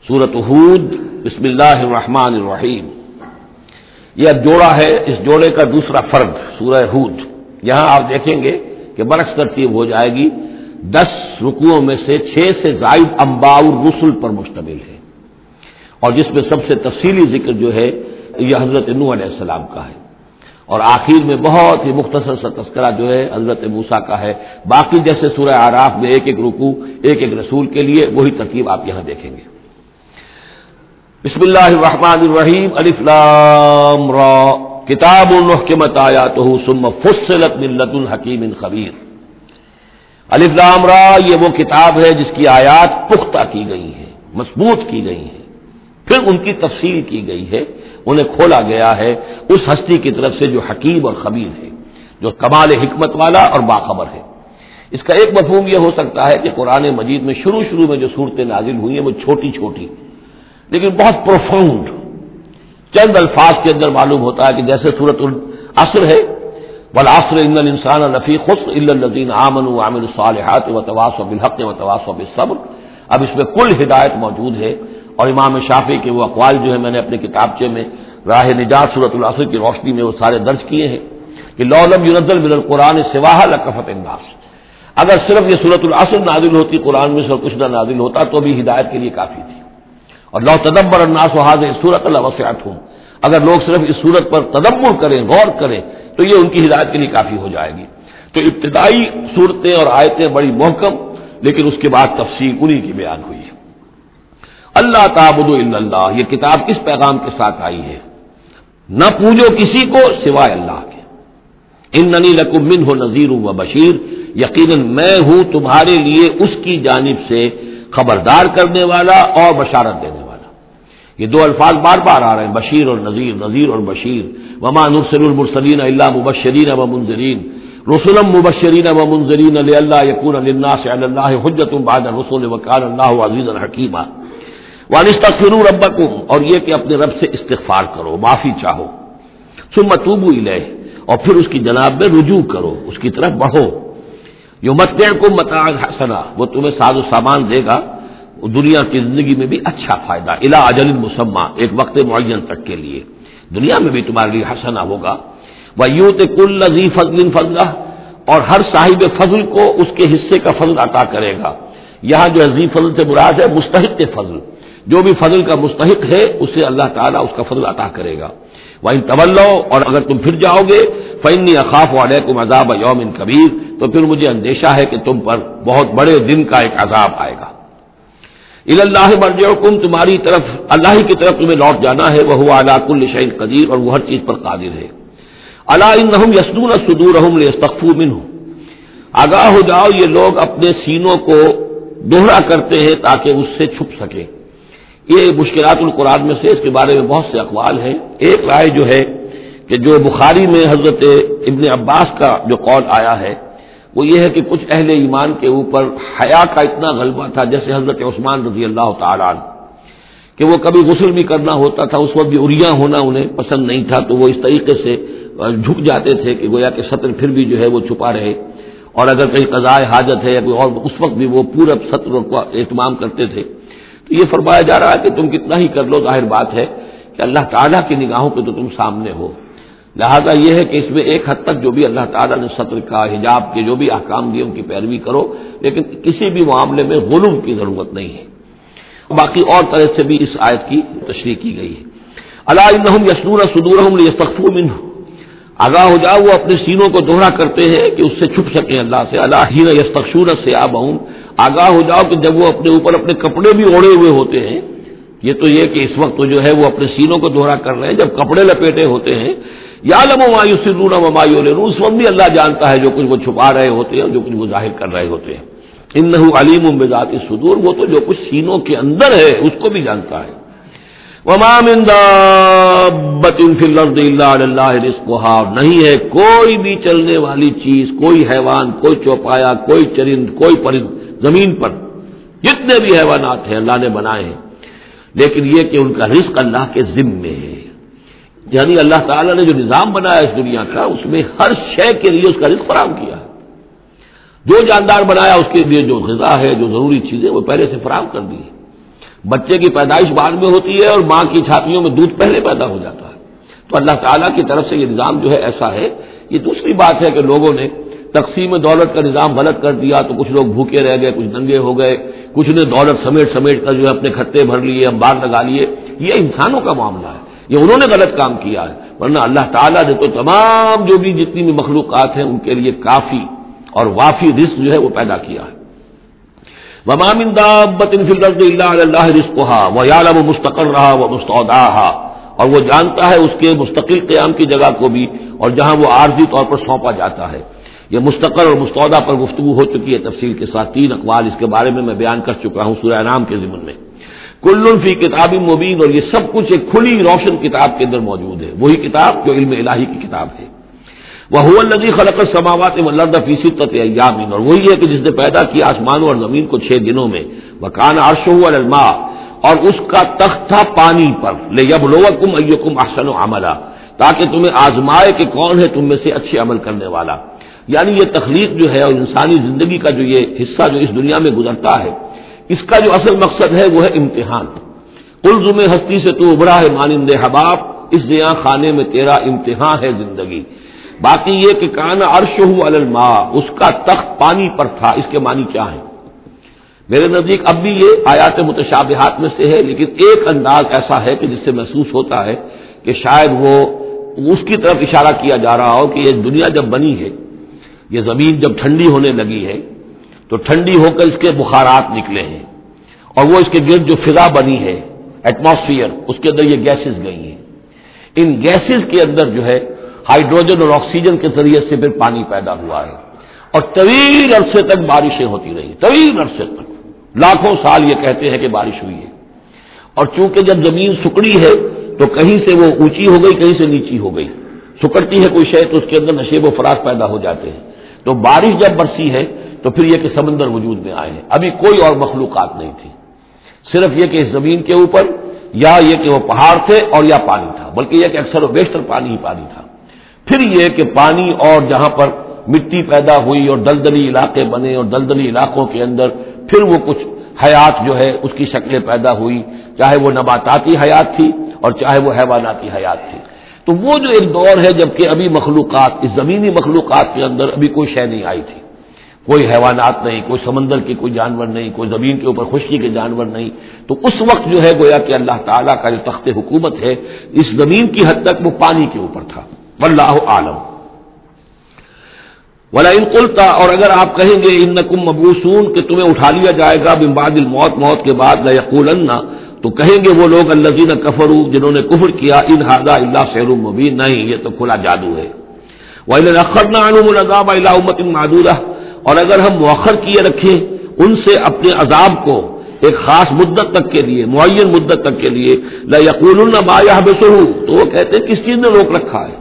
سورۃ ہود، بسم اللہ الرحمن الرحیم۔ یہ اب جوڑا ہے، اس جوڑے کا دوسرا فرد سورہ ہود۔ یہاں آپ دیکھیں گے کہ برعکس ترتیب ہو جائے گی، 10 رکوعوں میں سے 6 سے زائد انباء الرسل پر مشتمل ہے، اور جس میں سب سے تفصیلی ذکر جو ہے یہ حضرت نوح علیہ السلام کا ہے، اور آخر میں بہت ہی مختصر سا تذکرہ جو ہے حضرت موسیٰ کا ہے۔ باقی جیسے سورہ اعراف میں ایک ایک رکوع ایک ایک رسول کے لیے، وہی ترتیب آپ یہاں دیکھیں گے۔ بسم اللہ الرحمن الرحیم، الف لام را، کتاب محکمت آیاتہ ثم فصلت من لدن حکیم خبیر۔ الف لام را، یہ وہ کتاب ہے جس کی آیات پختہ کی گئی ہیں، مضبوط کی گئی ہیں، پھر ان کی تفصیل کی گئی ہے، انہیں کھولا گیا ہے اس ہستی کی طرف سے جو حکیم اور خبیر ہے، جو کمال حکمت والا اور باخبر ہے۔ اس کا ایک مفہوم یہ ہو سکتا ہے کہ قرآن مجید میں شروع میں جو صورتیں نازل ہوئی ہیں وہ چھوٹی چھوٹی لیکن بہت پروفاؤنڈ، چند الفاظ کے اندر معلوم ہوتا ہے کہ جیسے سورۃ العصر ہے، والعصر ان الانسان لفی خسر الا الذین آمنوا وعملوا الصالحات وتواصوا بالحق وتواصوا بالصبر۔ اب اس میں کل ہدایت موجود ہے، اور امام شافعی کے وہ اقوال جو ہے میں نے اپنے کتابچے میں راہ نجات سورۃ العصر کی روشنی میں وہ سارے درج کیے ہیں کہ لو لم ينزل من القرآن سواها لکفت الناس، اگر صرف یہ سورۃ العصر نازل ہوتی، قرآن میں سے کچھ نہ نازل ہوتا تو بھی ہدایت کے لیے کافی تھی۔ اور لو تدبر الناس هذه السورۃ لوسعتهم، اگر لوگ صرف اس سورت پر تدبر کریں، غور کریں، تو یہ ان کی ہدایت کے لیے کافی ہو جائے گی۔ تو ابتدائی صورتیں اور آیتیں بڑی محکم، لیکن اس کے بعد تفصیل انہی کی بیان ہوئی ہے۔ اللہ تعبدوا الا اللہ، یہ کتاب کس پیغام کے ساتھ آئی ہے؟ نہ پوجو کسی کو سوائے اللہ کے۔ اننی لکم منہ نذیر و بشیر، یقیناً میں ہوں تمہارے لیے اس کی جانب سے خبردار کرنے والا اور بشارت دینے والا۔ یہ دو الفاظ بار بار آ رہے ہیں، بشیر اور نذیر، نذیر اور بشیر۔ وما نرسل المرسلین الا مبشرین ومنذرین، رسلا مبشرین ومنذرین لئلا یکون للناس علی اللہ حجۃ بعد الرسل وکان اللہ عزیزا حکیما۔ وان استغفروا ربکم، اور یہ کہ اپنے رب سے استغفار کرو، معافی چاہو۔ ثم توبوا الیہ، اور پھر اس کی جناب میں رجوع کرو، اس کی طرف بڑھو۔ یمتعکم متاعا حسنا، وہ تمہیں ساز و سامان دے گا دنیا کی زندگی میں بھی اچھا فائدہ، الی اجل مسمى، ایک وقت معین تک کے لیے، دنیا میں بھی تمہارے لیے حسنا ہوگا۔ ویؤت کل ذی فضل فضلہ، اور ہر صاحب فضل کو اس کے حصے کا فضل عطا کرے گا۔ یہاں جو ذی فضل سے مراد ہے مستحق فضل، جو بھی فضل کا مستحق ہے اسے اللہ تعالیٰ اس کا فضل عطا کرے گا۔ وَإِن تَوَلَّوْا، اور اگر تم پھر جاؤ گے، فَإِنِّي أَخَافُ عَلَيْكُمْ عَذَابَ يَوْمٍ كَبِيرٍ، تو پھر مجھے اندیشہ ہے کہ تم پر بہت بڑے دن کا ایک عذاب آئے گا۔ إِلَى اللَّهِ مَرْجِعُكُمْ، تمہاری طرف اللہ ہی کی طرف تمہیں لوٹ جانا ہے، وَهُوَ عَلَى كُلِّ شَيْءٍ قَدِيرٌ، اور وہ ہر چیز پر قادر ہے۔ أَلَا إِنَّهُمْ يَثْنُونَ صُدُورَهُمْ لِيَسْتَخْفُوا مِنْهُ، آگاہ ہو جاؤ، یہ لوگ اپنے سینوں کو دوہرا کرتے ہیں تاکہ اس سے چھپ سکیں۔ یہ مشکلات القرآن میں سے اس کے بارے میں بہت سے اقوال ہیں۔ ایک رائے جو ہے کہ جو بخاری میں حضرت ابن عباس کا جو قول آیا ہے وہ یہ ہے کہ کچھ اہل ایمان کے اوپر حیا کا اتنا غلبہ تھا، جیسے حضرت عثمان رضی اللہ تعالیٰ عنہ، کہ وہ کبھی غسل بھی کرنا ہوتا تھا، اس وقت بھی عریاں ہونا انہیں پسند نہیں تھا، تو وہ اس طریقے سے جھک جاتے تھے کہ گویا کہ سطر پھر بھی جو ہے وہ چھپا رہے، اور اگر کہیں قضاء حاجت ہے یا کوئی اور، اس وقت بھی وہ پورا سطر کا اہتمام کرتے تھے۔ تو یہ فرمایا جا رہا ہے کہ تم کتنا ہی کر لو، ظاہر بات ہے کہ اللہ تعالیٰ کی نگاہوں پہ تو تم سامنے ہو، لہذا یہ ہے کہ اس میں ایک حد تک جو بھی اللہ تعالیٰ نے سطر کا، حجاب کے جو بھی احکام دیے ان کی پیروی کرو، لیکن کسی بھی معاملے میں غلو کی ضرورت نہیں ہے۔ باقی اور طرح سے بھی اس آیت کی تشریح کی گئی ہے۔ الا انہم یثنون صدورہم لیستخفوا منہ، آگاہ ہو جاؤ وہ اپنے سینوں کو دوہرا کرتے ہیں کہ اس سے چھپ سکیں اللہ سے۔ الا حین یستغشون ثیابہم، آگاہ ہو جاؤ کہ جب وہ اپنے اوپر اپنے کپڑے بھی اوڑھے ہوئے ہوتے ہیں، یہ تو یہ کہ اس وقت تو جو ہے وہ اپنے سینوں کو دوہرا کر رہے ہیں، جب کپڑے لپیٹے ہوتے ہیں، یعلم ما یسرون وما یعلنون، اس وقت بھی اللہ جانتا ہے جو کچھ وہ چھپا رہے ہوتے ہیں اور جو کچھ وہ ظاہر کر رہے ہوتے ہیں۔ انہ علیم بذات الصدور، وہ تو جو کچھ سینوں کے اندر ہے اس کو بھی جانتا ہے۔ وما من دابۃ فی الارض الا علی اللہ رزقها، نہیں ہے کوئی بھی چلنے والی چیز، کوئی حیوان، کوئی چوپایا، کوئی چرند، کوئی پرند زمین پر جتنے بھی حیوانات ہیں اللہ نے بنائے ہیں، لیکن یہ کہ ان کا رزق اللہ کے ذمے ہے، یعنی اللہ تعالیٰ نے جو نظام بنایا اس دنیا کا، اس میں ہر شے کے لیے اس کا رزق فراہم کیا ہے۔ جو جاندار بنایا اس کے لیے جو غذا ہے، جو ضروری چیزیں وہ پہلے سے فراہم کر دی ہے۔ بچے کی پیدائش بعد میں ہوتی ہے اور ماں کی چھاتیوں میں دودھ پہلے پیدا ہو جاتا ہے. تو اللہ تعالیٰ کی طرف سے یہ نظام جو ہے ایسا ہے. یہ دوسری بات ہے کہ لوگوں نے تقسیم دولت کا نظام غلط کر دیا تو کچھ لوگ بھوکے رہ گئے, کچھ ننگے ہو گئے, کچھ نے دولت سمیٹ کر جو ہے اپنے کھتے بھر لیے, انبار لگا لیے. یہ انسانوں کا معاملہ ہے, یہ انہوں نے غلط کام کیا ہے. ورنہ اللہ تعالیٰ نے تو تمام جو بھی جتنی بھی مخلوقات ہیں ان کے لیے کافی اور وافی رزق جو ہے وہ پیدا کیا ہے. وما من دابۃ فی الارض الا علی اللہ رزقها ویعلم مستقرها ومستودعها, اور وہ جانتا ہے اس کے مستقل قیام کی جگہ کو بھی اور جہاں وہ عارضی طور پر سونپا جاتا ہے. یہ مستقر اور مستودع پر گفتگو ہو چکی ہے تفصیل کے ساتھ. 3 اقوال اس کے بارے میں بیان کر چکا ہوں سورہ انعام کے ضمن میں. کل فی کتاب مبین, اور یہ سب کچھ ایک کھلی روشن کتاب کے اندر موجود ہے, وہی کتاب جو علم الہی کی کتاب ہے. وَهُوَ الَّذِي خَلَقَ السَّمَاوَاتِ وَالْأَرْضَ فِي سِتَّةِ أَيَّامٍ, اور وہی ہے کہ جس نے پیدا کیا آسمانوں اور زمین کو 6 دنوں میں. وَكَانَ عَرْشُهُ عَلَى الْمَاءِ, اور اس کا تخت تھا پانی پر. لِيَبْلُوَكُمْ أَيُّكُمْ أَحْسَنُ عَمَلًا, تاکہ تمہیں آزمائے کہ کون ہے تم میں سے اچھے عمل کرنے والا. یعنی یہ تخلیق جو ہے اور انسانی زندگی کا جو یہ حصہ جو اس دنیا میں گزرتا ہے, اس کا جو اصل مقصد ہے وہ ہے امتحان. قلزم ہستی سے تو ابھرا ہے مانند حباب, اس دیا خانے میں تیرا امتحان ہے زندگی. باقی یہ کہ کان عرشہ علی الماء, اس کا تخت پانی پر تھا, اس کے معنی کیا ہیں میرے نزدیک؟ اب بھی یہ آیات متشابہات میں سے ہے, لیکن ایک انداز ایسا ہے کہ جس سے محسوس ہوتا ہے کہ شاید وہ اس کی طرف اشارہ کیا جا رہا ہو کہ یہ دنیا جب بنی ہے, یہ زمین جب ٹھنڈی ہونے لگی ہے تو ٹھنڈی ہو کر اس کے بخارات نکلے ہیں, اور وہ اس کے گرد جو فضا بنی ہے ایٹماسفیئر, اس کے اندر یہ گیسز گئی ہیں. ان گیسز کے اندر جو ہے ہائیڈروجن اور آکسیجن کے ذریعے سے پھر پانی پیدا ہوا ہے, اور طویل عرصے تک بارشیں ہوتی رہی, طویل عرصے تک, لاکھوں سال یہ کہتے ہیں کہ بارش ہوئی ہے. اور چونکہ جب زمین سکڑی ہے تو کہیں سے وہ اونچی ہو گئی, کہیں سے نیچی ہو گئی. سکڑتی ہے کوئی شے تو اس کے اندر نشیب و فراز پیدا ہو جاتے ہیں. تو بارش جب برسی ہے تو پھر یہ کہ سمندر وجود میں آئے ہیں. ابھی کوئی اور مخلوقات نہیں تھی, صرف یہ کہ اس زمین کے اوپر یا یہ کہ وہ پہاڑ تھے اور یا پانی تھا, بلکہ یہ کہ اکثر و بیشتر پانی ہی پانی تھا. پھر یہ کہ پانی اور جہاں پر مٹی پیدا ہوئی اور دلدلی علاقے بنے, اور دلدلی علاقوں کے اندر پھر وہ کچھ حیات جو ہے اس کی شکلیں پیدا ہوئی, چاہے وہ نباتاتی حیات تھی اور چاہے وہ حیواناتی حیات تھی. تو وہ جو ایک دور ہے جب کہ ابھی مخلوقات, اس زمینی مخلوقات کے اندر ابھی کوئی شے نہیں آئی تھی, کوئی حیوانات نہیں, کوئی سمندر کے کوئی جانور نہیں, کوئی زمین کے اوپر خشکی کے جانور نہیں. تو اس وقت جو ہے گویا کہ اللہ تعالیٰ کا جو تخت حکومت ہے اس زمین کی حد تک وہ پانی کے اوپر تھا. واللہ عالم. وَلَئِن قُلْتَ, اور اگر آپ کہیں گے انکم مبعوثون, کہ تمہیں اٹھا لیا جائے گا من بعد الموت, موت کے بعد, لَيَقُولَنَّ, تو کہیں گے وہ لوگ الذین کفروا, جنہوں نے کفر کیا, ان ھذا الا سحر مبین, نہیں یہ تو کھلا جادو ہے. وَإِنْ أَخَّرْنَا عَنْهُمُ الْعَذَابَ إِلَىٰ أُمَّةٍ مَّعْدُودَةٍ, اور اگر ہم مؤخر کیے رکھیں ان سے اپنے عذاب کو ایک خاص مدت تک کے لیے, معین مدت تک کے لیے, لَيَقُولُنَّ مَا يَحْبِسُهُ, تو وہ کہتے ہیں کس چیز نے روک رکھا ہے,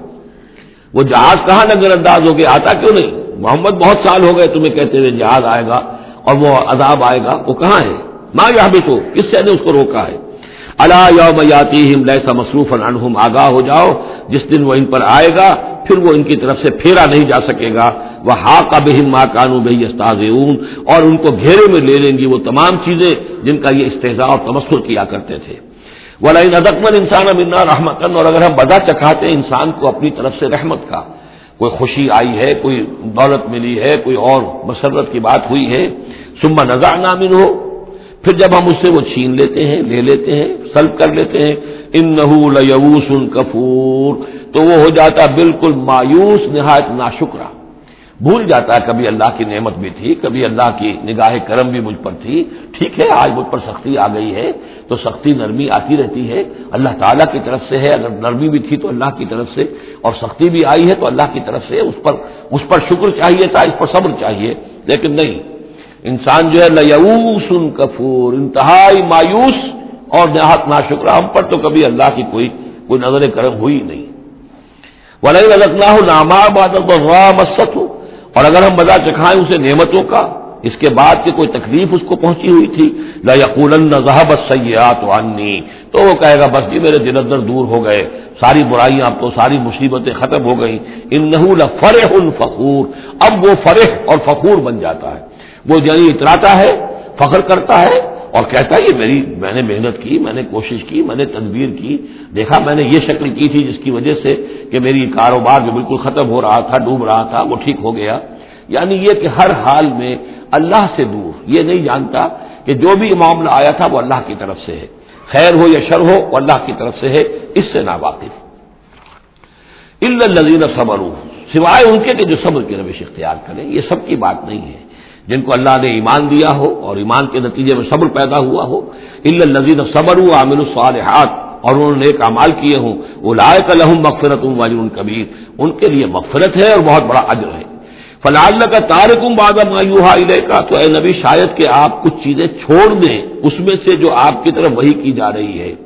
وہ جہاز کہاں نظر انداز ہو گیا, آتا کیوں نہیں؟ محمد بہت سال ہو گئے تمہیں کہتے ہوئے جہاز آئے گا اور وہ عذاب آئے گا, وہ کہاں ہے؟ ما یحبسو, کس سے نے اس کو روکا ہے؟ الا یوم یاتیہم لیس مصروفا عنہم, آگاہ ہو جاؤ جس دن وہ ان پر آئے گا پھر وہ ان کی طرف سے پھیرا نہیں جا سکے گا. وحاق بہم ما کانوا بہ یستہزئون, اور ان کو گھیرے میں لے لیں گی وہ تمام چیزیں جن کا یہ استہزاء اور تمسخر کیا کرتے تھے. وَلَئِنْ أَذَقْنَا الْإِنسَانَ مِنَّا رَحْمَةً, اور اگر ہم مزہ چکھاتے انسان کو اپنی طرف سے رحمت کا, کوئی خوشی آئی ہے, کوئی دولت ملی ہے, کوئی اور مسرت کی بات ہوئی ہے, ثُمَّ نَزَعْنَا مِنْهُ, پھر جب ہم اس سے وہ چھین لیتے ہیں, لے لیتے ہیں, سلب کر لیتے ہیں, إِنَّهُ لَيَئُوسٌ كَفُورٌ, تو وہ ہو جاتا بالکل مایوس, نہایت ناشکرا, بھول جاتا ہے کبھی اللہ کی نعمت بھی تھی, کبھی اللہ کی نگاہ کرم بھی مجھ پر تھی, ٹھیک ہے آج مجھ پر سختی آ گئی ہے تو سختی نرمی آتی رہتی ہے, اللہ تعالیٰ کی طرف سے ہے, اگر نرمی بھی تھی تو اللہ کی طرف سے, اور سختی بھی آئی ہے تو اللہ کی طرف سے, اس پر شکر چاہیے تھا, اس پر صبر چاہیے. لیکن نہیں, انسان جو ہے لیئوس کفور, انتہائی مایوس اور نہایت ناشکرا, ہم پر تو کبھی اللہ کی کوئی نظر کرم ہوئی نہیں. وَلَئِنْ أَذَقْنَاهُ نَعْمَاءَ بَعْدَ ضَرَّاءَ مَسَّتْهُ, اور اگر ہم مزہ چکھائیں اسے نعمتوں کا اس کے بعد کہ کوئی تکلیف اس کو پہنچی ہوئی تھی, لَيَقُولَنَّ ذَهَبَ السَّيِّئَاتُ عَنِّي, تو وہ کہے گا بس جی میرے دل اندر دور ہو گئے, ساری برائیاں اب تو, ساری مصیبتیں ختم ہو گئیں. إِنَّهُ لَفَرِحٌ فَخُورٌ, اب وہ فرح اور فخور بن جاتا ہے, وہ یعنی اتراتا ہے, فخر کرتا ہے اور کہتا ہے میں نے محنت کی، میں نے کوشش کی، میں نے تدبیر کی، دیکھا میں نے یہ شکل کی تھی جس کی وجہ سے کہ میری کاروبار جو بالکل ختم ہو رہا تھا، ڈوب رہا تھا، وہ ٹھیک ہو گیا۔ یعنی یہ کہ ہر حال میں اللہ سے دور، یہ نہیں جانتا کہ جو بھی معاملہ آیا تھا وہ اللہ کی طرف سے ہے، خیر ہو یا شر ہو وہ اللہ کی طرف سے ہے، اس سے ناواقف۔ الا الذین صبروا، سوائے ان کے کہ جو صبر کی روش اختیار کریں، یہ سب کی بات نہیں ہے، جن کو اللہ نے ایمان دیا ہو اور ایمان کے نتیجے میں صبر پیدا ہوا ہو، الا الذین صبروا وعملوا الصالحات، اور انہوں نے نیک اعمال کیے ہوں، اولئک لہم مغفرۃ واجر کبیر، ان کے لیے مغفرت ہے اور بہت بڑا اجر ہے۔ فلعلک تارک بعض ما یوحی الیک، تو اے نبی شاید کہ آپ کچھ چیزیں چھوڑ دیں اس میں سے جو آپ کی طرف وحی کی جا رہی ہے،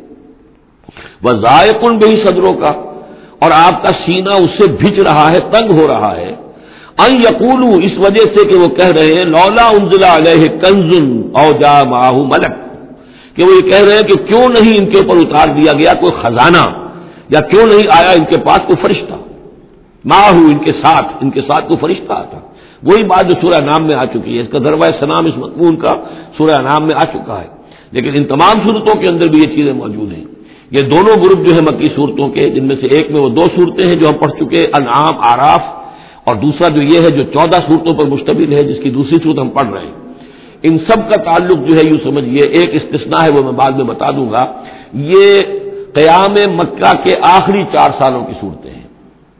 وضائق بہ صدروں کا، اور آپ کا سینہ اس سے بھج رہا ہے، تنگ ہو رہا ہے، ان یقولوا، اس وجہ سے کہ وہ کہہ رہے ہیں لولا انزل علیہ کنز او جاء معہ ملک، کہ وہ یہ کہہ رہے ہیں کہ کیوں نہیں ان کے اوپر اتار دیا گیا کوئی خزانہ، یا کیوں نہیں آیا ان کے پاس کوئی فرشتہ، معہ ان کے ساتھ کوئی فرشتہ آتا۔ وہی بات جو سورہ نام میں آ چکی ہے، اس کا ذروہ سنام اس مضمون کا سورہ نام میں آ چکا ہے، لیکن ان تمام صورتوں کے اندر بھی یہ چیزیں موجود ہیں۔ یہ دونوں گروپ جو ہے مکی صورتوں کے، جن میں سے ایک میں وہ 2 صورتیں ہیں جو ہم پڑھ چکے، انعام، اعراف، اور دوسرا جو یہ ہے جو 14 صورتوں پر مشتمل ہے جس کی دوسری صورت ہم پڑھ رہے ہیں، ان سب کا تعلق جو ہے یوں سمجھیے، ایک استثناء ہے وہ میں بعد میں بتا دوں گا، یہ قیام مکہ کے آخری 4 سالوں کی صورتیں ہیں،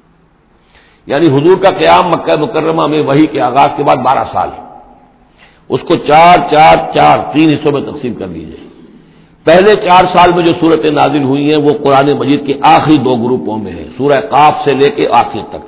یعنی حضور کا قیام مکہ مکرمہ میں وحی کے آغاز کے بعد 12 سال، اس کو 4 حصوں میں تقسیم کر لیجیے۔ پہلے 4 سال میں جو صورتیں نازل ہوئی ہیں وہ قرآن مجید کے آخری 2 گروپوں میں ہیں، سورہ قاف سے لے کے آخر تک۔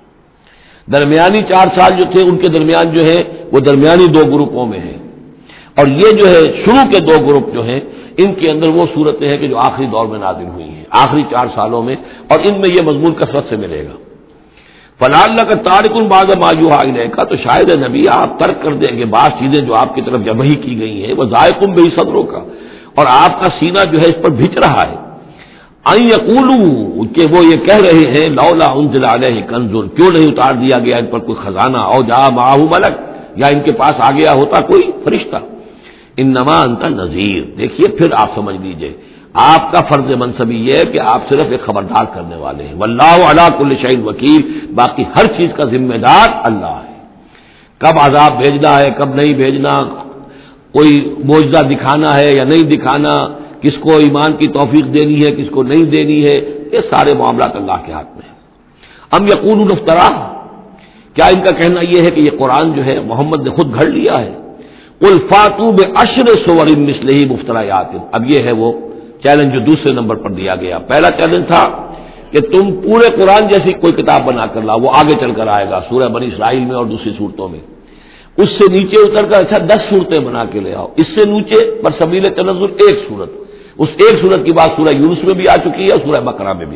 درمیانی 4 سال جو تھے ان کے درمیان جو ہے وہ درمیانی 2 گروپوں میں ہیں، اور یہ جو ہے شروع کے 2 گروپ جو ہیں ان کے اندر وہ صورتیں ہیں کہ جو آخری دور میں نازل ہوئی ہیں، آخری 4 سالوں میں، اور ان میں یہ مضمون کثرت سے ملے گا۔ فلعلک تارک بعض ما یوحی الیک، تو شاید نبی آپ ترک کر دیں گے بعض چیزیں جو آپ کی طرف وحی کی گئی ہیں، وضائق بہ صدروں کا، اور آپ کا سینہ جو ہے اس پر بھج رہا ہے، ان یقولوا، کہ وہ یہ کہہ رہے ہیں لولا انزل علیہ کنز، کیوں نہیں اتار دیا گیا ان پر کوئی خزانہ، او جاء معہ ملک، یا ان کے پاس آ گیا ہوتا کوئی فرشتہ۔ انما انت نذیر، دیکھیے پھر آپ سمجھ لیجئے آپ کا فرض منصبی یہ ہے کہ آپ صرف ایک خبردار کرنے والے ہیں، واللہ علی کل شیء وکیل، باقی ہر چیز کا ذمہ دار اللہ ہے، کب عذاب بھیجنا ہے کب نہیں بھیجنا، کوئی معجزہ دکھانا ہے یا نہیں دکھانا، کس کو ایمان کی توفیق دینی ہے کس کو نہیں دینی ہے، یہ سارے معاملات اللہ کے ہاتھ میں ہیں۔ ام یقولون افتراہ، کیا ان کا کہنا یہ ہے کہ یہ قرآن جو ہے محمد نے خود گھڑ لیا ہے؟ قل فاتوا بعشر سور مثلہ مفتریات، اب یہ ہے وہ چیلنج جو دوسرے نمبر پر دیا گیا۔ پہلا چیلنج تھا کہ تم پورے قرآن جیسی کوئی کتاب بنا کر لاؤ، وہ آگے چل کر آئے گا سورہ بنی اسرائیل میں اور دوسری صورتوں میں، اس سے نیچے اتر کر اچھا 10 صورتیں بنا کے لے آؤ، اس سے نیچے پر سبیل تنزل 1 صورت، اس 1 صورت کی بات سورہ یونس میں بھی آ چکی ہے اور سورہ بقرہ میں بھی،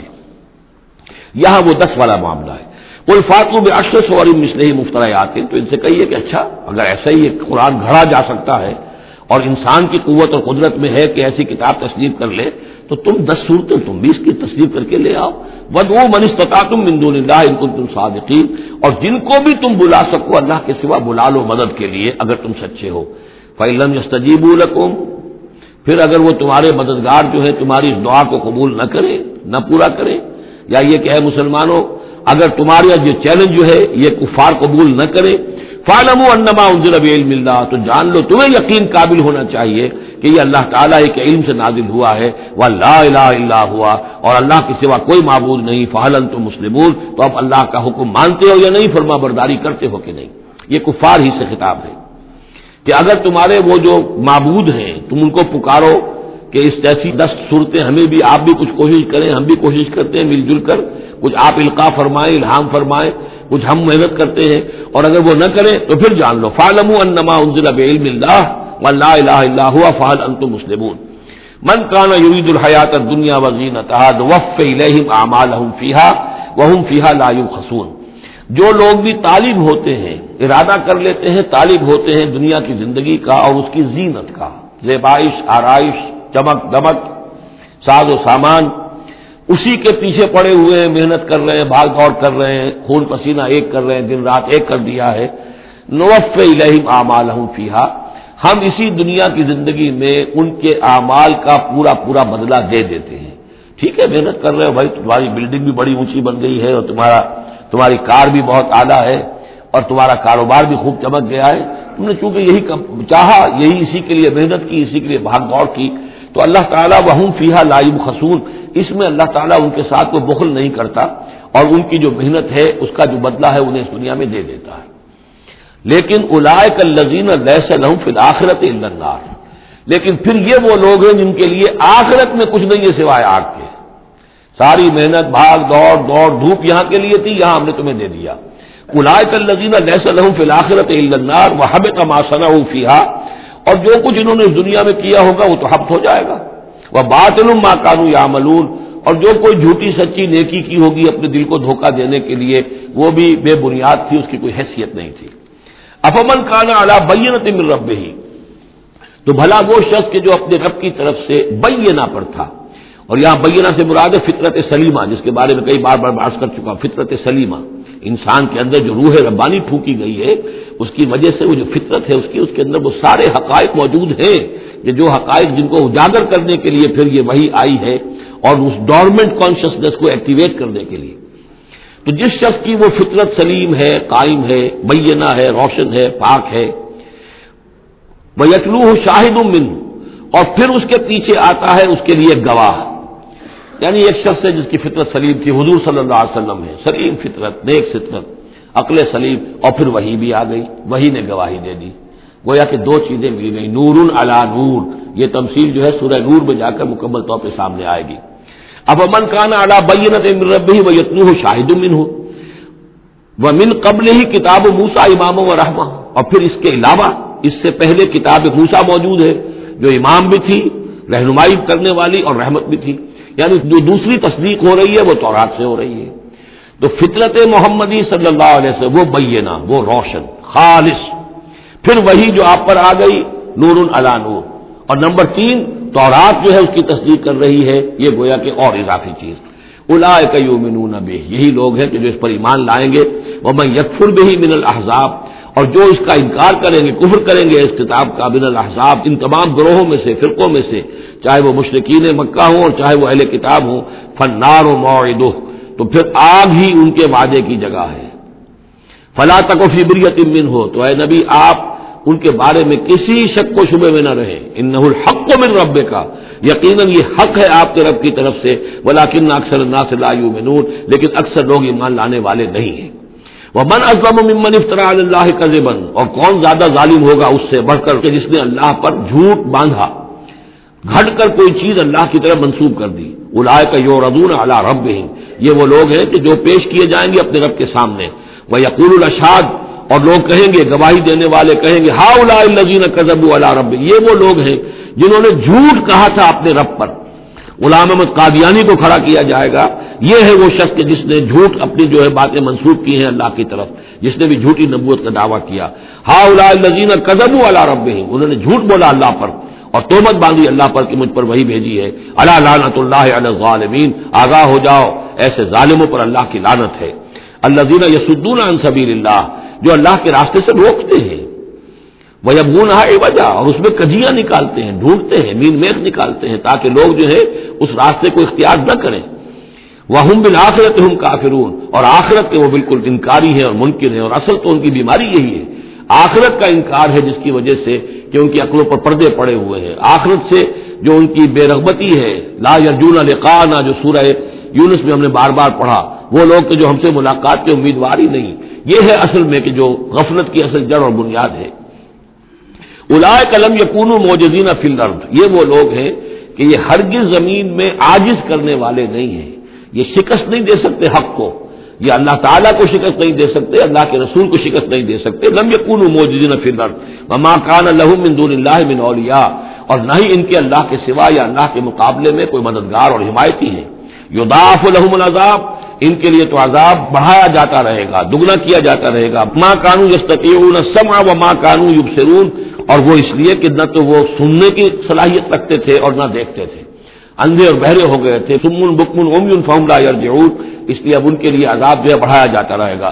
یہاں وہ 10 والا معاملہ ہے۔ قل فاتوا بعشر سور مثلہ مفتریات، تو ان سے کہیے کہ اچھا اگر ایسا ہی ایک قرآن گھڑا جا سکتا ہے اور انسان کی قوت اور قدرت میں ہے کہ ایسی کتاب تصنیف کر لے، تو تم 10 صورتیں تم بھی اس کی تصنیف کر کے لے آؤ۔ وَادْعُوا مَنِ اسْتَطَعْتُم مِّن دُونِ اللَّهِ إِن كُنتُمْ صَادِقِينَ، اور جن کو بھی تم بلا سکو اللہ کے سوا بلا لو مدد کے لیے اگر تم سچے ہو۔ فَإِن لَّمْ يَسْتَجِيبُوا لَكُمْ، پھر اگر وہ تمہارے مددگار جو ہے تمہاری اس دعا کو قبول نہ کرے، نہ پورا کرے، یا یہ کہ اے مسلمانوں اگر تمہارا یہ چیلنج جو ہے یہ کفار قبول نہ کرے، فَاعْلَمُوا أَنَّمَا أُنزِلَ بِعِلْمِ اللَّهِ، تو جان لو تمہیں یقین قابل ہونا چاہیے کہ یہ اللہ تعالیٰ کے علم سے نازل ہوا ہے، وَلَا إِلَٰهَ إِلَّا هُوَ، اور اللہ کے سوا کوئی معبود نہیں، فَهَلْ أَنتُم مُسْلِمُونَ، تو اب اللہ کا حکم مانتے ہو یا نہیں، فرما برداری کرتے ہو کہ نہیں۔ یہ کفار ہی سے خطاب ہے کہ اگر تمہارے وہ جو معبود ہیں تم ان کو پکارو کہ اس جیسی 10 صورتیں ہمیں بھی، آپ بھی کچھ کوشش کریں، ہم بھی کوشش کرتے ہیں مل جل کر، کچھ آپ القاء فرمائیں، الہام فرمائیں، کچھ ہم محنت کرتے ہیں، اور اگر وہ نہ کریں تو پھر جان لو فَاعْلَمُوا أَنَّمَا أُنزِلَ بِعِلْمِ اللَّهِ وَلَا إِلَٰهَ إِلَّا هُوَ فَهَلْ أَنتُم مُسْلِمُونَ مَنْ كَانَ يُرِيدُ الْحَيَاةَ الدُّنْيَا وَزِينَتَهَا نُوَفِّ إِلَيْهِمْ أَعْمَالَهُمْ فِيهَا وَهُمْ فِيهَا لَا يُبْخَسُونَ، جو لوگ بھی طالب ہوتے ہیں، ارادہ کر لیتے ہیں، طالب ہوتے ہیں دنیا کی زندگی کا اور اس کی زینت کا، زیبائش، آرائش، چمک دمک، ساز و سامان، اسی کے پیچھے پڑے ہوئے ہیں، محنت کر رہے ہیں، بھاگ دوڑ کر رہے ہیں، خون پسینہ ایک کر رہے ہیں، دن رات ایک کر دیا ہے۔ نوفِ الیہم اعمالہم فیہا، ہم اسی دنیا کی زندگی میں ان کے اعمال کا پورا پورا بدلہ دے دیتے ہیں. ٹھیک ہے محنت کر رہے ہو بھائی, تمہاری بلڈنگ بھی بڑی اونچی بن گئی ہے اور تمہاری کار بھی بہت اعلیٰ ہے اور تمہارا کاروبار بھی خوب چمک گیا ہے, تم نے چونکہ یہی چاہا, یہی اسی کے لیے محنت کی, اسی کے لیے بھاگ دوڑ کی, تو اللہ تعالیٰ وہم فیہا لا یبخسون, اس میں اللہ تعالیٰ ان کے ساتھ کوئی بخل نہیں کرتا اور ان کی جو محنت ہے اس کا جو بدلہ ہے انہیں اس دنیا میں دے دیتا ہے. لیکن اولئک الذین لیس لہم فی الآخرۃ الا النار, لیکن پھر یہ وہ لوگ ہیں جن کے لیے آخرت میں کچھ نہیں ہے سوائے آگ کے. ساری محنت بھاگ دوڑ دھوپ یہاں کے لیے تھی, یہاں ہم نے تمہیں دے دیا. اولئک الذین لیس لہم فی الآخرۃ الا النار وحبط ما صنعوا فیہا, اور جو کچھ انہوں نے اس دنیا میں کیا ہوگا وہ تو حبط ہو جائے گا. وباطل ما کانوا یعملون, اور جو کوئی جھوٹی سچی نیکی کی ہوگی اپنے دل کو دھوکہ دینے کے لیے وہ بھی بے بنیاد تھی, اس کی کوئی حیثیت نہیں تھی. افمن کان علی بینۃ من ربہ, تو بھلا وہ شخص کہ جو اپنے رب کی طرف سے بینہ پر تھا, اور یہاں بینہ سے مراد ہے فطرت سلیمہ, جس کے بارے میں کئی بار بحث کر چکا. فطرت سلیمہ انسان کے اندر جو روح ربانی پھونکی گئی ہے اس کی وجہ سے وہ جو فطرت ہے اس کے اندر وہ سارے حقائق موجود ہیں, کہ جو حقائق جن کو اجاگر کرنے کے لیے پھر یہ وحی آئی ہے اور اس ڈورمنٹ کانشسنس کو ایکٹیویٹ کرنے کے لیے. تو جس شخص کی وہ فطرت سلیم ہے, قائم ہے, بینہ ہے, روشن ہے, پاک ہے, وَيَتْلُوهُ شَاهِدٌ مِّنْهُ, اور پھر اس کے پیچھے آتا ہے اس کے لیے گواہ. یعنی ایک شخص ہے جس کی فطرت سلیم تھی, حضور صلی اللہ علیہ وسلم ہے, سلیم فطرت, نیک فطرت, عقل سلیم, اور پھر وحی بھی آ گئی, وحی نے گواہی دے دی. گویا کہ دو چیزیں مل گئی, نور علی نور. یہ تمثیل جو ہے سورہ نور میں جا کر مکمل طور پہ سامنے آئے گی. افمن کان علی بینۃ من ربہ ویتلوہ شاہد منہ ومن قبلہ کتاب موسیٰ اماما ورحمہ, اور پھر اس کے علاوہ اس سے پہلے کتاب موسیٰ موجود ہے جو امام بھی تھی, رہنمائی کرنے والی, اور رحمت بھی تھی. یعنی جو دوسری تصدیق ہو رہی ہے وہ تورات سے ہو رہی ہے. تو فطرت محمدی صلی اللہ علیہ وسلم وہ بینہ, وہ روشن خالص. پھر وہی جو آپ پر آ گئی نور علی نور, اور نمبر 3 تورات جو ہے اس کی تصدیق کر رہی ہے, یہ گویا کہ اور اضافی چیز. اولئک یؤمنون بہ, یہی لوگ ہیں کہ جو اس پر ایمان لائیں گے. ومن یکفر بہ من الاحزاب, اور جو اس کا انکار کریں گے, کفر کریں گے اس کتاب کا, من الاحزاب, ان تمام گروہوں میں سے, فرقوں میں سے, چاہے وہ مشرکین مکہ ہوں اور چاہے وہ اہل کتاب ہوں, فالنار موعدہ, تو پھر آگ ہی ان کے وعدے کی جگہ ہے. فلا تک فی مریۃ منہ, تو اے نبی آپ ان کے بارے میں کسی شک و شبے میں نہ رہیں. انہ الحق من ربک, یقیناً یہ حق ہے آپ کے رب کی طرف سے. ولکن اکثر الناس لا یؤمنون, لیکن اکثر لوگ ایمان لانے والے نہیں ہیں. ومن اظلم ممن افترى علی اللہ کذبا, اور کون زیادہ ظالم ہوگا اس سے بڑھ کر کہ جس نے اللہ پر جھوٹ باندھا, گھٹ کر کوئی چیز اللہ کی طرف منسوب کر دی. اولئک یعرضون علی ربہم, یہ وہ لوگ ہیں کہ جو پیش کیے جائیں گے اپنے رب کے سامنے. ویقول الاشہاد, اور لوگ کہیں گے, گواہی دینے والے کہیں گے, ہؤلاء الذین کذبوا علی ربہم, یہ وہ لوگ ہیں جنہوں نے جھوٹ کہا تھا اپنے رب پر. غلام احمد قادیانی کو کھڑا کیا جائے گا, یہ ہے وہ شخص جس نے جھوٹ اپنی جو ہے باتیں منسوب کی ہیں اللہ کی طرف, جس نے بھی جھوٹی نبوت کا دعویٰ کیا. ہؤلاء الذین کذبوا علی ربہم, انہوں نے جھوٹ بولا اللہ پر اور تہمت باندھی اللہ پر کہ مجھ پر وہی بھیجی ہے. الا لعنۃ اللہ علی الظالمین, آگاہ ہو جاؤ ایسے ظالموں پر اللہ کی لعنت ہے. الذین یصدون عن سبیل اللہ, جو اللہ کے راستے سے روکتے ہیں. وَيَبْغُونَهَا عِوَجًا, اور اس میں کجیاں نکالتے ہیں, ڈھونڈتے ہیں, مین میخ نکالتے ہیں تاکہ لوگ جو ہے اس راستے کو اختیار نہ کریں. وَهُمْ بِالْآخِرَةِ هُمْ کافرون, اور آخرت کے وہ بالکل انکاری ہیں اور منکر ہیں, اور اصل تو ان کی بیماری یہی ہے. آخرت کا انکار ہے جس کی وجہ سے کہ ان کی عقلوں پر پردے پڑے ہوئے ہیں. آخرت سے جو ان کی بے رغبتی ہے, لا یرجون لقاءنا, جو سورہ یونس میں ہم نے بار بار پڑھا, وہ لوگ کہ جو ہم سے ملاقات کے امیدوار ہی نہیں, یہ ہے اصل میں کہ جو غفلت کی اصل جڑ اور بنیاد ہے. اولئک لم یکونوا معجزین فی الارض, یہ وہ لوگ ہیں کہ یہ ہرگز زمین میں عاجز کرنے والے نہیں ہیں, یہ شکست نہیں دے سکتے حق کو, یہ اللہ تعالیٰ کو شکست نہیں دے سکتے, اللہ کے رسول کو شکست نہیں دے سکتے. لم یکونوا معجزین فی الارض وما کان لهم من دون اللہ من اولیاء, اور نہ ہی ان کے اللہ کے سوا یا اللہ کے مقابلے میں کوئی مددگار اور حمایتی ہیں. یضاعف لهم العذاب, ان کے لیے تو عذاب بڑھایا جاتا رہے گا, دگنا کیا جاتا رہے گا. ما کانوا یستطيعون السمع وما کانوا یبصرون, اور وہ اس لیے کہ نہ تو وہ سننے کی صلاحیت رکھتے تھے اور نہ دیکھتے تھے, اندھے اور بہرے ہو گئے تھے. صم بکم عمی فهم لا یرجعون, اس لیے اب ان کے لیے عذاب جو ہے بڑھایا جاتا رہے گا.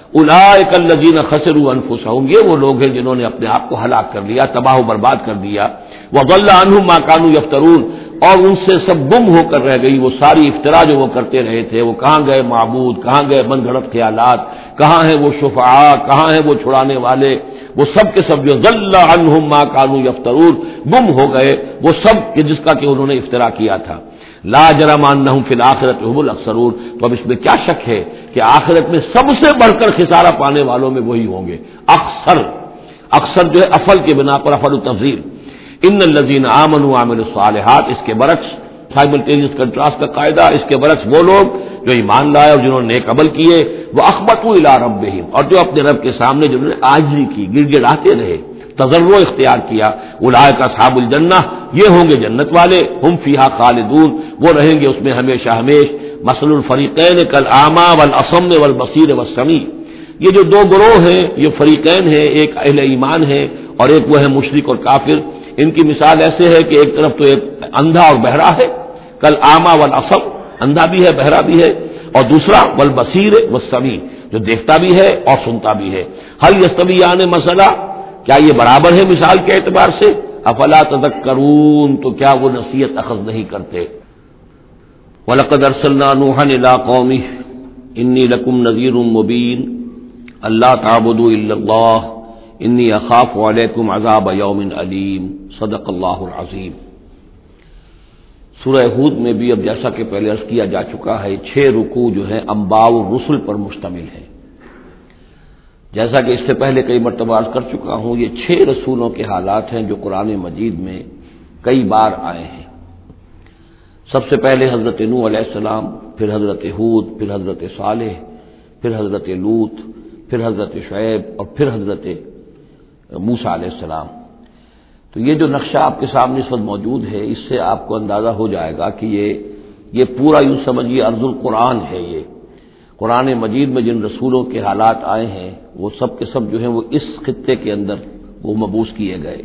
اولئک الذین خسروا انفسهم، یہ وہ لوگ ہیں جنہوں نے اپنے آپ کو ہلاک کر لیا، تباہ و برباد کر دیا. وضل عنہم ما كانوا یفترون، اور ان سے سب گم ہو کر رہ گئی وہ ساری افترا جو وہ کرتے رہے تھے. وہ کہاں گئے معبود، کہاں گئے من گھڑت خیالات، کہاں ہیں وہ شفعاء، کہاں ہیں وہ چھڑانے والے، وہ سب کے سب جو ضل عنہم ما كانوا یفترون، گم ہو گئے وہ سب کہ جس کا کہ انہوں نے افترا کیا تھا. لا جرم انہم فی الآخرۃ هم الاخسرون، تو اب اس میں کیا شک ہے کہ آخرت میں سب سے بڑھ کر خسارہ پانے والوں میں وہی ہوں گے. اکثر جو ہے افل کے بنا پر افل التفضیل. ان الذین آمنوا وعملوا الصالحات، اس کے برعکس سائملٹینیس کنٹراسٹ کا قاعدہ، اس کے برعکس وہ لوگ جو ایمان لائے اور جنہوں نے نیک عمل کیے، واخبتوا الی ربہم، اور جو اپنے رب کے سامنے جنہوں نے عاجزی کی، گڑ گڑاتے رہے، تضرع اختیار کیا. اولئک اصحاب الجنہ، یہ ہوں گے جنت والے، ہم فیہا خالدون، وہ رہیں گے اس میں ہمیشہ ہمیش. مثل الفریقین کالاعمی والاصم والبصیر والسمیع، یہ جو دو گروہ ہیں، یہ فریقین ہیں، ایک اہل ایمان ہے اور ایک وہ ہے مشرک اور کافر. ان کی مثال ایسے ہے کہ ایک طرف تو ایک اندھا اور بہرا ہے، کالاعمی والاصم، اندھا بھی ہے بہرا بھی ہے، اور دوسرا والبصیر والسمیع، جو دیکھتا بھی ہے اور سنتا بھی ہے. هل یستویان مثلا، کیا یہ برابر ہے مثال کے اعتبار سے؟ افلا تذکرون، تو کیا وہ نصیحت اخذ نہیں کرتے؟ وَلَقَدْ أَرْسَلْنَا نُوحًا إِلَىٰ قَوْمِهِ إِنِّي لَكُمْ نَذِيرٌ مُّبِينٌ أَلَّا تَعْبُدُوا إِلَّا اللَّهَ إِنِّي أَخَافُ عَلَيْكُمْ عَذَابَ يَوْمٍ أَلِيمٍ. صدق اللہ العظیم. سورہ ہود میں بھی اب جیسا کہ پہلے عرض کیا جا چکا ہے 6 رکوع جو ہیں انباء الرسل پر مشتمل ہیں. جیسا کہ اس سے پہلے کئی مرتبہ عرض کر چکا ہوں، یہ 6 رسولوں کے حالات ہیں جو قرآن مجید میں کئی بار آئے ہیں. سب سے پہلے حضرت نوح علیہ السلام، پھر حضرت ہود، پھر حضرت صالح، پھر حضرت لوط، پھر حضرت شعیب اور پھر حضرت موسیٰ علیہ السلام. تو یہ جو نقشہ آپ کے سامنے اس وقت موجود ہے، اس سے آپ کو اندازہ ہو جائے گا کہ یہ پورا یوں سمجھیے ارض القرآن ہے. یہ قرآن مجید میں جن رسولوں کے حالات آئے ہیں وہ سب کے سب جو ہیں وہ اس خطے کے اندر وہ مبعوث کیے گئے.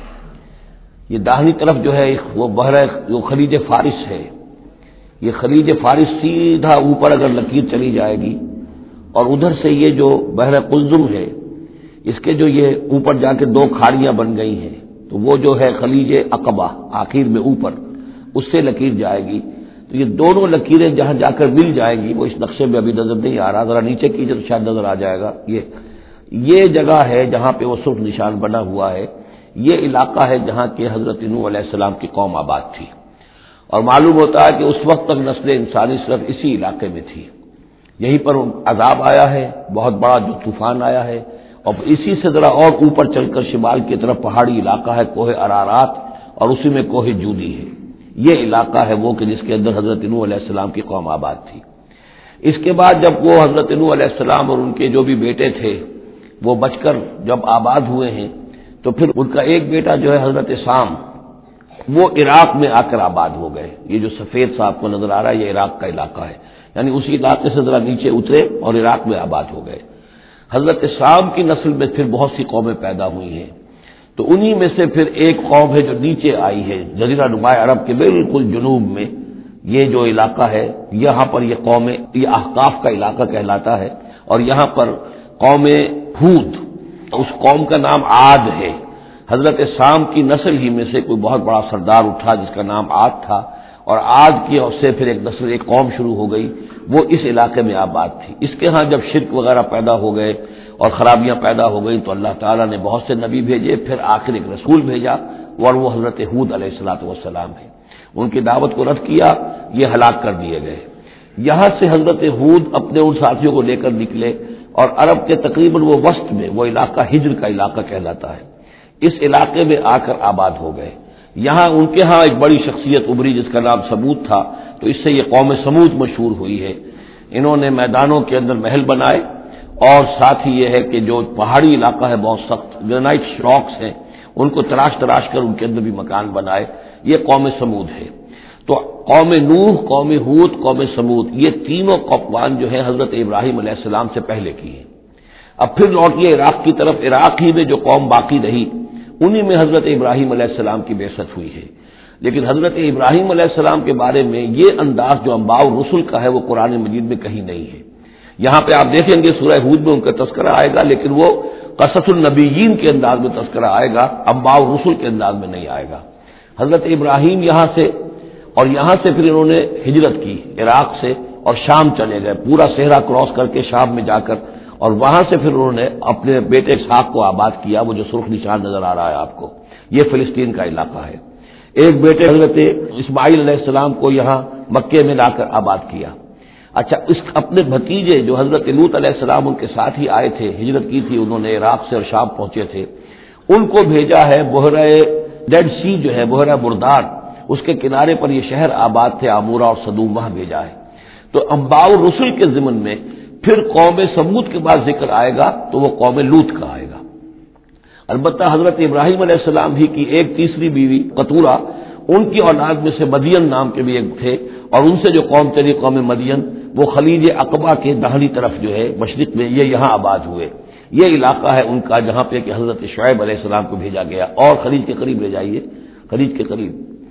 یہ داہنی طرف جو ہے وہ بحر جو خلیج فارس ہے، یہ خلیج فارس سیدھا اوپر اگر لکیر چلی جائے گی اور ادھر سے یہ جو بحر قلزم ہے، اس کے جو یہ اوپر جا کے 2 کھاڑیاں بن گئی ہیں، تو وہ جو ہے خلیج عقبہ آخر میں اوپر اس سے لکیر جائے گی. تو یہ دونوں لکیریں جہاں جا کر مل جائیں گی، وہ اس نقشے میں ابھی نظر نہیں آ رہا، ذرا نیچے کیجیے تو شاید نظر آ جائے گا. یہ جگہ ہے جہاں پہ وہ سرخ نشان بنا ہوا ہے. یہ علاقہ ہے جہاں کہ حضرت نوح علیہ السلام کی قوم آباد تھی، اور معلوم ہوتا ہے کہ اس وقت تک نسل انسانی صرف اسی علاقے میں تھی. یہیں پر عذاب آیا ہے، بہت بڑا جو طوفان آیا ہے، اور اسی سے ذرا اور اوپر چل کر شمال کی طرف پہاڑی علاقہ ہے کوہ ارارات، اور اسی میں کوہ جودی ہے. یہ علاقہ ہے وہ کہ جس کے اندر حضرت نوح علیہ السلام کی قوم آباد تھی. اس کے بعد جب وہ حضرت نوح علیہ السلام اور ان کے جو بھی بیٹے تھے وہ بچ کر جب آباد ہوئے ہیں، تو پھر ان کا ایک بیٹا جو ہے حضرت سام، وہ عراق میں آ کر آباد ہو گئے. یہ جو سفید صاحب کو نظر آ رہا ہے یہ عراق کا علاقہ ہے، یعنی اسی علاقے سے ذرا نیچے اترے اور عراق میں آباد ہو گئے. حضرت سام کی نسل میں پھر بہت سی قومیں پیدا ہوئی ہیں. تو انہی میں سے پھر ایک قوم ہے جو نیچے آئی ہے جزیرہ نما عرب کے بالکل جنوب میں. یہ جو علاقہ ہے یہاں پر یہ قوم، یہ احقاف کا علاقہ کہلاتا ہے، اور یہاں پر قوم ہود، اس قوم کا نام عاد ہے. حضرت سام کی نسل ہی میں سے کوئی بہت بڑا سردار اٹھا جس کا نام عاد تھا، اور عاد کی اور سے پھر ایک نسل، ایک قوم شروع ہو گئی، وہ اس علاقے میں آباد تھی. اس کے ہاں جب شرک وغیرہ پیدا ہو گئے اور خرابیاں پیدا ہو گئی تو اللہ تعالیٰ نے بہت سے نبی بھیجے، پھر آخر ایک رسول بھیجا اور وہ حضرت ہود علیہ الصلوۃ والسلام ہے. ان کی دعوت کو رد کیا، یہ ہلاک کر دیے گئے. یہاں سے حضرت ہود اپنے ان ساتھیوں کو لے کر نکلے اور عرب کے تقریباً وہ وسط میں وہ علاقہ ہجر کا علاقہ کہلاتا ہے، اس علاقے میں آ کر آباد ہو گئے. یہاں ان کے ہاں ایک بڑی شخصیت ابری جس کا نام سمود تھا، تو اس سے یہ قوم سمود مشہور ہوئی ہے. انہوں نے میدانوں کے اندر محل بنائے، اور ساتھ ہی یہ ہے کہ جو پہاڑی علاقہ ہے بہت سخت گرینائٹ راکس ہیں، ان کو تراش کر ان کے اندر بھی مکان بنائے. یہ قوم سمود ہے. تو قوم نوح، قوم ہود، قوم سمود، یہ تینوں قومان جو ہیں حضرت ابراہیم علیہ السلام سے پہلے کی ہیں. اب پھر لوٹیے عراق کی طرف. عراق ہی میں جو قوم باقی رہی انہی میں حضرت ابراہیم علیہ السلام کی بعثت ہوئی ہے. لیکن حضرت ابراہیم علیہ السلام کے بارے میں یہ انداز جو انباء الرسل کا ہے وہ قرآن مجید میں کہیں نہیں ہے. یہاں پہ آپ دیکھیں گے سورہ ہود میں ان کا تذکرہ آئے گا، لیکن وہ قصص النبیین کے انداز میں تذکرہ آئے گا، انباء الرسل کے انداز میں نہیں آئے گا۔ حضرت ابراہیم یہاں سے اور یہاں سے پھر انہوں نے ہجرت کی عراق سے اور شام چلے گئے، پورا صحرا کراس کر کے شام میں جا کر، اور وہاں سے پھر انہوں نے اپنے بیٹے اسحاق کو آباد کیا، وہ جو سرخ نشان نظر آ رہا ہے آپ کو، یہ فلسطین کا علاقہ ہے۔ ایک بیٹے حضرت اسماعیل علیہ السلام کو یہاں مکے میں لا کر آباد کیا۔ اچھا، اس اپنے بھتیجے جو حضرت لوط علیہ السلام ان کے ساتھ ہی آئے تھے، ہجرت کی تھی انہوں نے، عراق سے اور شام پہنچے تھے، ان کو بھیجا ہے بحیرہ ڈیڈ سی جو ہے، بحیرہ مردار، اس کے کنارے پر یہ شہر آباد تھے، عمورہ اور صدوم، وہاں بھیجا ہے۔ تو انباء الرسل کے ضمن میں پھر قوم سمود کے بعد ذکر آئے گا تو وہ قوم لوط کا آئے گا۔ البتہ حضرت ابراہیم علیہ السلام ہی کی ایک تیسری بیوی قطورہ، ان کی اولاد میں سے مدین نام کے بھی ایک تھے، اور ان سے جو قوم چلی قوم مدین، وہ خلیج عقبہ کے داہنی طرف جو ہے مشرق میں، یہ یہاں آباد ہوئے۔ یہ علاقہ ہے ان کا جہاں پہ کہ حضرت شعیب علیہ السلام کو بھیجا گیا، اور خلیج کے قریب لے جائیے، خلیج کے قریب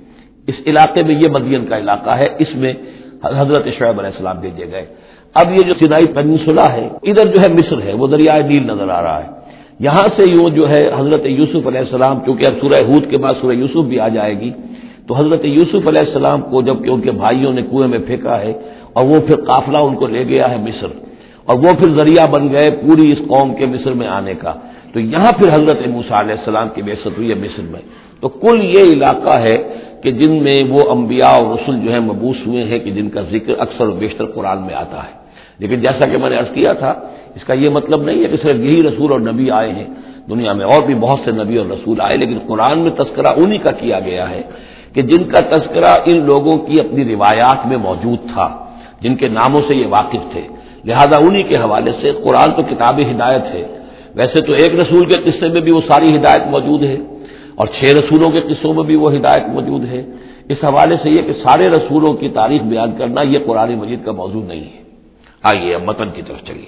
اس علاقے میں یہ مدین کا علاقہ ہے، اس میں حضرت شعیب علیہ السلام بھیجے گئے۔ اب یہ جو سینائی پیننسولا ہے، ادھر جو ہے مصر ہے، وہ دریائے نیل نظر آ رہا ہے۔ یہاں سے یوں جو ہے حضرت یوسف علیہ السلام، کیونکہ اب سورہ ہود کے بعد سورہ یوسف بھی آ جائے گی، تو حضرت یوسف علیہ السلام کو جب کہ ان کے بھائیوں نے کنویں میں پھینکا ہے، اور وہ پھر قافلہ ان کو لے گیا ہے مصر، اور وہ پھر ذریعہ بن گئے پوری اس قوم کے مصر میں آنے کا، تو یہاں پھر حضرت موسیٰ علیہ السلام کی بعثت ہوئی ہے مصر میں۔ تو کل یہ علاقہ ہے کہ جن میں وہ انبیاء اور رسل جو ہیں مبعوث ہوئے ہیں، کہ جن کا ذکر اکثر و بیشتر قرآن میں آتا ہے۔ لیکن جیسا کہ میں نے عرض کیا تھا، اس کا یہ مطلب نہیں ہے کہ صرف یہی رسول اور نبی آئے ہیں، دنیا میں اور بھی بہت سے نبی اور رسول آئے، لیکن قرآن میں تذکرہ انہی کا کیا گیا ہے کہ جن کا تذکرہ ان لوگوں کی اپنی روایات میں موجود تھا، جن کے ناموں سے یہ واقف تھے، لہذا انہی کے حوالے سے قرآن تو کتاب ہدایت ہے۔ ویسے تو ایک رسول کے قصے میں بھی وہ ساری ہدایت موجود ہے، اور 6 رسولوں کے قصوں میں بھی وہ ہدایت موجود ہے۔ اس حوالے سے یہ کہ سارے رسولوں کی تاریخ بیان کرنا یہ قرآن مجید کا موضوع نہیں ہے۔ آئیے اب متن کی طرف چلیے۔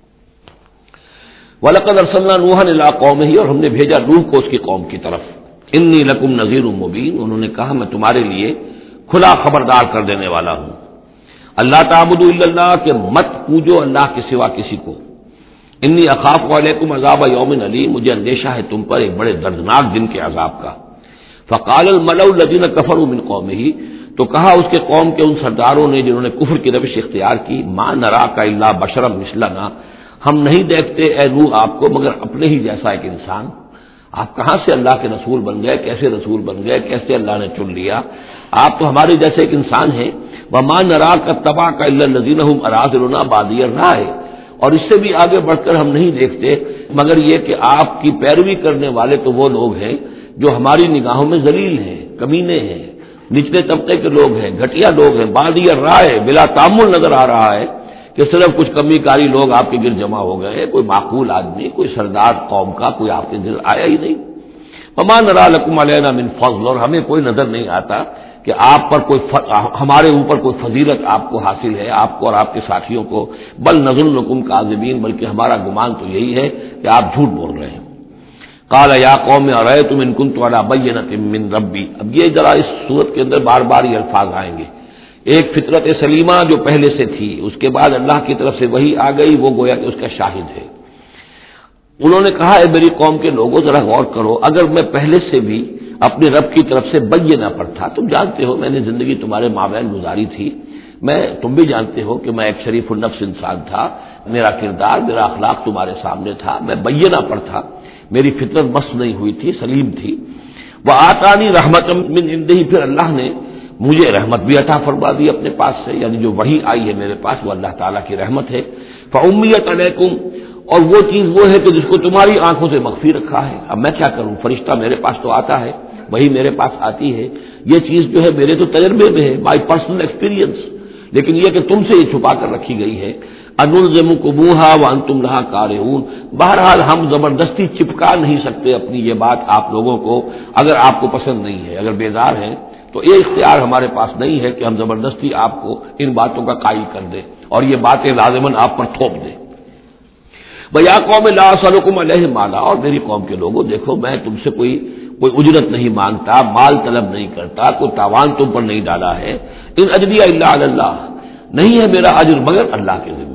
وَلَقَدْ أَرْسَلْنَا نُوحًا إِلَىٰ قَوْمِهِ، اور ہم نے بھیجا نوح کو اس کی قوم کی طرف۔ إِنِّي لَكُمْ نَذِيرٌ مُّبِينٌ، انہوں نے کہا میں تمہارے لیے کھلا خبردار کر دینے والا ہوں۔ اللہ تعبدوا الا اللہ، کہ مت پوجو اللہ کے سوا کسی کو۔ انی اخاف علیکم عذاب یوم علیم، مجھے اندیشہ ہے تم پر ایک بڑے دردناک دن کے عذاب کا۔ فقال الملأ الذین کفروا من قومہ، تو کہا اس کے قوم کے ان سرداروں نے جنہوں نے کفر کی روش اختیار کی، ما نراک الا بشرا مثلنا، ہم نہیں دیکھتے اے نوح آپ کو مگر اپنے ہی جیسا ایک انسان۔ آپ کہاں سے اللہ کے رسول بن گئے، کیسے رسول بن گئے، کیسے اللہ نے چن لیا؟ آپ تو ہمارے جیسے ایک انسان ہیں۔ وما نراک اتبعک الا الذین هم اراذلنا بادی الرائے، اور اس سے بھی آگے بڑھ کر ہم نہیں دیکھتے مگر یہ کہ آپ کی پیروی کرنے والے تو وہ لوگ ہیں جو ہماری نگاہوں میں ذلیل ہیں، کمینے ہیں، نچلے طبقے کے لوگ ہیں، گھٹیا لوگ ہیں، بادی الرائے، بلا تعمل نظر آ رہا ہے کہ صرف کچھ کمی کاری لوگ آپ کے گرد جمع ہو گئے، کوئی معقول آدمی، کوئی سردار قوم کا کوئی آپ کے گرد آیا ہی نہیں۔ وما نرى لكم علينا من فضل، اور ہمیں کوئی نظر نہیں آتا کہ آپ پر کوئی ہمارے اوپر کوئی فضیلت آپ کو حاصل ہے، آپ کو اور آپ کے ساتھیوں کو، بل نظنکم کاذبین، بلکہ ہمارا گمان تو یہی ہے کہ آپ جھوٹ بول رہے ہیں۔ قال یا قوم ارأیتم ان كنت على بینۃ من ربی، اب یہ ذرا اس صورت کے اندر بار بار یہ الفاظ آئیں گے۔ ایک فطرت سلیمہ جو پہلے سے تھی، اس کے بعد اللہ کی طرف سے وحی آ گئی، وہ گویا کہ اس کا شاہد ہے۔ انہوں نے کہا اے میری قوم کے لوگوں ذرا غور کرو، اگر میں پہلے سے بھی اپنے رب کی طرف سے بینہ پر تھا، تم جانتے ہو میں نے زندگی تمہارے مابین گزاری تھی، تم بھی جانتے ہو کہ میں ایک شریف النفس انسان تھا، میرا کردار میرا اخلاق تمہارے سامنے تھا، میں بینہ پر تھا، میری فطرت مس نہیں ہوئی تھی، سلیم تھی۔ وآتانی رحمۃ من عنده، پھر اللہ نے مجھے رحمت بھی عطا فرما دی اپنے پاس سے، یعنی جو وحی آئی ہے میرے پاس وہ اللہ تعالیٰ کی رحمت ہے۔ فأمیت علیکم، اور وہ چیز وہ ہے کہ جس کو تمہاری آنکھوں سے مخفی رکھا ہے، اب میں کیا کروں، فرشتہ میرے پاس تو آتا ہے، وہی میرے پاس آتی ہے، یہ چیز جو ہے میرے تو تجربے میں ہے، بائی پرسنل ایکسپیرینس، لیکن یہ کہ تم سے یہ چھپا کر رکھی گئی ہے۔ انلزمکموہا وانتم لہا کارہون، بہرحال ہم زبردستی چپکا نہیں سکتے اپنی یہ بات آپ لوگوں کو، اگر آپ کو پسند نہیں ہے، اگر بیزار ہیں تو یہ اختیار ہمارے پاس نہیں ہے کہ ہم زبردستی آپ کو ان باتوں کا قائل کر دیں اور یہ باتیں لازماً آپ پر تھوپ دیں۔ بیا قوم لا اسألکم علیہ مالا، اور میری قوم کے لوگوں دیکھو میں تم سے کوئی اجرت نہیں مانگتا، مال طلب نہیں کرتا، کوئی تاوان تم پر نہیں ڈالا ہے۔ ان اجریہ الا علی اللہ، نہیں ہے میرا اجر مگر اللہ کے ذمے۔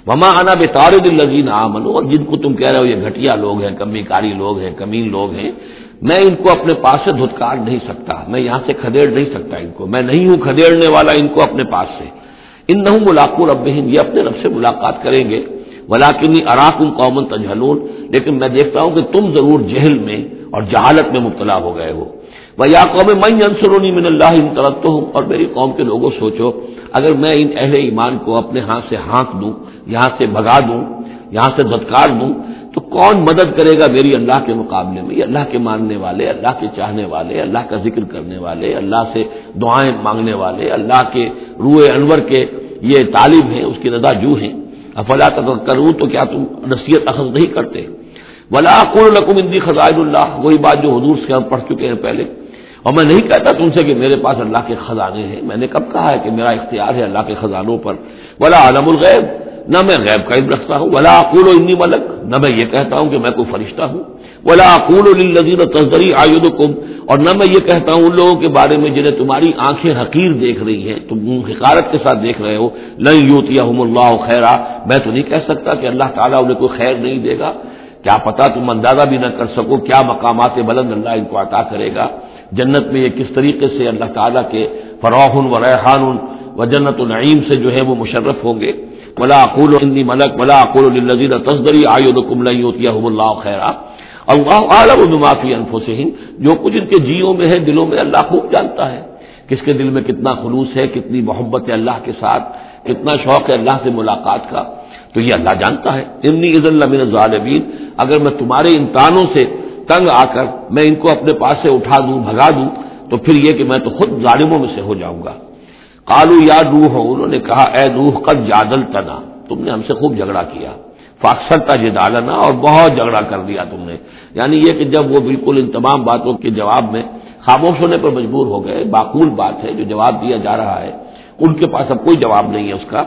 وما انا بطارد الذین آمنوا، اور جن کو تم کہہ رہے ہو یہ گھٹیا لوگ ہیں، کمی کاری لوگ ہیں، کمین لوگ ہیں، میں ان کو اپنے پاس سے دھتکار نہیں سکتا، میں یہاں سے کھدیڑ نہیں سکتا ان کو، میں نہیں ہوں کھدیڑنے والا ان کو اپنے پاس سے۔ انہم ملاقو ربہم، یہ اپنے رب سے ملاقات کریں گے، ولکنی اراکم قوما تجہلون، لیکن میں دیکھتا ہوں کہ تم ضرور جہل میں اور جہالت میں مبتلا ہو گئے ہو۔ وَيَا قَوْمِ مَن يَنصُرُنِي مِنَ اللَّهِ إِن طَرَدتُّهُمْ، اور میری قوم کے لوگوں سوچو اگر میں ان اہل ایمان کو اپنے ہاتھ سے ہانک دوں، یہاں سے بھگا دوں، یہاں سے دھتکار دوں، تو کون مدد کرے گا میری اللہ کے مقابلے میں؟ یہ اللہ کے ماننے والے، اللہ کے چاہنے والے، اللہ کا ذکر کرنے والے، اللہ سے دعائیں مانگنے والے، اللہ کے روح انور کے یہ طالب ہیں، اس کی رضا جو ہیں۔ افلا تذکرون، تو کیا تم نصیحت اخذ نہیں کرتے؟ ولا اقول لکم عندی خزائن اللہ، وہی بات جو حضور سے ہم پڑھ چکے ہیں پہلے، اور میں نہیں کہتا تم سے کہ میرے پاس اللہ کے خزانے ہیں، میں نے کب کہا ہے کہ میرا اختیار ہے اللہ کے خزانوں پر؟ ولا عالم الغیب، نہ میں غیب کا علم رکھتا ہوں، ولا اقول انی ملک، نہ میں یہ کہتا ہوں کہ میں کوئی فرشتہ ہوں، ولا اقول للذین تزدری اعینکم، اور نہ میں یہ کہتا ہوں ان لوگوں کے بارے میں جنہیں تمہاری آنکھیں حقیر دیکھ رہی ہیں، تم حقارت کے ساتھ دیکھ رہے ہو، لن یؤتیہم اللہ خیرا، میں تو نہیں کہہ سکتا کہ اللہ تعالیٰ انہیں کوئی خیر نہیں دے گا، کیا پتا تم اندازہ بھی نہ کر سکو کیا مقامات بلند اللہ ان کو عطا کرے گا، جنت میں یہ کس طریقے سے اللہ تعالیٰ کے فراح و ریحان و جنت النعیم سے جو ہے وہ مشرف ہوں گے۔ ولا اقول انی ملک ولا اقول للذین تزدری اعینکم لن یؤتیہم اللہ خیرا، اللہ اعلم بما فی انفسہم، جو کچھ ان کے جیوں میں ہے، دلوں میں، اللہ خوب جانتا ہے کس کے دل میں کتنا خلوص ہے، کتنی محبت ہے اللہ کے ساتھ، کتنا شوق ہے اللہ سے ملاقات کا، تو یہ اللہ جانتا ہے۔ انی اذا لمن الظالمین، اگر میں تمہارے امتحانوں سے تنگ آ کر میں ان کو اپنے پاس سے اٹھا دوں، بھگا دوں، تو پھر یہ کہ میں تو خود ظالموں میں سے ہو جاؤں گا۔ قالوا یا نوح، انہوں نے کہا اے نوح قد جادلتنا، تم نے ہم سے خوب جھگڑا کیا، فاکثرت جدالنا، اور بہت جھگڑا کر دیا تم نے، یعنی یہ کہ جب وہ بالکل ان تمام باتوں کے جواب میں خاموش ہونے پر مجبور ہو گئے، معقول بات ہے جو جواب دیا جا رہا ہے، ان کے پاس اب کوئی جواب نہیں ہے اس کا۔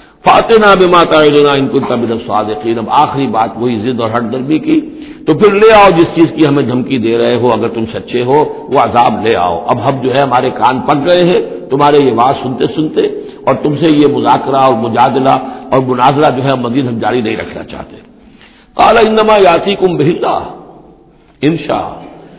فاتنا بما تعدنا ان کنت من الصادقین، اب آخری بات وہی ضد اور ہٹ درمی کی، تو پھر لے آؤ جس چیز کی ہمیں دھمکی دے رہے ہو، اگر تم سچے ہو وہ عذاب لے آؤ۔ اب ہم جو ہے ہمارے کان پک گئے ہیں تمہارے یہ بات سنتے سنتے، اور تم سے یہ مذاکرہ اور مجادلہ اور مناظرہ جو ہے مزید ہم جاری نہیں رکھنا چاہتے۔ قال انما یاتیکم بہ اللہ ان شاء،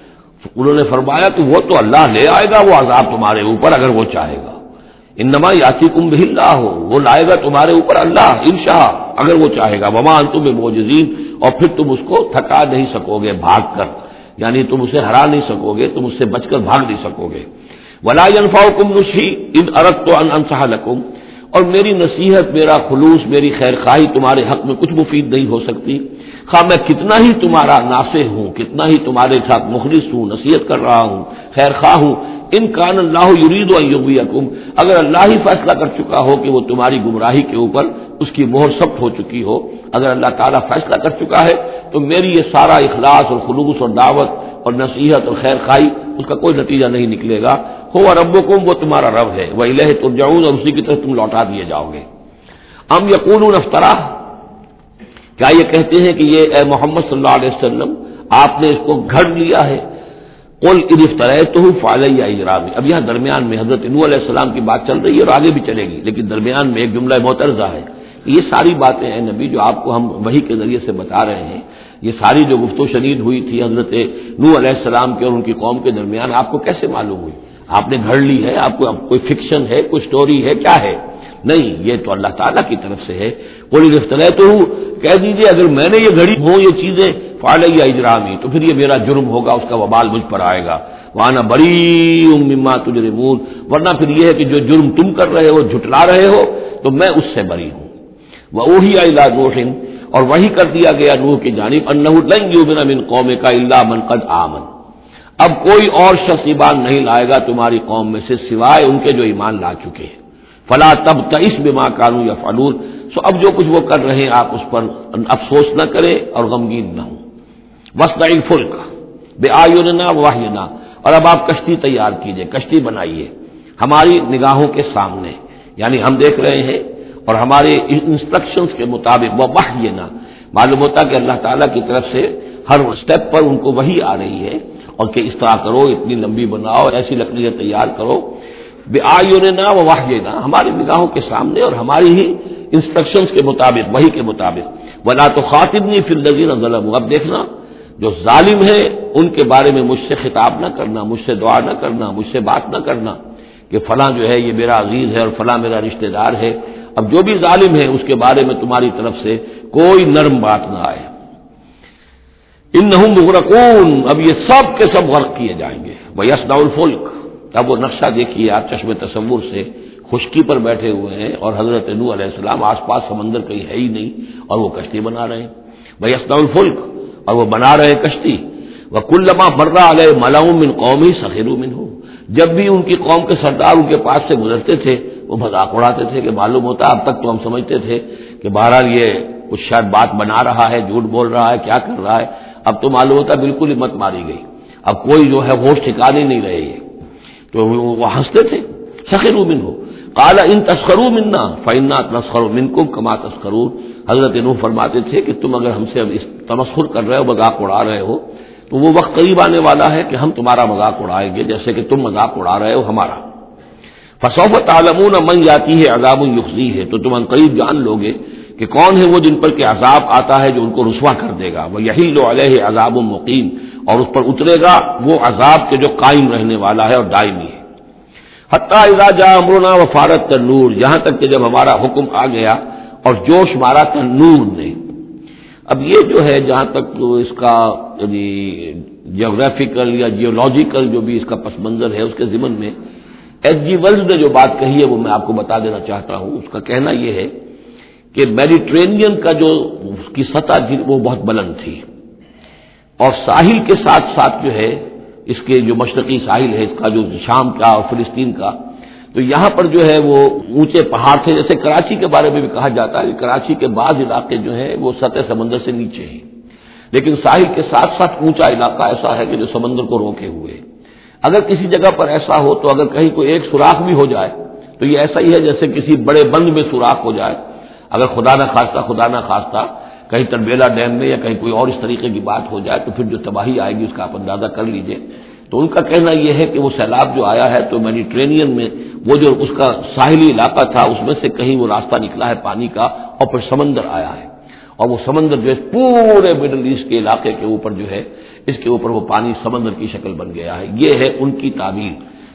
انہوں نے فرمایا کہ وہ تو اللہ لے آئے گا وہ عذاب تمہارے اوپر اگر وہ چاہے گا، انما یاتیکم بہ اللہ، وہ لائے گا تمہارے اوپر اللہ انشاء اگر وہ چاہے گا، وما انتم بمعجزین، اور پھر تم اس کو تھکا نہیں سکو گے بھاگ کر، یعنی تم اسے ہرا نہیں سکو گے، تم اس سے بچ کر بھاگ نہیں سکو گے۔ ولا ينفعکم نصحی ان اردت ان انصح لکم، اور میری نصیحت، میرا خلوص، میری خیر خواہی تمہارے حق میں کچھ مفید نہیں ہو سکتی، خواہ میں کتنا ہی تمہارا ناصح ہوں، کتنا ہی تمہارے ساتھ مخلص ہوں، نصیحت کر رہا ہوں، خیر خواہ ہوں۔ ان کان اللہ یرید ان یغویکم، اگر اللہ ہی فیصلہ کر چکا ہو کہ وہ تمہاری گمراہی کے اوپر اس کی مہر ثبت ہو چکی ہو، اگر اللہ تعالیٰ فیصلہ کر چکا ہے تو میری یہ سارا اخلاص اور خلوص اور دعوت اور نصیحت اور خیر خواہی اس کا کوئی نتیجہ نہیں نکلے گا۔ هو ربکم، وہ تمہارا رب ہے، وإلیہ ترجعون، اور اسی کی طرف تم لوٹا دیے جاؤ گے۔ ام یقولون افترا، کیا یہ کہتے ہیں کہ یہ اے محمد صلی اللہ علیہ وسلم آپ نے اس کو گھڑ لیا ہے؟ قل ان افتریتہ فعلی اجرامی، اب یہاں درمیان میں حضرت نوح علیہ السلام کی بات چل رہی ہے اور آگے بھی چلے گی، لیکن درمیان میں ایک جملہ معترضہ ہے۔ یہ ساری باتیں ہیں نبی جو آپ کو ہم وحی کے ذریعے سے بتا رہے ہیں، یہ ساری جو گفت و شنید ہوئی تھی حضرت نوح علیہ السلام کے اور ان کی قوم کے درمیان، آپ کو کیسے معلوم ہوئی؟ آپ نے گھڑ لی ہے؟ آپ کو کوئی فکشن ہے، کوئی سٹوری ہے، کیا ہے؟ نہیں، یہ تو اللہ تعالیٰ کی طرف سے ہے۔ قل ان افتریتہ، کہہ دیجیے اگر میں نے یہ گھڑی ہوں یہ چیزیں، فعلی اجرامی، تو پھر یہ میرا جرم ہوگا، اس کا وبال مجھ پر آئے گا۔ وانا بریء مما تجرمون، ورنہ پھر یہ ہے کہ جو جرم تم کر رہے ہو، جھٹلا رہے ہو، تو میں اس سے بری ہوں۔ وأوحی الی نوح، اور وحی کر دیا گیا نوح کی جانب، انہ لن یؤمن من قومک الا من قد آمن، اب کوئی اور شخص ایمان نہیں لائے گا تمہاری قوم میں سے سوائے ان کے جو ایمان لا چکے ہیں۔ فلا تبتئس بما كانوا يفعلون، سو اب جو کچھ وہ کر رہے ہیں آپ اس پر افسوس نہ کریں اور غمگین نہ ہوں۔ واصنع الفلک بأعیننا ووحینا، اور اب آپ کشتی تیار کیجئے، کشتی بنائیے ہماری نگاہوں کے سامنے، یعنی ہم دیکھ رہے ہیں اور ہمارے انسٹرکشنز کے مطابق، ووحینا معلوم ہوتا کہ اللہ تعالیٰ کی طرف سے ہر سٹیپ پر ان کو وحی آ رہی ہے، اور کہ اس طرح کرو، اتنی لمبی بناؤ، ایسی لکڑیاں تیار کرو، بِأَعْيُنِنَا وَوَحْيِنَا، ہماری نگاہوں کے سامنے اور ہماری ہی انسٹرکشنز کے مطابق، وحی کے مطابق. ولا تخاطبنی فی الذین ظلموا، اب دیکھنا جو ظالم ہیں ان کے بارے میں مجھ سے خطاب نہ کرنا، مجھ سے دعا نہ کرنا، مجھ سے بات نہ کرنا کہ فلاں جو ہے یہ میرا عزیز ہے اور فلاں میرا رشتہ دار ہے. اب جو بھی ظالم ہے اس کے بارے میں تمہاری طرف سے کوئی نرم بات نہ آئے. انہم مغرقون، اب یہ سب کے سب غرق کیے جائیں گے. ویصنع الفلک، اب وہ نقشہ دیکھیے آپ چشم تصور سے، خشکی پر بیٹھے ہوئے ہیں اور حضرت نوح علیہ السلام آس پاس سمندر کہیں ہے ہی نہیں اور وہ کشتی بنا رہے ہیں. ویصنع الفلک، اور وہ بنا رہے کشتی. وکلما مر علیہ ملأ من قومہ سخروا منہ، جب بھی ان کی قوم کے سردار ان کے پاس سے گزرتے تھے وہ مذاق اڑاتے تھے کہ معلوم ہوتا اب تک تو ہم سمجھتے تھے کہ بہرحال یہ کچھ شاید بات بنا رہا ہے، جھوٹ بول رہا ہے، کیا کر رہا ہے. اب تو معلوم ہوتا بالکل ہی مت ماری گئی، اب کوئی جو ہے ہوش ٹھکانے نہیں رہے. تو وہ ہنستے تھے. سخروا منہ قال ان تسخروا منا فإنا نسخر منکم کما تسخرون، حضرت نوح فرماتے تھے کہ تم اگر ہم سے اس تمسخر کر رہے ہو، مذاق اڑا رہے ہو، تو وہ وقت قریب آنے والا ہے کہ ہم تمہارا مذاق اڑائیں گے جیسے کہ تم مذاق اڑا رہے ہو ہمارا. فسوف تعلمون من یاتیہ عذاب یخزیہ، تو تم ان قریب جان لوگے کہ کون ہے وہ جن پر کہ عذاب آتا ہے جو ان کو رسوا کر دے گا. ویحل علیہ عذاب مقیم، اور اس پر اترے گا وہ عذاب کے جو قائم رہنے والا ہے اور دائمی ہے. حتی اذا جاء امرنا وفارت التنور، یہاں تک کہ جب ہمارا حکم آ گیا اور جوش مارا تنور نے. اب یہ جو ہے جہاں تک اس کا یعنی جیوگرافیکل یا جیولوجیکل جو بھی اس کا پس منظر ہے اس کے ضمن میں ایچ جی ویلز نے جو بات کہی ہے وہ میں آپ کو بتا دینا چاہتا ہوں. اس کا کہنا یہ ہے کہ میڈیٹرینین کا جو اس کی سطح وہ بہت بلند تھی اور ساحل کے ساتھ ساتھ جو ہے اس کے جو مشرقی ساحل ہے اس کا جو شام کا اور فلسطین کا، تو یہاں پر جو ہے وہ اونچے پہاڑ تھے. جیسے کراچی کے بارے میں بھی کہا جاتا ہے کہ کراچی کے بعض علاقے جو ہیں وہ سطح سمندر سے نیچے ہیں، لیکن ساحل کے ساتھ ساتھ اونچا علاقہ ایسا ہے کہ جو سمندر کو روکے ہوئے. اگر کسی جگہ پر ایسا ہو تو اگر کہیں کوئی ایک سوراخ بھی ہو جائے تو یہ ایسا ہی ہے جیسے کسی بڑے بند میں سوراخ ہو جائے. اگر خدا نہ خواستہ کہیں تربیلا ڈیم میں یا کہیں کوئی اور اس طریقے کی بات ہو جائے تو پھر جو تباہی آئے گی اس کا آپ اندازہ کر لیجئے. تو ان کا کہنا یہ ہے کہ وہ سیلاب جو آیا ہے تو میڈیٹرینین میں وہ جو اس کا ساحلی علاقہ تھا اس میں سے کہیں وہ راستہ نکلا ہے پانی کا اور پھر سمندر آیا ہے، اور وہ سمندر جو ہے پورے مڈل ایسٹ کے علاقے کے اوپر جو ہے اس کے اوپر وہ پانی سمندر کی شکل بن گیا ہے. یہ ہے ان کی تعبیر.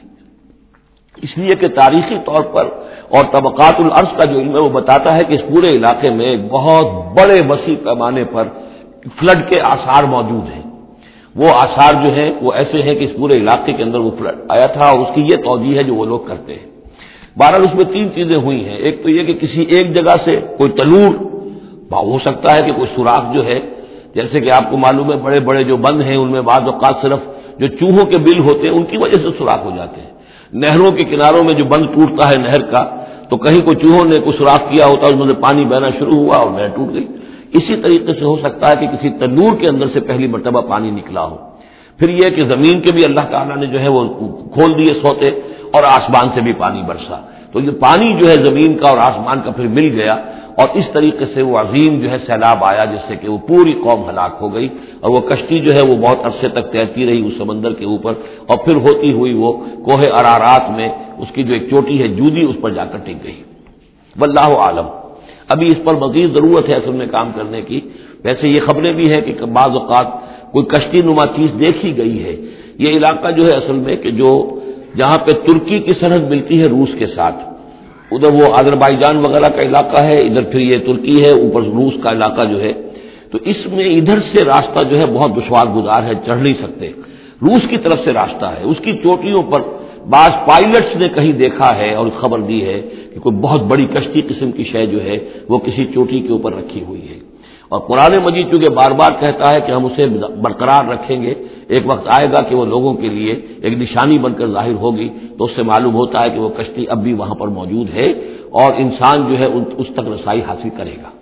اس لیے کہ تاریخی طور پر اور طبقات الارض کا جو علم ہے وہ بتاتا ہے کہ اس پورے علاقے میں ایک بہت بڑے وسیع پیمانے پر فلڈ کے آثار موجود ہیں. وہ آثار جو ہیں وہ ایسے ہیں کہ اس پورے علاقے کے اندر وہ فلڈ آیا تھا، اور اس کی یہ توجیہ ہے جو وہ لوگ کرتے ہیں. بہرحال اس میں تین چیزیں ہوئی ہیں. ایک تو یہ کہ کسی ایک جگہ سے کوئی تنور ہو سکتا ہے کہ کوئی سوراخ جو ہے، جیسے کہ آپ کو معلوم ہے بڑے بڑے جو بند ہیں ان میں بعض اوقات صرف جو چوہوں کے بل ہوتے ہیں ان کی وجہ سے سوراخ ہو جاتے ہیں. نہروں کے کناروں میں جو بند ٹوٹتا ہے نہر کا، تو کہیں کوئی چوہوں نے کوئی سوراخ کیا ہوتا ہے، اس میں سے پانی بہنا شروع ہوا اور نہر ٹوٹ گئی. اسی طریقے سے ہو سکتا ہے کہ کسی تنور کے اندر سے پہلی مرتبہ پانی نکلا ہو. پھر یہ کہ زمین کے بھی اللہ تعالیٰ نے جو ہے وہ کھول دیے سوتے اور آسمان سے بھی پانی برسا، تو یہ پانی جو ہے زمین کا اور آسمان کا پھر مل گیا اور اس طریقے سے وہ عظیم جو ہے سیلاب آیا جس سے کہ وہ پوری قوم ہلاک ہو گئی. اور وہ کشتی جو ہے وہ بہت عرصے تک تیرتی رہی اس سمندر کے اوپر، اور پھر ہوتی ہوئی وہ کوہ ارارات میں اس کی جو ایک چوٹی ہے جودی اس پر جا کر ٹک گئی. واللہ عالم. ابھی اس پر مزید ضرورت ہے اصل میں کام کرنے کی. ویسے یہ خبریں بھی ہیں کہ بعض اوقات کوئی کشتی نما چیز دیکھی گئی ہے. یہ علاقہ جو ہے اصل میں کہ جو جہاں پہ ترکی کی سرحد ملتی ہے روس کے ساتھ، ادھر وہ آذربائیجان وغیرہ کا علاقہ ہے، ادھر پھر یہ ترکی ہے، اوپر روس کا علاقہ جو ہے، تو اس میں ادھر سے راستہ جو ہے بہت دشوار گزار ہے، چڑھ نہیں سکتے. روس کی طرف سے راستہ ہے، اس کی چوٹیوں پر بعض پائلٹس نے کہیں دیکھا ہے اور خبر دی ہے کہ کوئی بہت بڑی کشتی قسم کی شے جو ہے وہ کسی چوٹی کے اوپر رکھی ہوئی ہے. اور قرآن مجید چونکہ بار بار کہتا ہے کہ ہم اسے برقرار رکھیں گے، ایک وقت آئے گا کہ وہ لوگوں کے لیے ایک نشانی بن کر ظاہر ہوگی، تو اس سے معلوم ہوتا ہے کہ وہ کشتی اب بھی وہاں پر موجود ہے اور انسان جو ہے اس تک رسائی حاصل کرے گا.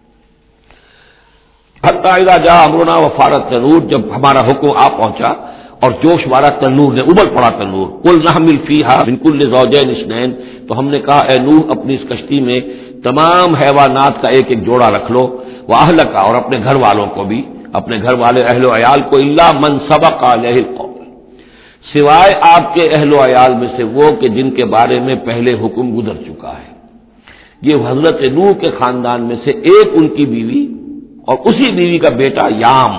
حتی اذا جاء امرنا وفارت التنور، جب ہمارا حکم آ پہنچا اور جوش مارا تنور نے، ابل پڑا تنور. قل نحمل فیہا من کل زوجین اثنین، تو ہم نے کہا اے نوح اپنی اس کشتی میں تمام حیوانات کا ایک ایک جوڑا رکھ لو، واہلک، اور اپنے گھر والوں کو بھی، اپنے گھر والے اہل و عیال کو، الا من سبق علیہ القول، سوائے آپ کے اہل و عیال میں سے وہ کہ جن کے بارے میں پہلے حکم گزر چکا ہے. یہ حضرت نوح کے خاندان میں سے ایک ان کی بیوی اور اسی بیوی کا بیٹا یام،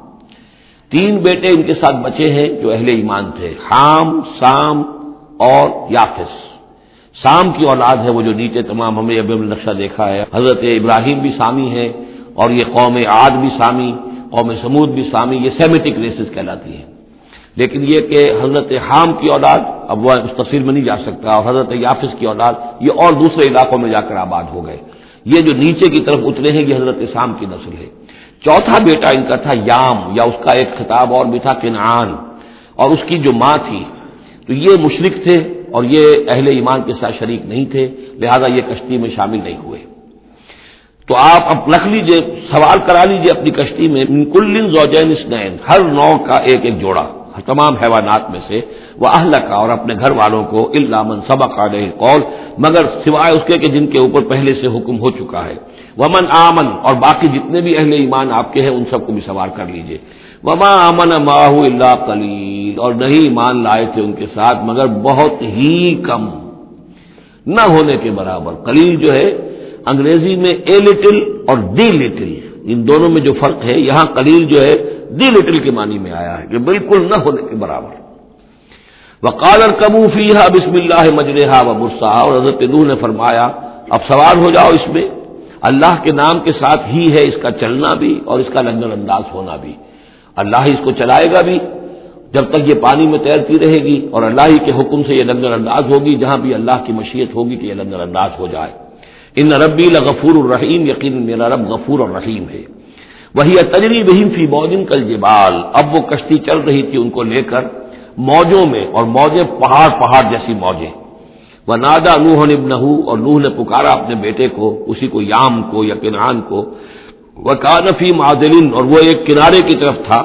تین بیٹے ان کے ساتھ بچے ہیں جو اہل ایمان تھے، حام، سام اور یافس۔ سام کی اولاد ہے وہ جو نیچے تمام ہمیں ابھی نقشہ دیکھا ہے، حضرت ابراہیم بھی سامی ہے اور یہ قوم عاد بھی سامی، قوم سمود بھی سامی، یہ سیمیٹک ریسز کہلاتی ہیں۔ لیکن یہ کہ حضرت حام کی اولاد اب وہ اس تفصیل میں نہیں جا سکتا، اور حضرت یافس کی اولاد یہ اور دوسرے علاقوں میں جا کر آباد ہو گئے۔ یہ جو نیچے کی طرف اترے ہیں یہ حضرت سام کی نسل ہے۔ چوتھا بیٹا ان کا تھا یام، یا اس کا ایک خطاب اور بھی تھا کنعان، اور اس کی جو ماں تھی تو یہ مشرک تھے اور یہ اہل ایمان کے ساتھ شریک نہیں تھے، لہذا یہ کشتی میں شامل نہیں ہوئے۔ تو آپ اب رکھ لیجئے، سوال کرا لیجئے اپنی کشتی میں، من کل زوجین اثنین، ہر نوع کا ایک ایک جوڑا تمام حیوانات میں سے، وہ اہلک، اور اپنے گھر والوں کو، الا من سبق علیہ القول، مگر سوائے اس کے کہ جن کے اوپر پہلے سے حکم ہو چکا ہے، ومن آمن، اور باقی جتنے بھی اہل ایمان آپ کے ہیں ان سب کو بھی سوار کر لیجئے، وما آمن معه الا قلیل، اور نہیں ایمان لائے تھے ان کے ساتھ مگر بہت ہی کم، نہ ہونے کے برابر۔ قلیل جو ہے انگریزی میں اے لٹل اور دی لٹل، ان دونوں میں جو فرق ہے، یہاں قلیل جو ہے دی لٹل کے معنی میں آیا ہے کہ بالکل نہ ہونے کے برابر۔ وقال اركبوا فيها بسم الله مجريها ومرساها، اور حضرت نوح نے فرمایا اب سوار ہو جاؤ اس میں، اللہ کے نام کے ساتھ ہی ہے اس کا چلنا بھی اور اس کا لنگر انداز ہونا بھی، اللہ ہی اس کو چلائے گا بھی جب تک یہ پانی میں تیرتی رہے گی، اور اللہ ہی کے حکم سے یہ لنگر انداز ہوگی جہاں بھی اللہ کی مشیت ہوگی کہ یہ لنگر انداز ہو جائے۔ ان ربی لغفور الرحیم، یقین میرا رب غفور اور رحیم ہے۔ وہی تجری بہم فی موج کالجبال، اب وہ کشتی چل رہی تھی ان کو لے کر موجوں میں، اور موجیں پہاڑ پہاڑ جیسی موجیں۔ ونادى نوح ابنہ، اور نوح نے پکارا اپنے بیٹے کو، اسی کو یام کو یا کنعان کو، وکان فی معدل، اور وہ ایک کنارے کی طرف تھا،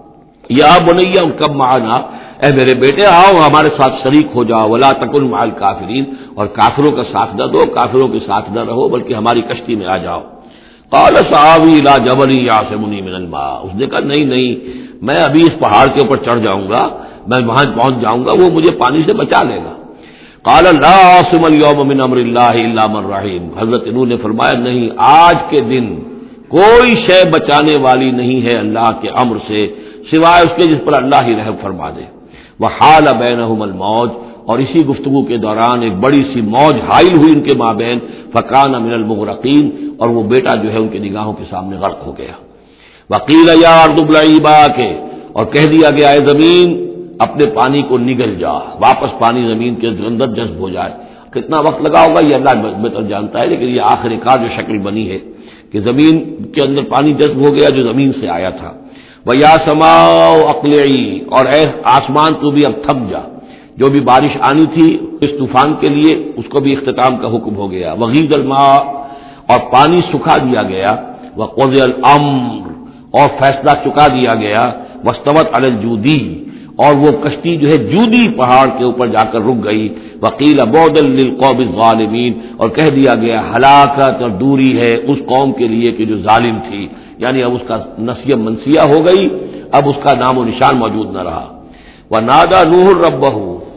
یا بنی ارکب معنا، اے میرے بیٹے آؤ ہمارے ساتھ شریک ہو جاؤ، ولا تکن مع الکافرین، اور کافروں کا ساتھ نہ دو، کافروں کے ساتھ نہ رہو بلکہ ہماری کشتی میں آ جاؤ۔ قال سآوی الی جبل یعصمنی من الماء، اس نے کہا نہیں نہیں، میں ابھی اس پہاڑ کے اوپر چڑھ جاؤں گا، میں وہاں پہنچ جاؤں گا، وہ مجھے پانی سے بچا لے گا۔ قال لا عاصم اليوم من امر اللہ الا من رحم، حضرت نوح نے فرمایا نہیں، آج کے دن کوئی شے بچانے والی نہیں ہے اللہ کے امر سے سوائے اس کے جس پر اللہ ہی رحم فرما دے۔ وحال بینہم الموج، اور اسی گفتگو کے دوران ایک بڑی سی موج حائل ہوئی ان کے مابین، فکان من المغرقین، اور وہ بیٹا جو ہے ان کی نگاہوں کے سامنے غرق ہو گیا۔ وقیل یا ارض ابلعی ماءک، اور کہہ دیا گیا اے زمین اپنے پانی کو نگل جا، واپس پانی زمین کے اندر جذب ہو جائے۔ کتنا وقت لگا ہوگا یہ اللہ بہتر جانتا ہے، لیکن یہ آخر کار جو شکل بنی ہے کہ زمین کے اندر پانی جذب ہو گیا جو زمین سے آیا تھا۔ وَيَا سَمَاءُ أَقْلِعِي، اور اے آسمان تو بھی اب تھم جا، جو بھی بارش آنی تھی اس طوفان کے لیے اس کو بھی اختتام کا حکم ہو گیا۔ وَغِيضَ الْمَاءُ، اور پانی سکھا دیا گیا۔ وَقُضِيَ الْأَمْرُ، اور فیصلہ چکا دیا گیا۔ وَاسْتَوَتْ عَلَى الْجُودِيِّ، اور وہ کشتی جو ہے جودی پہاڑ کے اوپر جا کر رک گئی۔ وَقِيلَ بُعْدًا لِلْقَوْمِ الظَّالِمِينَ، اور کہہ دیا گیا ہلاکت اور دوری ہے اس قوم کے لیے کہ جو ظالم تھی، یعنی اب اس کا نسیہ منسیہ ہو گئی، اب اس کا نام و نشان موجود نہ رہا۔ وَنَادَى نُوحٌ رَبَّهُ،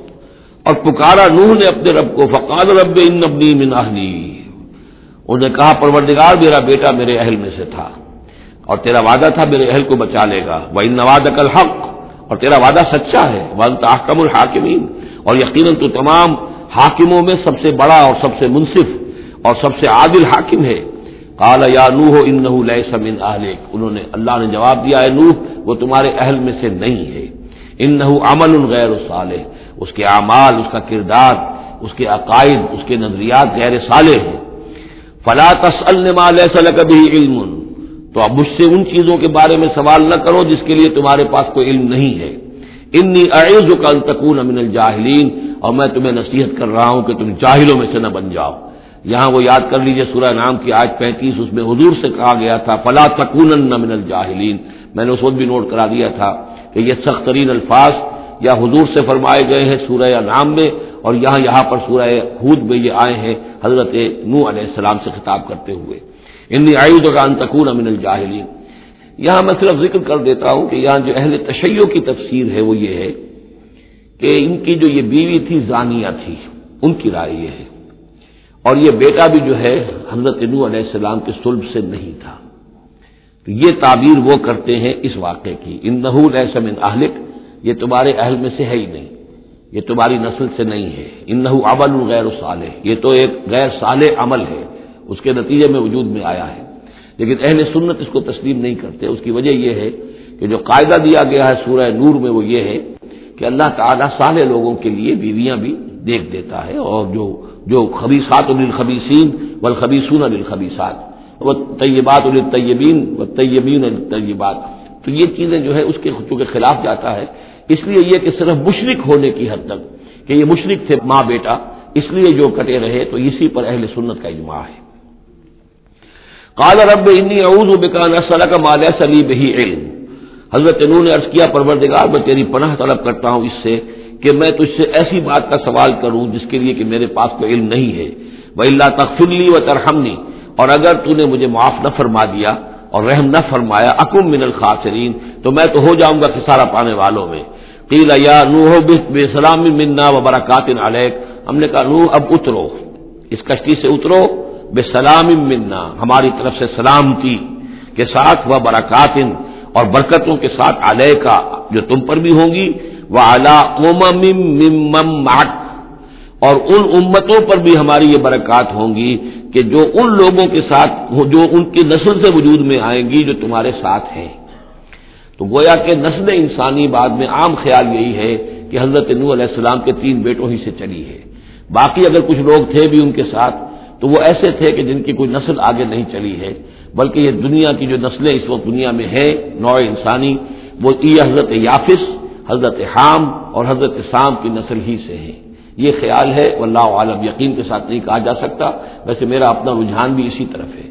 اور پکارا نوح نے اپنے رب کو، فقال رب ان ابنی من اہلی، انہوں نے کہا پروردگار میرا بیٹا میرے اہل میں سے تھا، اور تیرا وعدہ تھا میرے اہل کو بچا لے گا۔ وَإِنَّ وَعْدَكَ الْحَقُّ، اور تیرا وعدہ سچا ہے۔ وَأَنْتَ أَحْكَمُ الْحَاكِمِينَ، اور یقیناً تو تمام حاکموں میں سب سے بڑا اور سب سے منصف اور سب سے عادل حاکم ہے۔ قال یا نوح انہ لیس من اہلک، انہوں نے اللہ نے جواب دیا اے نوح وہ تمہارے اہل میں سے نہیں ہے۔ انہ عمل غیر صالح، اس کے اعمال، اس کا کردار، اس کے عقائد، اس کے نظریات غیر صالح ہیں۔ فلا تسألن ما لیس لک بہ علم، تو اب مجھ سے ان چیزوں کے بارے میں سوال نہ کرو جس کے لیے تمہارے پاس کوئی علم نہیں ہے۔ انی اعوذک ان تکون من الجاہلین، اور میں تمہیں نصیحت کر رہا ہوں کہ تم جاہلوں میں سے نہ بن جاؤ۔ یہاں وہ یاد کر لیجئے سورہ انعام کی آیت 35، اس میں حضور سے کہا گیا تھا فلا تکونن من الجاہلین، میں نے اس وقت بھی نوٹ کرا دیا تھا کہ یہ سخت ترین الفاظ یا حضور سے فرمائے گئے ہیں سورہ انعام میں، اور یہاں پر سورہ ہود میں یہ آئے ہیں حضرت نوح علیہ السلام سے خطاب کرتے ہوئے، انی اعوذک ان تکون من الجاہلین۔ یہاں میں صرف ذکر کر دیتا ہوں کہ یہاں جو اہل تشیع کی تفسیر ہے وہ یہ ہے کہ ان کی جو یہ بیوی تھی زانیہ تھی، ان کی رائے یہ ہے، اور یہ بیٹا بھی جو ہے حضرت نوح علیہ السلام کے صلب سے نہیں تھا۔ تو یہ تعبیر وہ کرتے ہیں اس واقعے کی، انہ لیس من اہلک، یہ تمہارے اہل میں سے ہے ہی نہیں، یہ تمہاری نسل سے نہیں ہے، انہ عمل غیر صالح، یہ تو ایک غیر صالح عمل ہے، اس کے نتیجے میں وجود میں آیا ہے۔ لیکن اہل سنت اس کو تسلیم نہیں کرتے۔ اس کی وجہ یہ ہے کہ جو قاعدہ دیا گیا ہے سورہ نور میں وہ یہ ہے کہ اللہ تعالیٰ صالح لوگوں کے لیے بیویاں بھی دیکھ دیتا ہے، اور جو خبیثات للخبیثین والخبیثون للخبیثات والطیبات للطیبین والطیبین للطیبات، تو یہ چیزیں جو ہے اس کے چونکہ خلاف جاتا ہے، اس لیے یہ کہ صرف مشرک ہونے کی حد تک کہ یہ مشرک تھے ماں بیٹا، اس لیے جو کٹے رہے، تو اسی پر اہل سنت کا اجماع ہے۔ قال رب انی اعوذ بک ان اسألک ما لیس لی بہ علم، حضرت نوح نے عرض کیا پروردگار میں تیری پناہ طلب کرتا ہوں اس سے کہ میں تجھ سے ایسی بات کا سوال کروں جس کے لیے کہ میرے پاس کوئی علم نہیں ہے، وَإِلَّا تَغْفِرْ لِي وَتَرْحَمْنِي، اور اگر تو نے مجھے معاف نہ فرما دیا اور رحم نہ فرمایا، اکم من الخاسرین، تو میں تو ہو جاؤں گا خسارہ پانے والوں میں۔ قیل یا نوح اہبط بسلام منا وبرکات علیک، ہم نے کہا نوح اب اترو، اس کشتی سے اترو، بسلام منا، ہماری طرف سے سلامتی کے ساتھ، وبرکات، اور برکتوں کے ساتھ، علیکا، جو تم پر بھی ہوں گی، وعلی امم ممن معک، اور ان امتوں پر بھی ہماری یہ برکات ہوں گی کہ جو ان لوگوں کے ساتھ، جو ان کی نسل سے وجود میں آئیں گی جو تمہارے ساتھ ہیں۔ تو گویا کہ نسل انسانی بعد میں عام خیال یہی ہے کہ حضرت نوح علیہ السلام کے 3 بیٹوں ہی سے چلی ہے، باقی اگر کچھ لوگ تھے بھی ان کے ساتھ تو وہ ایسے تھے کہ جن کی کوئی نسل آگے نہیں چلی ہے، بلکہ یہ دنیا کی جو نسلیں اس وقت دنیا میں ہیں نوع انسانی، وہ یہ حضرت یافس، حضرت حام اور حضرت سام کی نسل ہی سے ہیں۔ یہ خیال ہے، واللہ عالم، یقین کے ساتھ نہیں کہا جا سکتا، ویسے میرا اپنا رجحان بھی اسی طرف ہے۔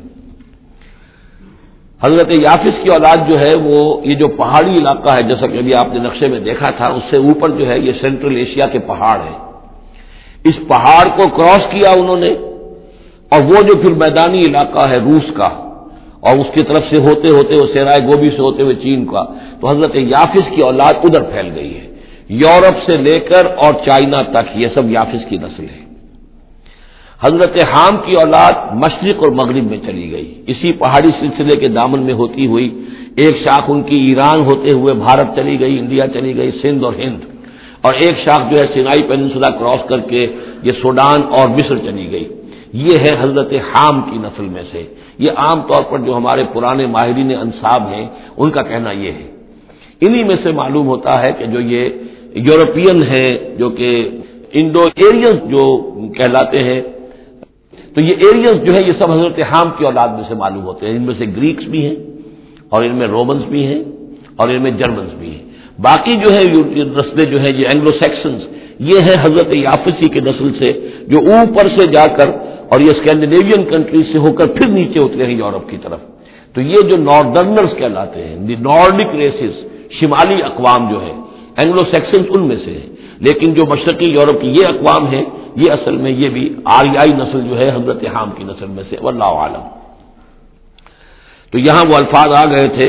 حضرت یافس کی اولاد جو ہے وہ یہ جو پہاڑی علاقہ ہے، جیسا کہ ابھی آپ نے نقشے میں دیکھا تھا، اس سے اوپر جو ہے یہ سینٹرل ایشیا کے پہاڑ ہیں، اس پہاڑ کو کراس کیا انہوں نے، اور وہ جو پھر میدانی علاقہ ہے روس کا، اور اس کی طرف سے ہوتے ہوتے وہ سیرائے گوبی سے ہوتے ہوئے چین کا، تو حضرت یافس کی اولاد ادھر پھیل گئی ہے، یورپ سے لے کر اور چائنا تک، یہ سب یافس کی نسل ہے۔ حضرت حام کی اولاد مشرق اور مغرب میں چلی گئی، اسی پہاڑی سلسلے کے دامن میں ہوتی ہوئی، ایک شاخ ان کی ایران ہوتے ہوئے بھارت چلی گئی، انڈیا چلی گئی، سندھ اور ہند، اور ایک شاخ جو ہے سینائی پیننسولا کراس کر کے یہ سوڈان اور مصر چلی گئی۔ یہ ہے حضرت حام کی نسل میں سے۔ یہ عام طور پر جو ہمارے پرانے ماہرین انساب ہیں ان کا کہنا یہ ہے۔ انہی میں سے معلوم ہوتا ہے کہ جو یہ یورپین ہیں، جو کہ انڈو ایرینز جو کہلاتے ہیں، تو یہ ایرینز جو ہے یہ سب حضرت حام کی اولاد میں سے معلوم ہوتے ہیں۔ ان میں سے گریکس بھی ہیں، اور ان میں رومنز بھی ہیں، اور ان میں جرمنز بھی ہیں۔ باقی جو ہے نسلیں جو ہیں یہ اینگلو سیکسنز، یہ ہے حضرت یافسی کے نسل سے، جو اوپر سے جا کر اور یہ اسکینڈینیوین کنٹریز سے ہو کر پھر نیچے اترے ہیں یورپ کی طرف۔ تو یہ جو ناردرنرز کہلاتے ہیں، دی نارڈک ریسز، شمالی اقوام جو ہے، اینگلو سیکسنز ان میں سے ہیں، لیکن جو مشرقی یورپ کی یہ اقوام ہیں، یہ اصل میں یہ بھی آریائی نسل جو ہے حضرت حام کی نسل میں سے، واللہ عالم۔ تو یہاں وہ الفاظ آ گئے تھے،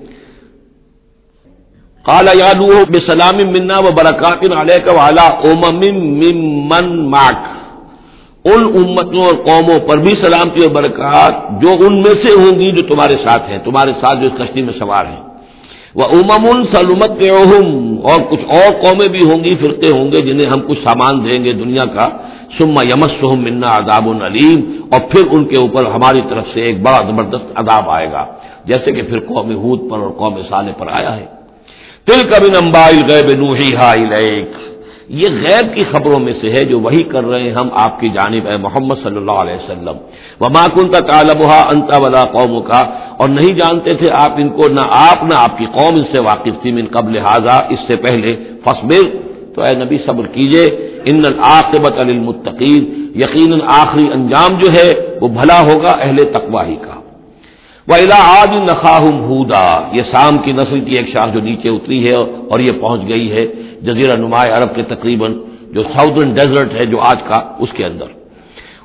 قال یا نوح بسلام منا وبرکات علیک وعلی امم ممن معک، ان امتوں اور قوموں پر بھی سلامتی اور برکات جو ان میں سے ہوں گی جو تمہارے ساتھ ہیں، تمہارے ساتھ جو اس کشتی میں سوار ہیں، وامم سنمتعہم، اور کچھ اور قومیں بھی ہوں گی، فرقے ہوں گے جنہیں ہم کچھ سامان دیں گے دنیا کا، ثم یمسہم منا عذاب علیم، اور پھر ان کے اوپر ہماری طرف سے ایک بڑا زبردست عذاب آئے گا، جیسے کہ پھر قوم ہود پر اور قوم صالح پر آیا ہے۔ تلک من انباء الغیب نوحیھا الیک، یہ غیب کی خبروں میں سے ہے جو وحی کر رہے ہیں ہم آپ کی جانب اے محمد صلی اللہ علیہ وسلم۔ وما كنت تعلمها انت ولا قومك، اور نہیں جانتے تھے آپ ان کو، نہ آپ نہ آپ کی قوم ان سے واقف تھی، من قبل ھذا، اس سے پہلے، فاصبر، تو اے نبی صبر کیجئے، ان العاقبۃ للمتقین، یقیناً آخری انجام جو ہے وہ بھلا ہوگا اہل تقوی ہی کا۔ وَإِلَىٰ عَادٍ أَخَاهُمْ هُودًا، یہ سام کی نسل کی ایک شاخ جو نیچے اتری ہے اور یہ پہنچ گئی ہے جزیرہ نما عرب کے تقریباً جو ساؤدرن ڈیزرٹ ہے جو آج کا، اس کے اندر۔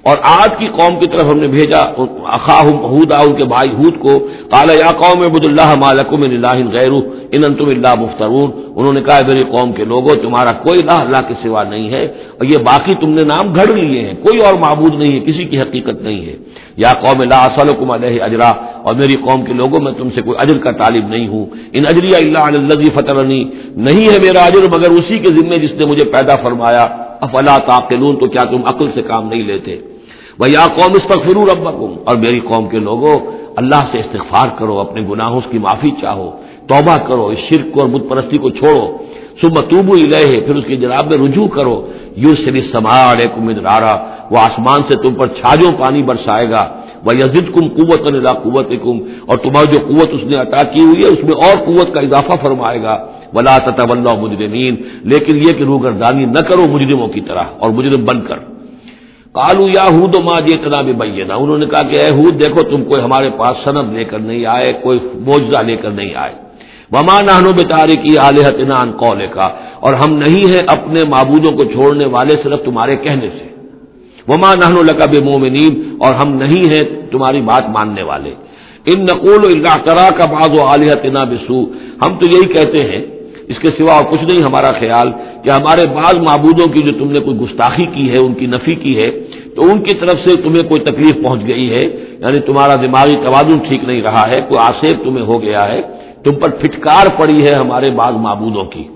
اور عاد کی قوم کی طرف ہم نے بھیجا اخاہم ہودا، ان کے بھائی ہود کو، قال یا قوم اعبدوا اللہ ما لکم من الہ غیرہ ان انتم الا مفترون، انہوں نے کہا میری قوم کے لوگوں تمہارا کوئی الہ اللہ کے سوا نہیں ہے، اور یہ باقی تم نے نام گھڑ لیے ہیں، کوئی اور معبود نہیں ہے، کسی کی حقیقت نہیں ہے۔ یا قوم لا اسألکم علیہ اجرا، اور میری قوم کے لوگوں میں تم سے کوئی اجر کا طالب نہیں ہوں، ان اجری الا علی الذی فطرنی، نہیں ہے میرا اجر مگر اسی کے ذمے جس نے مجھے پیدا فرمایا، افلا تعقلون، تو کیا تم عقل سے کام نہیں لیتے؟ وَيَا قَوْمِ اسْتَغْفِرُوا رَبَّكُمْ، اور میری قوم کے لوگوں اللہ سے استغفار کرو، اپنے گناہوں کی معافی چاہو، توبہ کرو، اس شرک کو اور بت پرستی کو چھوڑو، ثُمَّ تُوبُوا إِلَيْهِ، پھر اس کی جناب میں رجوع کرو، يُرْسِلِ السَّمَاءَ عَلَيْكُم مِّدْرَارًا، وہ آسمان سے تم پر چھاجوں پانی برسائے گا، وَيَزِدْكُمْ قُوَّةً إِلَىٰ قُوَّتِكُمْ، اور تمہاری جو قوت اس نے عطا کی ہوئی ہے اس میں اور قوت کا اضافہ فرمائے گا، وَلَا تَتَوَلَّوْا مُجْرِمِينَ، لیکن یہ کہ روگردانی نہ کرو مجرموں کی طرح اور مجرم بن کر۔ قالوا یا ہود ما جئتنا ببینہ، انہوں نے کہا کہ اے ہود دیکھو تم کوئی ہمارے پاس سند لے کر نہیں آئے، کوئی معجزہ لے کر نہیں آئے، وما نحن بتارکی آلہتنا عن قولک، اور ہم نہیں ہیں اپنے معبودوں کو چھوڑنے والے صرف تمہارے کہنے سے، وما نحن لک بمؤمنین، اور ہم نہیں ہیں تمہاری بات ماننے والے، ان نقول الا اعتراک بعض آلہتنا بسوء، ہم تو یہی کہتے ہیں اس کے سوا اور کچھ نہیں ہمارا خیال کہ ہمارے بعض معبودوں کی جو تم نے کوئی گستاخی کی ہے، ان کی نفی کی ہے، تو ان کی طرف سے تمہیں کوئی تکلیف پہنچ گئی ہے، یعنی تمہارا دماغی توازن ٹھیک نہیں رہا ہے، کوئی آسیب تمہیں ہو گیا ہے، تم پر پھٹکار پڑی ہے ہمارے بعض معبودوں کی۔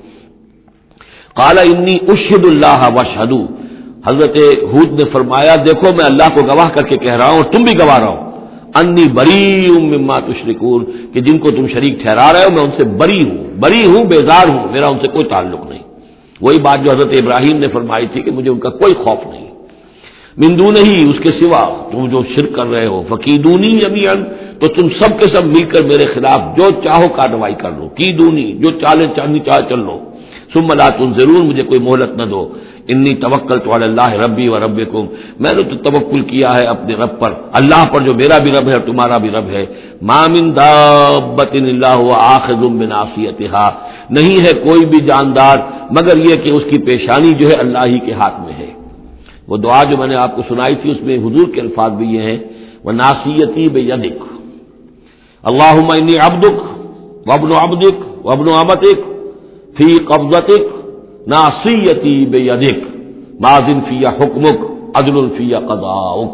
قال انی اشہد اللہ واشہدوا، حضرت ہود نے فرمایا دیکھو میں اللہ کو گواہ کر کے کہہ رہا ہوں اور تم بھی گواہ رہو، انی بریء مما تشرکون، کہ جن کو تم شریک ٹھہرا رہے ہو میں ان سے بری ہوں، بیزار ہوں، میرا ان سے کوئی تعلق نہیں۔ وہی بات جو حضرت ابراہیم نے فرمائی تھی کہ مجھے ان کا کوئی خوف نہیں، من دونہ ہی، اس کے سوا تم جو شرک کر رہے ہو، فکیدونی جمیعا، تو تم سب کے سب مل کر میرے خلاف جو چاہو کارروائی کر لو، کیدونی، جو چالیں چلنی چاہے چل لو، ثم لا تنظرون، مجھے کوئی مہلت نہ دو، انی توکلت علی اللہ ربی و ربکم، میں نے تو توکل کیا ہے اپنے رب پر، اللہ پر جو میرا بھی رب ہے اور تمہارا بھی رب ہے، ما من دابۃ الا هو آخذ بناصیتها، نہیں ہے کوئی بھی جاندار مگر یہ کہ اس کی پیشانی جو ہے اللہ ہی کے ہاتھ میں ہے۔ وہ دعا جو میں نے آپ کو سنائی تھی اس میں حضور کے الفاظ بھی یہ ہیں، وناصیتی بیدک، اللہم انی عبدک وابن عبدک وابن امتک فی قبضتک ناصیتی بیدک ماض فی حکمک عدل فی قضاؤک،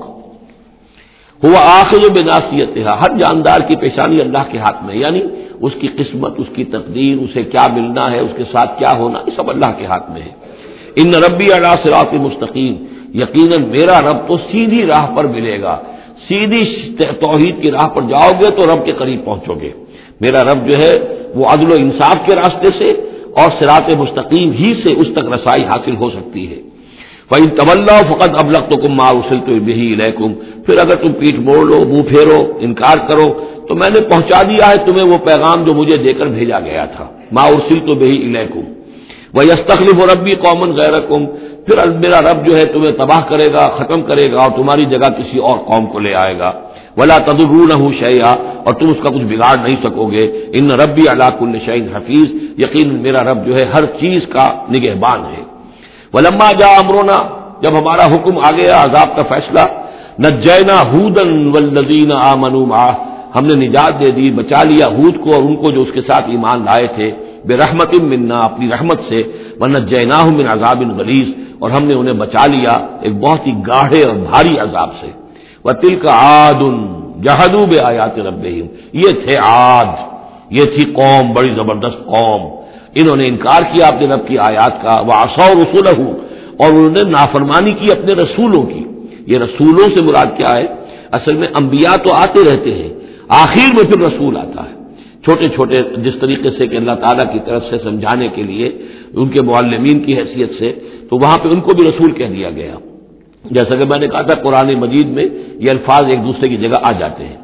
ہوا آخذ بناصیتها، ہر جاندار کی پیشانی اللہ کے ہاتھ میں، یعنی اس کی قسمت، اس کی تقدیر، اسے کیا ملنا ہے، اس کے ساتھ کیا ہونا، یہ سب اللہ کے ہاتھ میں ہے۔ ان ربی علی صراط مستقیم، یقیناً میرا رب تو سیدھی راہ پر ملے گا، سیدھی توحید کی راہ پر جاؤ گے تو رب کے قریب پہنچو گے، میرا رب جو ہے وہ عدل و انصاف کے راستے سے اور صراط مستقیم ہی سے اس تک رسائی حاصل ہو سکتی ہے۔ فَإِن تَوَلَّوْا فَقَدْ أَبْلَغْتُكُم مَّا أُرْسِلْتُ بِهِ إِلَيْكُمْ، پھر اگر تم پیٹھ موڑ لو، منہ پھیرو، انکار کرو، تو میں نے پہنچا دیا ہے تمہیں وہ پیغام جو مجھے دے کر بھیجا گیا تھا، مَا أُرْسِلْتُ بِهِ إِلَيْكُمْ، وَيَسْتَخْلِفُ رَبِّي قَوْمًا غَيْرَكُمْ، پھر میرا رب جو ہے تمہیں تباہ کرے گا، ختم کرے گا اور تمہاری جگہ کسی اور قوم کو لے آئے گا، وَلَا تَضُرُّونَهُ شَيْئًا، اور تم اس کا کچھ بگاڑ نہیں سکو گے، ان ربی علی کل شیء حفیظ، یقین میرا رب جو ہے ہر چیز کا نگہبان ہے۔ وَلَمَّا جَاءَ أَمْرُنَا، جب ہمارا حکم آ گیا، عذاب کا فیصلہ، نجینا ہودا والذین آمنوا معہ، ہم نے نجات دے دی، بچا لیا ہود کو اور ان کو جو اس کے ساتھ ایمان لائے تھے، برحمت منا، اپنی رحمت سے، ونجیناہم من عذاب غلیظ، اور ہم نے انہیں بچا لیا ایک بہت ہی گاڑھے اور بھاری عذاب سے۔ وتلک عاد جحدوا بآیات ربہم، یہ تھے عاد، یہ تھی قوم، بڑی زبردست قوم، انہوں نے انکار کیا اپنے رب کی آیات کا، وعصوا رسلہ، اور انہوں نے نافرمانی کی اپنے رسولوں کی۔ یہ رسولوں سے مراد کیا ہے؟ اصل میں انبیاء تو آتے رہتے ہیں، آخر میں پھر رسول آتا ہے، چھوٹے چھوٹے جس طریقے سے کہ اللہ تعالیٰ کی طرف سے سمجھانے کے لیے ان کے معلمین کی حیثیت سے، تو وہاں پہ ان کو بھی رسول کہہ دیا گیا، جیسا کہ میں نے کہا تھا قرآن مجید میں یہ الفاظ ایک دوسرے کی جگہ آ جاتے ہیں۔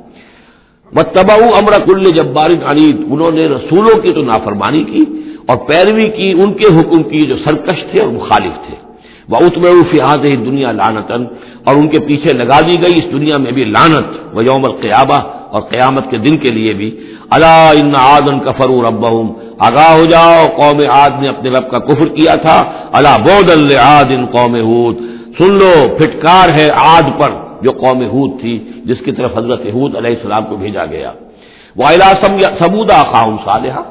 واتبعوا امر کل جبار عنید، انہوں نے رسولوں کی تو نافرمانی کی اور پیروی کی ان کے حکم کی جو سرکش تھے اور مخالف تھے۔ وَأُتْبِعُوا فِي هَٰذِهِ الدُّنْيَا لَعْنَةً، اور ان کے پیچھے لگا دی گئی اس دنیا میں بھی لعنت، وَيَوْمَ الْقِيَامَةِ، اور قیامت کے دن کے لیے بھی، أَلَا إِنَّ عَادًا كَفَرُوا رَبَّهُمْ، آگاہ ہو جاؤ قوم عاد نے اپنے رب کا کفر کیا تھا، أَلَا بُعْدًا لِعَادٍ قوم ہود، سن لو پھٹکار ہے عاد پر جو قوم ہود تھی جس کی طرف حضرت ہود علیہ السلام کو بھیجا گیا. وَإِلَىٰ ثَمُودَ أَخَاهُمْ صَالِحًا.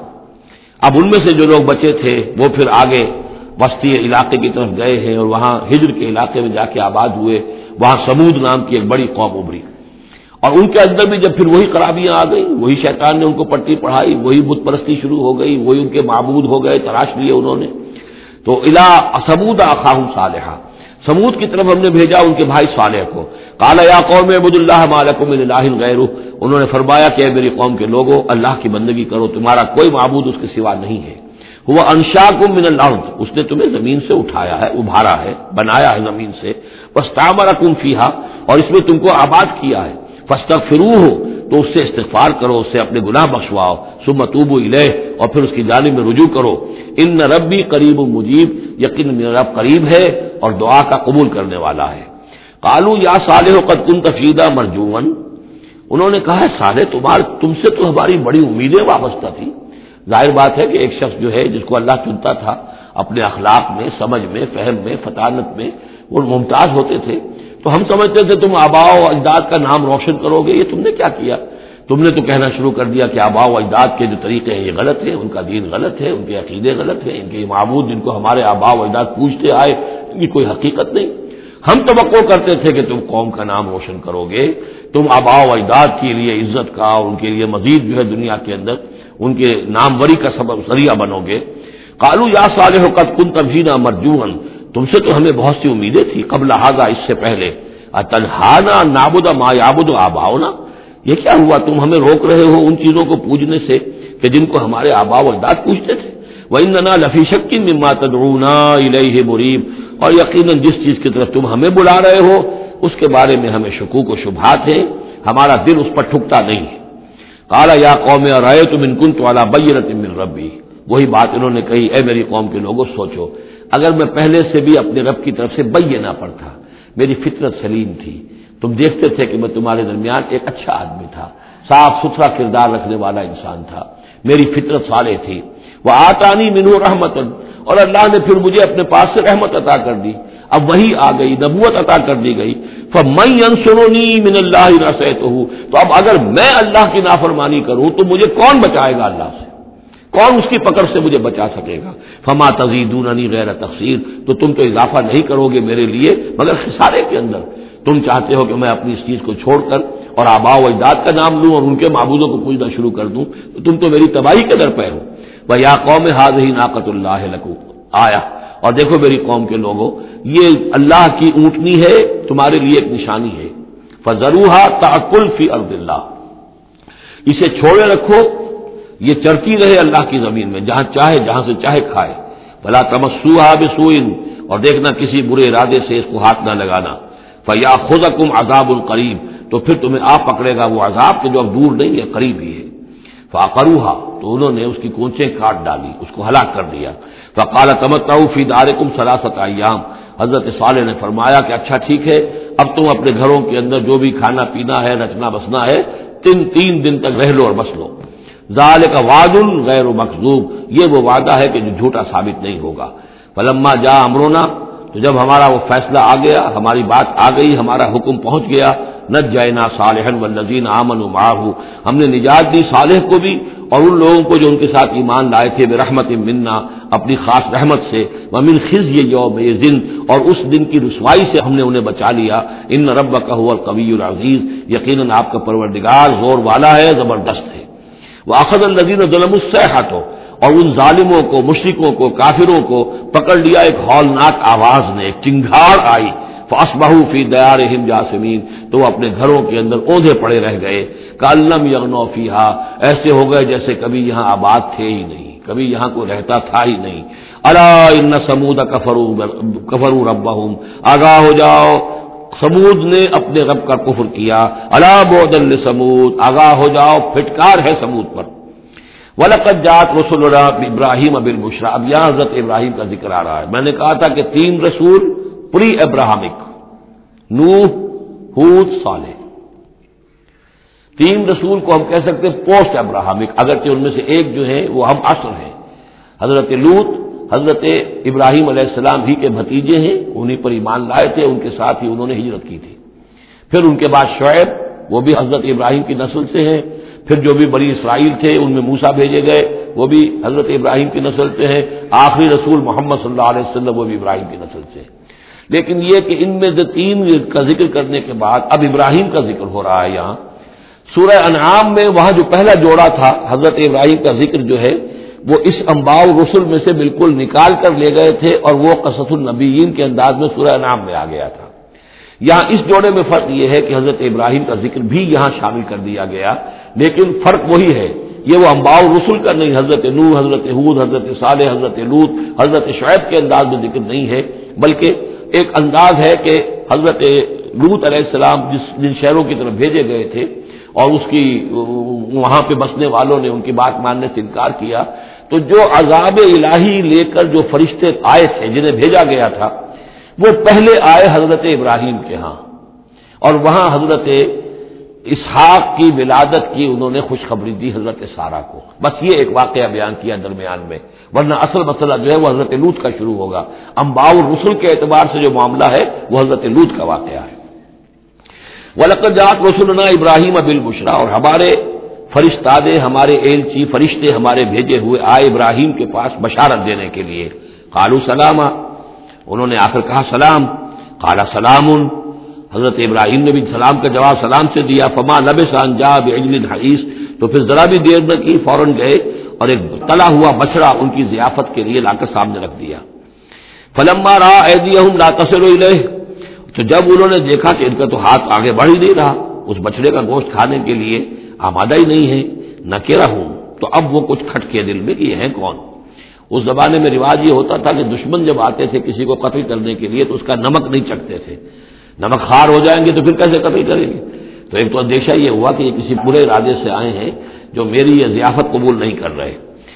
اب ان میں سے جو لوگ بچے تھے وہ پھر آگے وسطی علاقے کی طرف گئے ہیں اور وہاں ہجر کے علاقے میں جا کے آباد ہوئے. وہاں سمود نام کی ایک بڑی قوم ابھری اور ان کے اندر بھی جب پھر وہی خرابیاں آ گئی, وہی شیطان نے ان کو پٹی پڑھائی, وہی بت پرستی شروع ہو گئی, وہی ان کے معبود ہو گئے, تراش لیے انہوں نے. تو اِلَىٰ ثَمُودَ أَخَاهُمْ صَالِحًا, سمود کی طرف ہم نے بھیجا ان کے بھائی صالح کو. قَالَ يَا قَوْمِ اعْبُدُوا اللَّهَ مَا لَكُم مِّنْ إِلَٰهٍ غَيْرُهُ, انہوں نے فرمایا کہ اے میری قوم کے لوگو اللہ کی بندگی کرو, تمہارا کوئی معبود اس کے سوا نہیں ہے. هُوَ أَنشَأَكُم مِّنَ الْأَرْضِ, اس نے تمہیں زمین سے اٹھایا ہے, ابھارا ہے, بنایا ہے زمین سے. وَاسْتَعْمَرَكُمْ فِيهَا, اور اس میں تم کو آباد کیا ہے. فَاسْتَغْفِرُوهُ, تو اس سے استغفار کرو, اس سے اپنے گناہ بخشواؤ. ثُمَّ تُوبُوا إِلَيْهِ, اور پھر اس کی جانب میں رجوع کرو. ان ربی قریب مجیب, یقین میرا رب قریب ہے اور دعا کا قبول کرنے والا ہے. قالوا یا صالح قد كنت فینا مرجوا, انہوں نے کہا ہے صالح تم سے تو ہماری بڑی امیدیں وابستہ تھی. ظاہر بات ہے کہ ایک شخص جو ہے جس کو اللہ چنتا تھا اپنے اخلاق میں, سمجھ میں, فہم میں, فطانت میں وہ ممتاز ہوتے تھے, تو ہم سمجھتے تھے تم آباء و اجداد کا نام روشن کرو گے. یہ تم نے کیا کیا؟ تم نے تو کہنا شروع کر دیا کہ آباء و اجداد کے جو طریقے ہیں یہ غلط ہیں, ان کا دین غلط ہے, ان کے عقیدے غلط ہیں, ان کے معبود جن کو ہمارے آباء و اجداد پوجتے آئے ان کی کوئی حقیقت نہیں. ہم توقع کرتے تھے کہ تم قوم کا نام روشن کرو گے, تم آباء و اجداد کے لیے عزت کا اور ان کے لیے مزید جو ہے دنیا کے اندر ان کے ناموری کا سبب ذریعہ بنو گے. قالوا یا صالح قد كنت فینا مرجوا, تم سے تو ہمیں بہت سی امیدیں تھی قبل ھذا, اس سے پہلے. اتنہانا نعبد ما یعبد آباؤنا, یہ کیا ہوا تم ہمیں روک رہے ہو ان چیزوں کو پوجنے سے کہ جن کو ہمارے آباء و اجداد پوجتے تھے. وَإِنَّنَا لَفِي شَكٍّ مِّمَّا تَدْعُونَا إِلَيْهِ مُرِيبٍ, اور یقیناً جس چیز کی طرف تم ہمیں بلا رہے ہو اس کے بارے میں ہمیں شکوک و شبہات ہیں, ہمارا دل اس پر ٹھکتا نہیں ہے. قال یا قوم ارأیتم ان کنت علی بینۃ من ربی, وہی بات انہوں نے کہی, اے میری قوم کے لوگوں سوچو اگر میں پہلے سے بھی اپنے رب کی طرف سے بینہ پر تھا, میری فطرت سلیم تھی, تم دیکھتے تھے کہ میں تمہارے درمیان ایک اچھا آدمی تھا, صاف ستھرا کردار رکھنے والا انسان تھا, میری فطرت صالح تھی. وآتانی منہ رحمۃ, اور اللہ نے پھر مجھے اپنے پاس سے رحمت عطا کر دی, اب وہی آ گئی, نبوت عطا کر دی گئی. فَمَن يَنصُرُنِي مِنَ اللَّهِ إِنْ عَصَيْتُهُ, تو اب اگر میں اللہ کی نافرمانی کروں تو مجھے کون بچائے گا اللہ سے, کون اس کی پکڑ سے مجھے بچا سکے گا. فَمَا تَزِيدُونَنِي غَيْرَ تَخْسِيرٍ, تو تم تو اضافہ نہیں کرو گے میرے لیے مگر خسارے کے اندر. تم چاہتے ہو کہ میں اپنی اس چیز کو چھوڑ کر اور آباء و اجداد کا نام لوں اور ان کے معبودوں کو پوجنا شروع کر دوں, تو تم تو میری تباہی کے در پہ ہو. وَيَا قَوْمِ هَٰذِهِ نَاقَةُ اللَّهِ لَكُمْ آیَةٌ, اور دیکھو میری قوم کے لوگوں یہ اللہ کی اونٹنی ہے, تمہارے لیے ایک نشانی ہے. فَذَرُوهَا تَأْكُلْ فِي أَرْضِ اللَّهِ, اسے چھوڑے رکھو یہ چرتی رہے اللہ کی زمین میں, جہاں چاہے جہاں سے چاہے کھائے. فَلَا تَمَسُّوهَا بِسُوءٍ, اور دیکھنا کسی برے ارادے سے اس کو ہاتھ نہ لگانا. فَيَأْخُذَكُمْ عَذَابٌ قَرِيبٌ, تو پھر تمہیں آ پکڑے گا وہ عذاب کہ جو اب دور نہیں ہے قریب ہی ہے. فَعَقَرُوهَا, تو انہوں نے اس کی کونچیں کاٹ ڈالی, اس کو ہلاک کر دیا. فَقَالَ تَمَتَّعُوا فِي دَارِكُمْ ثَلَاثَةَ أَيَّامٍ, حضرت صالح نے فرمایا کہ اچھا ٹھیک ہے, اب تم اپنے گھروں کے اندر جو بھی کھانا پینا ہے, رچنا بسنا ہے, تین دن تک رہ لو اور بس لو. ذَلِكَ وَعْدٌ غَيْرُ مَكْذُوبٍ, یہ وہ وعدہ ہے کہ جو جھوٹا ثابت نہیں ہوگا. فَلَمَّا جَاءَ أَمْرُنَا, تو جب ہمارا وہ فیصلہ آ گیا, ہماری بات آ گئی, ہمارا حکم پہنچ گیا. نجینا صالحا والذین آمنوا معه, ہم نے نجات دی صالح کو بھی اور ان لوگوں کو جو ان کے ساتھ ایمان لائے تھے, برحمت منا, اپنی خاص رحمت سے. ومن خزي يومئذ, اور اس دن کی رسوائی سے ہم نے انہیں بچا لیا. ان ربک هو القوی العزیز, یقیناً آپ کا پروردگار زور والا ہے, زبردست ہے. واخذ الذین ظلموا الصیحۃ, اور ان ظالموں کو, مشرکوں کو, کافروں کو پکڑ لیا ایک ہولناک آواز نے, ایک چنگھاڑ آئی. فَأَصْبَحُوا فِي دِيَارِهِمْ جَاثِمِينَ, تو وہ اپنے گھروں کے اندر اوندھے پڑے رہ گئے. كَأَن لَّمْ يَغْنَوْا فِيهَا, ایسے ہو گئے جیسے کبھی یہاں آباد تھے ہی نہیں, کبھی یہاں کوئی رہتا تھا ہی نہیں. أَلَا إِنَّ ثَمُودَ كَفَرُوا رَبَّهُمْ, آگاہ ہو جاؤ سمود نے اپنے رب کا کفر کیا. أَلَا بُعْدًا لِّثَمُودَ, آگاہ ہو جاؤ پھٹکار ہے سمود پر. وَلَقَدْ جَاءَتْ رُسُلُنَا إِبْرَاهِيمَ بِالْبُشْرَىٰ, اب یہاں حضرت ابراہیم کا ذکر آ رہا ہے. میں نے کہا تھا کہ 3 رسول پری ابراہمک, نوح, ہود, صالح, 3 رسول کو ہم کہہ سکتے ہیں پوسٹ ابراہمک, اگرچہ ان میں سے ایک جو ہے وہ ہم عصر ہیں, حضرت لوط, حضرت ابراہیم علیہ السلام ہی کے بھتیجے ہیں، انہی پر ایمان لائے تھے، ان کے ساتھ ہی انہوں نے ہجرت کی تھی۔ پھر ان کے بعد شعیب، وہ بھی حضرت ابراہیم کی نسل سے ہیں۔ پھر جو بھی بنی اسرائیل تھے ان میں موسیٰ بھیجے گئے، وہ بھی حضرت ابراہیم کی نسل سے ہیں۔ آخری رسول محمد صلی اللہ علیہ وسلم وہ بھی ابراہیم کی نسل سے ہیں۔ لیکن یہ کہ ان میں سے تین کا ذکر کرنے کے بعد اب ابراہیم کا ذکر ہو رہا ہے یہاں سورہ انعام میں۔ وہاں جو پہلا جوڑا تھا حضرت ابراہیم کا ذکر جو ہے وہ اس انباء الرسل میں سے بالکل نکال کر لے گئے تھے، اور وہ قصص النبیین کے انداز میں سورہ انعام میں آ گیا تھا۔ یہاں اس جوڑے میں فرق یہ ہے کہ حضرت ابراہیم کا ذکر بھی یہاں شامل کر دیا گیا، لیکن فرق وہی ہے، یہ وہ انباء الرسل کا نہیں، حضرت نوح، حضرت ہود، حضرت صالح، حضرت لوط، حضرت شعیب کے انداز میں ذکر نہیں ہے، بلکہ ایک انداز ہے کہ حضرت لوط علیہ السلام جن شہروں کی طرف بھیجے گئے تھے اور اس کی وہاں پہ بسنے والوں نے ان کی بات ماننے سے انکار کیا، تو جو عذاب الہی لے کر جو فرشتے آئے تھے جنہیں بھیجا گیا تھا، وہ پہلے آئے حضرت ابراہیم کے ہاں، اور وہاں حضرت اسحاق کی ولادت کی انہوں نے خوشخبری دی حضرت سارہ کو۔ بس یہ ایک واقعہ بیان کیا درمیان میں، ورنہ اصل مسئلہ جو ہے وہ حضرت لوط کا شروع ہوگا۔ انباء الرسل کے اعتبار سے جو معاملہ ہے وہ حضرت لوط کا واقعہ ہے۔ وَلَقَدْ جَاءَتْ رُسُلُنَا إِبْرَاهِيمَ بِالْبُشْرَىٰ، اور ہمارے فرشتادے، ہمارے ایلچی فرشتے ہمارے بھیجے ہوئے آئے ابراہیم کے پاس بشارت دینے کے لیے۔ قالوا سلاما، انہوں نے آ کر کہا سلام۔ قال سلام، حضرت ابراہیم نے بھی سلام کا جواب سلام سے دیا۔ فما لبث ان جاء بعجل حنیذ، تو پھر ذرا بھی دیر نہ کی، فوراً گئے اور ایک تلا ہوا بچڑا ان کی ضیافت کے لیے لا کر سامنے رکھ دیا۔ فلما رأى أيديهم لا تصل إليه، تو جب انہوں نے دیکھا کہ ان کا تو ہاتھ آگے بڑھ ہی نہیں رہا، اس بچڑے کا گوشت کھانے کے لیے آمادہ ہی نہیں ہے، نکرہم، تو اب وہ کچھ کھٹکے دل میں کہ یہ ہیں کون۔ اس زمانے میں رواج یہ ہوتا تھا کہ دشمن جب آتے تھے کسی کو قتل کرنے کے لیے تو اس کا نمک نہیں چکھتے تھے، نمک خار ہو جائیں گے تو پھر کیسے قتل کریں گے۔ تو ایک تو اندیشہ یہ ہوا کہ یہ کسی برے ارادے سے آئے ہیں جو میری یہ ضیافت قبول نہیں کر رہے۔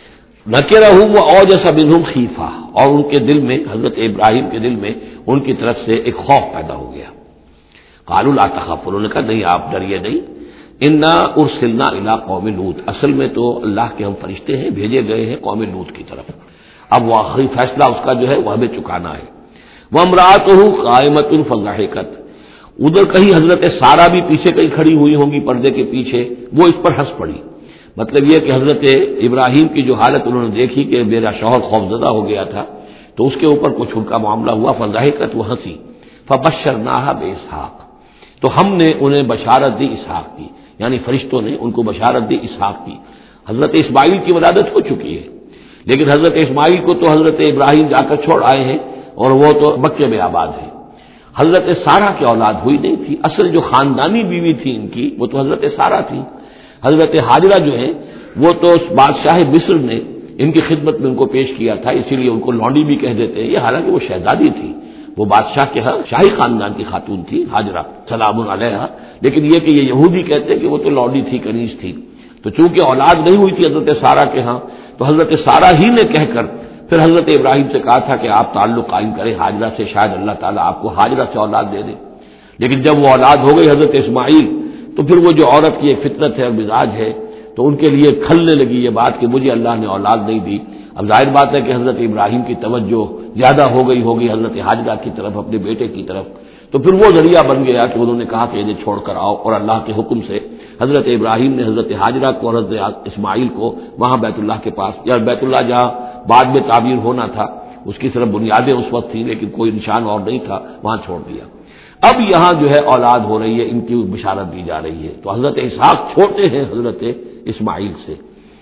نکرہم وأوجس منهم خیفہ، اور ان کے دل میں، حضرت ابراہیم کے دل میں ان کی طرف سے ایک خوف پیدا ہو گیا۔ قالوا لا تخف، انہوں نے کہا نہیں آپ ڈریے نہیں، انا ارسلنا الی قوم لوط، اصل میں تو اللہ کے ہم فرشتے ہیں، بھیجے گئے ہیں قوم لوط کی طرف۔ اب وہ آخری فیصلہ اس کا جو ہے وہ ہمیں چکانا ہے۔ وامرأتہ قائمۃ فضحکت، ادھر کہیں حضرت سارہ بھی پیچھے کہیں کھڑی ہوئی ہوں گی پردے کے پیچھے، وہ اس پر ہنس پڑی۔ مطلب یہ کہ حضرت ابراہیم کی جو حالت انہوں نے دیکھی کہ میرا شوہر خوفزدہ ہو گیا تھا، تو اس کے اوپر کچھ ان کا معاملہ ہوا، فضحکت، وہ ہنسی۔ فبشرناها باسحاق، تو ہم نے انہیں بشارت دی اسحاق کی، یعنی فرشتوں نے ان کو بشارت دی اسحاق کی۔ حضرت اسماعیل کی ولادت ہو چکی ہے، لیکن حضرت اسماعیل کو تو حضرت ابراہیم جا کر چھوڑ آئے ہیں اور وہ تو مکے میں آباد ہے۔ حضرت سارہ کی اولاد ہوئی نہیں تھی، اصل جو خاندانی بیوی تھی ان کی وہ تو حضرت سارہ تھی۔ حضرت ہاجرہ جو ہے وہ تو بادشاہ مصر نے ان کی خدمت میں ان کو پیش کیا تھا، اسی لیے ان کو لونڈی بھی کہہ دیتے ہیں، یہ حالانکہ وہ شہزادی تھی، وہ بادشاہ کے ہاں شاہی خاندان کی خاتون تھی ہاجرہ سلام علیہا، لیکن یہ کہ یہ یہودی کہتے ہیں کہ وہ تو لونڈی تھی، کنیز تھی۔ تو چونکہ اولاد نہیں ہوئی تھی حضرت سارہ کے ہاں، تو حضرت سارہ ہی نے کہہ کر پھر حضرت ابراہیم سے کہا تھا کہ آپ تعلق قائم کریں ہاجرہ سے، شاید اللہ تعالیٰ آپ کو ہاجرہ سے اولاد دے دے۔ لیکن جب وہ اولاد ہو گئی حضرت اسماعیل، تو پھر وہ جو عورت کی ایک فطرت ہے اور مزاج ہے، تو ان کے لیے کھلنے لگی یہ بات کہ مجھے اللہ نے اولاد نہیں دی۔ اب ظاہر بات ہے کہ حضرت ابراہیم کی توجہ زیادہ ہو گئی ہوگی حضرت ہاجرہ کی طرف، اپنے بیٹے کی طرف، تو پھر وہ ذریعہ بن گیا کہ انہوں نے کہا کہ انہیں چھوڑ کر آؤ، اور اللہ کے حکم سے حضرت ابراہیم نے حضرت ہاجرہ کو اور حضرت اسماعیل کو وہاں بیت اللہ کے پاس، یا بیت اللہ جہاں بعد میں تعبیر ہونا تھا، اس کی صرف بنیادیں اس وقت تھیں لیکن کوئی نشان اور نہیں تھا، وہاں چھوڑ دیا۔ اب یہاں جو ہے اولاد ہو رہی ہے، ان کی بشارت دی جا رہی ہے۔ تو حضرت اسحاق چھوٹے ہیں حضرت اسماعیل سے۔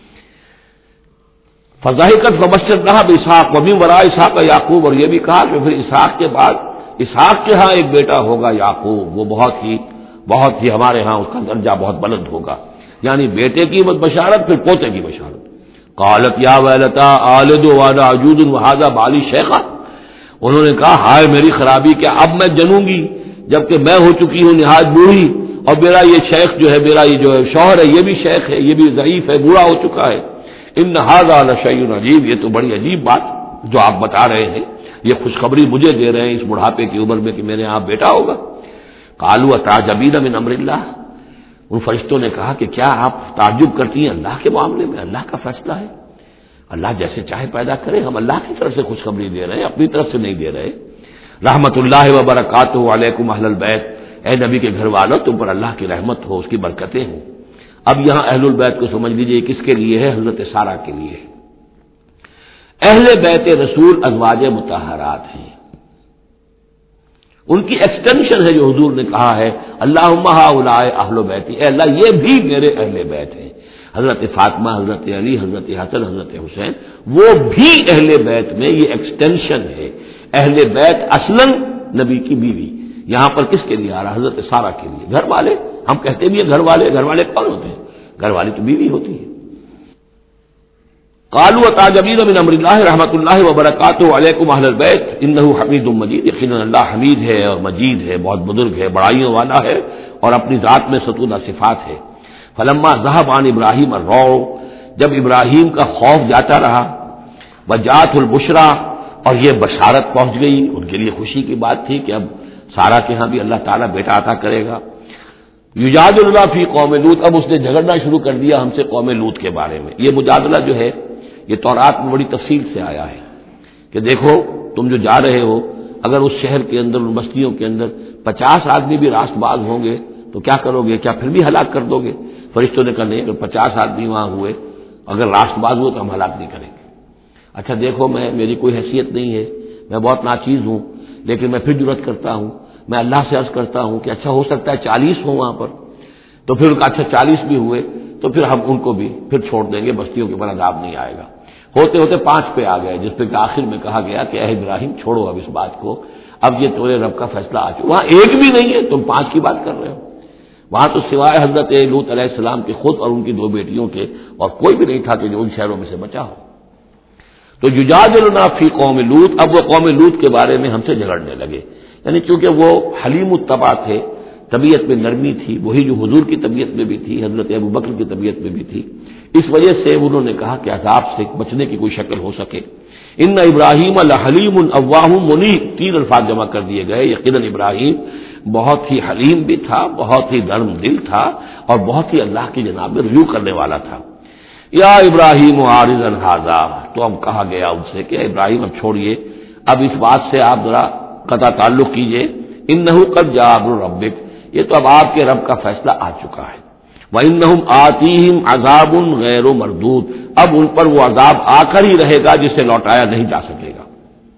فضحکت فبشرناها باسحاق ومن وراء اسحاق یعقوب، اور یہ بھی کہا کہ پھر اسحاق کے بعد اسحاق کے ہاں ایک بیٹا ہوگا یعقوب، وہ بہت ہی ہمارے ہاں اس کا درجہ بہت بلند ہوگا، یعنی بیٹے کی بشارت پھر پوتے کی بشارت۔ قالت یا ویلتا آلد وانا عجوز وہذا بالی شیخا، انہوں نے کہا ہائے میری خرابی، کہ اب میں جنوں گی جبکہ میں ہو چکی ہوں نہایت بوڑھی، اور میرا یہ شیخ جو ہے، میرا یہ جو شوہر ہے یہ بھی شیخ ہے، یہ بھی ضعیف ہے، بوڑھا ہو چکا ہے۔ ان ھذا لشیء عجیب، یہ تو بڑی عجیب بات جو آپ بتا رہے ہیں، یہ خوشخبری مجھے دے رہے ہیں اس بڑھاپے کی عمر میں کہ میرے یہاں بیٹا ہوگا۔ قالوا اتعجبین من امر اللہ، ان فرشتوں نے کہا کہ کیا آپ تعجب کرتی ہیں اللہ کے معاملے میں، اللہ کا فیصلہ ہے۔ اللہ جیسے چاہے پیدا کرے، ہم اللہ کی طرف سے خوشخبری دے رہے ہیں، اپنی طرف سے نہیں دے رہے۔ رحمت اللہ وبرکاتہ علیکم اہل البیت، اے نبی کے گھر والوں تم پر اللہ کی رحمت ہو، اس کی برکتیں ہوں۔ اب یہاں اہل البیت کو سمجھ لیجئے کس کے لیے ہے؟ حضرت سارہ کے لیے۔ اہل بیت رسول ازواج مطہرات ہیں، ان کی ایکسٹینشن ہے جو حضور نے کہا ہے اللہم ہؤلاء اہل بیتی، اے اللہ یہ بھی میرے اہل بیت ہیں۔ حضرت فاطمہ، حضرت علی، حضرت حسن، حضرت حسین، وہ بھی اہل بیت میں، یہ ایکسٹینشن ہے۔ اہل بیت اصلاً نبی کی بیوی، یہاں پر کس کے لیے آ رہا؟ حضرت سارہ کے لیے۔ گھر والے، ہم کہتے بھی ہیں گھر والے، گھر والے کون ہوتے ہیں؟ گھر والی تو بیوی ہوتی ہے۔ قالوا اتعجبین من امر اللہ رحمت اللہ وبرکاتہ علیکم اہل البیت انہ حمید مجید، یقیناً اللہ حمید ہے اور مجید ہے، بہت بزرگ ہے، بڑائیوں والا ہے اور اپنی ذات میں ستونہ صفات ہے۔ فلما ذهب عن ابراہیم الروع، جب ابراہیم کا خوف جاتا رہا، وجاءت البشرا، اور یہ بشارت پہنچ گئی، ان کے لیے خوشی کی بات تھی کہ اب سارہ کے ہاں بھی اللہ تعالیٰ بیٹا عطا کرے گا۔ یجادلنا فی قوم لوط، اب اس نے جھگڑنا شروع کر دیا ہم سے قوم لوط کے بارے میں۔ یہ مجادلہ جو ہے یہ تورات میں بڑی تفصیل سے آیا ہے کہ دیکھو تم جو جا رہے ہو، اگر اس شہر کے اندر، ان بستیوں کے اندر 50 آدمی بھی راست باز ہوں گے تو کیا کرو گے؟ کیا پھر بھی ہلاک کر دو گے؟ فرشتوں نے کہا نہیں، اگر 50 آدمی وہاں ہوئے، اگر راست باز ہوئے تو ہم ہلاک نہیں کریں گے۔ اچھا دیکھو، میری کوئی حیثیت نہیں ہے، میں بہت ناچیز ہوں، لیکن میں پھر جرأت کرتا ہوں، میں اللہ سے عرض کرتا ہوں کہ اچھا ہو سکتا ہے 40 ہوں وہاں پر، تو پھر ان کا اچھا 40 بھی ہوئے تو پھر ہم ان کو بھی پھر چھوڑ دیں گے، بستیوں کے اوپر عذاب نہیں آئے گا۔ ہوتے ہوتے 5 پہ آ گئے، جس پہ کہ آخر میں کہا گیا کہ اے ابراہیم چھوڑو اب اس بات کو، اب یہ تمہارے رب کا فیصلہ آ چکا۔ وہاں ایک بھی نہیں ہے، تم 5 کی بات کر رہے ہو۔ وہاں تو سوائے حضرت لوط علیہ السلام کے خود اور ان کی 2 بیٹیوں کے اور کوئی بھی نہیں تھا کہ جو ان شہروں میں سے بچا ہو۔ تو یجادلنا فی قوم لوط، اب وہ قوم لوط کے بارے میں ہم سے جھگڑنے لگے، یعنی چونکہ وہ حلیم الطبع تھے، طبیعت میں نرمی تھی، وہی جو حضور کی طبیعت میں بھی تھی، حضرت ابوبکر کی طبیعت میں بھی تھی، اس وجہ سے انہوں نے کہا کہ عذاب سے بچنے کی کوئی شکل ہو سکے۔ ان ابراہیم لحلیم اواہ منیب، 3 الفاظ جمع کر دیے گئے۔ یقیناً ابراہیم بہت ہی حلیم بھی تھا، بہت ہی نرم دل تھا اور بہت ہی اللہ کی جناب میں رجوع کرنے والا تھا۔ یا ابراہیم عارض عن ھذا، تو اب کہا گیا ان سے کہ ابراہیم اب چھوڑیے، اب اس بات سے آپ ذرا قطع تعلق کیجئے۔ انہ قد جاء امر ربک، یہ تو اب آپ کے رب کا فیصلہ آ چکا ہے۔ وَإِنَّهُمْ آتِيهِمْ عَذَابٌ غَيْرُ مَرْدُودٌ، اب ان پر وہ عذاب آ کر ہی رہے گا جسے لوٹایا نہیں جا سکے گا۔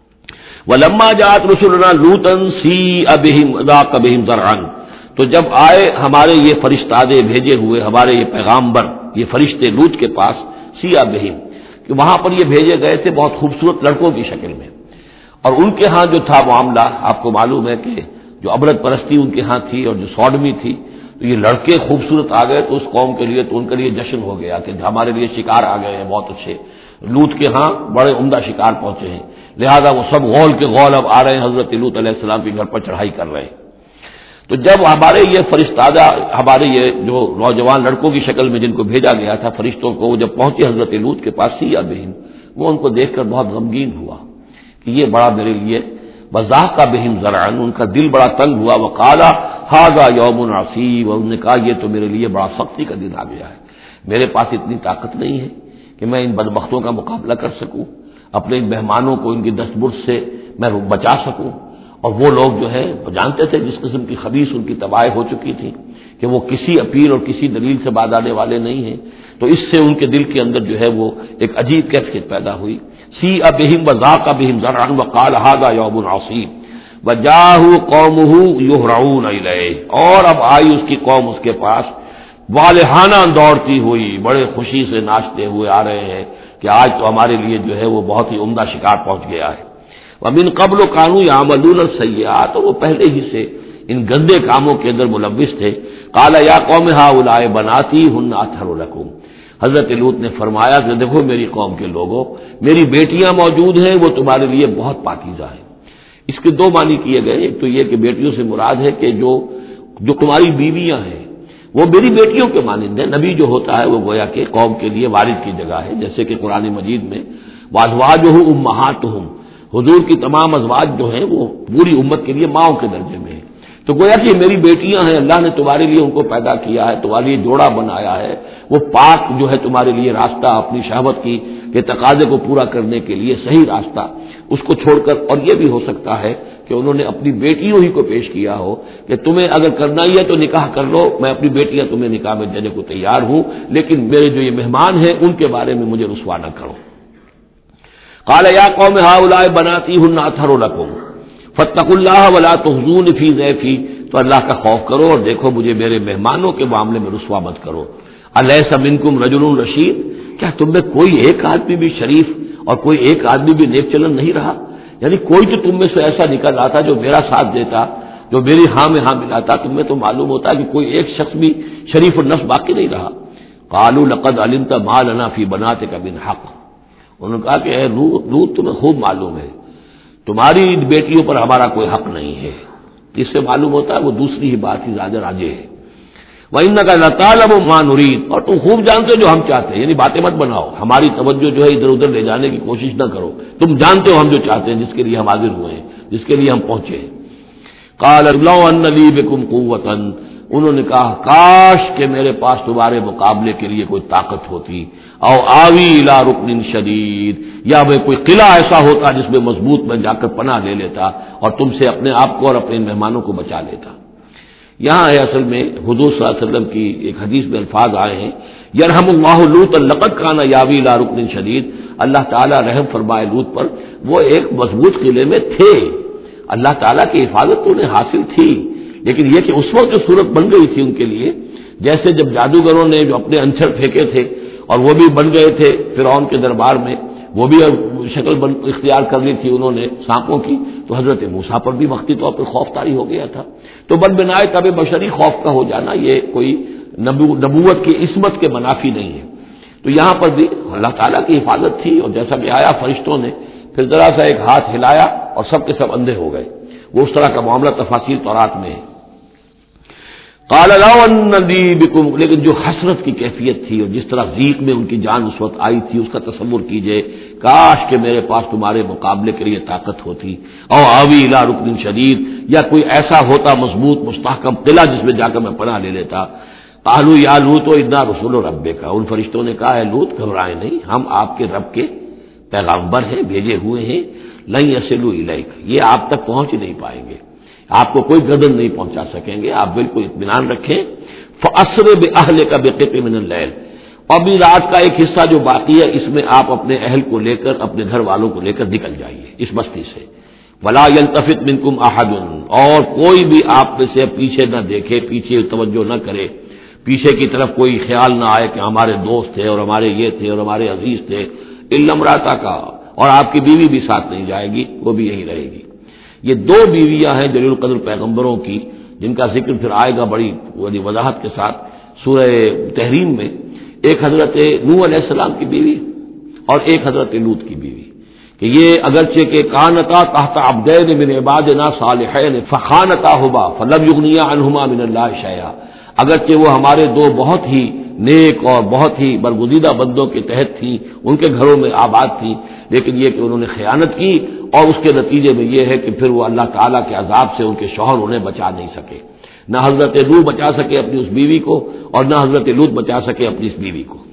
وَلَمَّا جَاءَتْ رُسُلُنَا لُوطًا سِيءَ بِهِمْ وَضَاقَ بِهِمْ ذَرْعًا، تو جب آئے ہمارے یہ فرشتادے بھیجے ہوئے، ہمارے یہ پیغامبر، یہ فرشتے لوط کے پاس، سِيءَ بِهِمْ، کہ وہاں پر یہ بھیجے گئے تھے بہت خوبصورت لڑکوں کی شکل میں، اور ان کے ہاں جو تھا معاملہ، آپ کو معلوم ہے کہ جو عبرت پرستی ان کے ہاں تھی اور جو سوڈمی تھی، تو یہ لڑکے خوبصورت آ گئے تو اس قوم کے لیے، تو ان کے لیے جشن ہو گیا کہ ہمارے لیے شکار آ گئے ہیں بہت اچھے، لوط کے ہاں بڑے عمدہ شکار پہنچے ہیں، لہذا وہ سب غول کے غول اب آ رہے ہیں، حضرت لوط علیہ السلام کے گھر پر چڑھائی کر رہے ہیں۔ تو جب ہمارے یہ فرشتادہ، ہمارے یہ جو نوجوان لڑکوں کی شکل میں جن کو بھیجا گیا تھا فرشتوں کو، وہ جب پہنچے حضرت لوط کے پاس سیئ بہم، وہ ان کو دیکھ کر بہت غمگین ہوا کہ یہ بڑا میرے لیے وضاق بہم ذرعا، ان کا دل بڑا تنگ ہوا، وقال ھذا یوم عصیب، اور انہوں نے کہا یہ تو میرے لیے بڑا سختی کا دن آ گیا ہے، میرے پاس اتنی طاقت نہیں ہے کہ میں ان بدبختوں کا مقابلہ کر سکوں، اپنے ان مہمانوں کو ان کی دستبرد سے میں بچا سکوں۔ اور وہ لوگ جو ہے جانتے تھے جس قسم کی خبیث ان کی تباہی ہو چکی تھی کہ وہ کسی اپیل اور کسی دلیل سے باز آنے والے نہیں ہیں، تو اس سے ان کے دل کے اندر جو ہے وہ ایک عجیب کیفیت پیدا ہوئی۔ سیء بہم وضاق بہم ذرعا وقال ھذا یوم عصیب وجاءه قومه یہرعون الیہ، اور اب آئی اس کی قوم اس کے پاس والہانہ دوڑتی ہوئی، بڑے خوشی سے ناچتے ہوئے آ رہے ہیں کہ آج تو ہمارے لیے جو ہے وہ بہت ہی عمدہ شکار پہنچ گیا ہے۔ وَمِن قَبْلُ كَانُوا يَعْمَلُونَ السَّيِّئَاتِ، تو وہ پہلے ہی سے ان گندے کاموں کے اندر ملوث تھے۔ قَالَ يَا قَوْمِ هَؤُلَاءِ بَنَاتِي هُنَّ أَطْهَرُ لَكُمْ، حضرت لوط نے فرمایا کہ دیکھو میری قوم کے لوگوں، میری بیٹیاں موجود ہیں، وہ تمہارے لیے بہت پاکیزہ ہیں۔ اس کے 2 معنی کیے گئے، ایک تو یہ کہ بیٹیوں سے مراد ہے کہ جو تمہاری بیویاں ہیں وہ میری بیٹیوں کے مانند ہیں۔ نبی جو ہوتا ہے وہ گویا کہ قوم کے لیے وارث کی جگہ ہے، جیسے کہ قرآن مجید میں وَأَزْوَاجُهُ أُمَّهَاتُهُمْ، حضور کی تمام ازواج جو ہیں وہ پوری امت کے لیے ماؤں کے درجے میں ہیں، تو گویا کہ یہ میری بیٹیاں ہیں، اللہ نے تمہارے لیے ان کو پیدا کیا ہے، تمہارے لیے جوڑا بنایا ہے، وہ پاک جو ہے تمہارے لیے راستہ اپنی شہوت کی کے تقاضے کو پورا کرنے کے لیے صحیح راستہ اس کو چھوڑ کر، اور یہ بھی ہو سکتا ہے کہ انہوں نے اپنی بیٹیوں ہی کو پیش کیا ہو کہ تمہیں اگر کرنا ہی ہے تو نکاح کر لو، میں اپنی بیٹیاں تمہیں نکاح میں دینے کو تیار ہوں، لیکن میرے جو یہ مہمان ہیں ان کے بارے میں مجھے رسوا نہ کرو۔ قال یا قوم هؤلاء بناتی هن اطہر لکم فاتقوا اللہ ولا تخزون فی ضیفی، تو اللہ کا خوف کرو اور دیکھو مجھے میرے مہمانوں کے معاملے میں رسوا مت کرو۔ الیس منکم رجل رشید، کیا تم میں کوئی ایک آدمی بھی شریف اور کوئی ایک آدمی بھی نیک چلن نہیں رہا؟ یعنی کوئی تو تم میں سے ایسا نکل آتا جو میرا ساتھ دیتا، جو میری ہاں میں ہاں ملاتا، تم میں تو معلوم ہوتا کہ کوئی ایک شخص بھی شریف النفس باقی نہیں رہا۔ قالوا لقد علمت ما لنا فی بناتک من حق، انہوں نے کہا کہ اے لوط تمہیں خوب معلوم ہے تمہاری بیٹیوں پر ہمارا کوئی حق نہیں ہے۔ اس سے معلوم ہوتا ہے وہ دوسری ہی بات ہی زیادہ راجے ہے۔ وَإِنَّكَ لَتَعْلَمُ مَا نُرِيدُ، اور تم خوب جانتے ہو جو ہم چاہتے ہیں، یعنی باتیں مت بناؤ، ہماری توجہ جو ہے ادھر ادھر لے جانے کی کوشش نہ کرو، تم جانتے ہو ہم جو چاہتے ہیں، جس کے لیے ہم حاضر ہوئے ہیں، جس کے لیے ہم پہنچے ہیں۔ قَالَ لَوْ أَنَّ لِي بِكُمْ قُوَّةً، انہوں نے کہا کاش کہ میرے پاس تمہارے مقابلے کے لیے کوئی طاقت ہوتی، او آوی الی رکن شدید، یا میں کوئی قلعہ ایسا ہوتا جس میں مضبوط میں جا کر پناہ لے لیتا اور تم سے اپنے آپ کو اور اپنے مہمانوں کو بچا لیتا۔ یہاں ہے اصل میں حضور صلی اللہ علیہ وسلم کی ایک حدیث میں الفاظ آئے ہیں، یرحم اللہ لوطا لقد کان یاوی الی رکن شدید، اللہ تعالیٰ رحم فرمائے لوط پر، وہ ایک مضبوط قلعے میں تھے، اللہ تعالیٰ کی حفاظت تو انہیں حاصل تھی، لیکن یہ کہ اس وقت جو صورت بن گئی تھی ان کے لیے، جیسے جب جادوگروں نے جو اپنے انچھر پھینکے تھے اور وہ بھی بن گئے تھے فرعون کے دربار میں، وہ بھی شکل اختیار کر لی تھی انہوں نے سانپوں کی، تو حضرت موسیٰ پر بھی وقتی طور پر خوف طاری ہو گیا تھا۔ تو بد بنائے طب بشری خوف کا ہو جانا یہ کوئی نبوت کی عصمت کے منافی نہیں ہے۔ تو یہاں پر بھی اللہ تعالیٰ کی حفاظت تھی، اور جیسا کہ آیا فرشتوں نے پھر ذرا سا ایک ہاتھ ہلایا اور سب کے سب اندھے ہو گئے، وہ اس طرح کا معاملہ تفاصیل تورات میں ہے۔ قال لو ان لی بکم، لیکن جو حسرت کی کیفیت تھی اور جس طرح ضیق میں ان کی جان اس وقت آئی تھی، اس کا تصور کیجئے، کاش کہ میرے پاس تمہارے مقابلے کے لیے طاقت ہوتی، او آوی الی رکن شدید، یا کوئی ایسا ہوتا مضبوط مستحکم قلعہ جس میں جا کر میں پناہ لے لیتا۔ قالوا یا لوط انا رسول ربک، ان فرشتوں نے کہا ہے لوط گھبرائے نہیں، ہم آپ کے رب کے پیغامبر ہیں، بھیجے ہوئے ہیں، لن یصلوا الیک، یہ آپ تک پہنچ ہی نہیں پائیں گے، آپ کو کوئی گردن نہیں پہنچا سکیں گے، آپ بالکل اطمینان رکھیں۔ فَأَسْرِ بِأَهْلِكَ بِقِطْعٍ مِّنَ اللَّيْلِ، اور بھی رات کا ایک حصہ جو باقی ہے اس میں آپ اپنے اہل کو لے کر، اپنے گھر والوں کو لے کر نکل جائیے اس بستی سے۔ وَلَا يَلْتَفِتْ مِنكُمْ أَحَدٌ، اور کوئی بھی آپ میں سے پیچھے نہ دیکھے، پیچھے توجہ نہ کرے، پیچھے کی طرف کوئی خیال نہ آئے کہ ہمارے دوست تھے اور ہمارے یہ تھے اور ہمارے عزیز تھے، إِلَّا امْرَأَتَكَ، اور آپ کی بیوی بھی ساتھ نہیں جائے گی، وہ بھی یہیں رہے گی۔ یہ دو بیویاں ہیں جلیل القدر پیغمبروں کی، جن کا ذکر پھر آئے گا بڑی وضاحت کے ساتھ سورہ تحریم میں، ایک حضرت نوح علیہ السلام کی بیوی اور ایک حضرت لوط کی بیوی، کہ یہ اگرچہ کہ کانتا تحت عبدین من عبادنا صالحین فخانتاہما فلم یغنیا عنہما من اللہ شیئا، اگرچہ وہ ہمارے دو بہت ہی نیک اور بہت ہی برگزیدہ بندوں کے تحت تھیں، ان کے گھروں میں آباد تھیں، لیکن یہ کہ انہوں نے خیانت کی، اور اس کے نتیجے میں یہ ہے کہ پھر وہ اللہ تعالیٰ کے عذاب سے ان کے شوہر انہیں بچا نہیں سکے، نہ حضرت نوح بچا سکے اپنی اس بیوی کو اور نہ حضرت لوط بچا سکے اپنی اس بیوی کو۔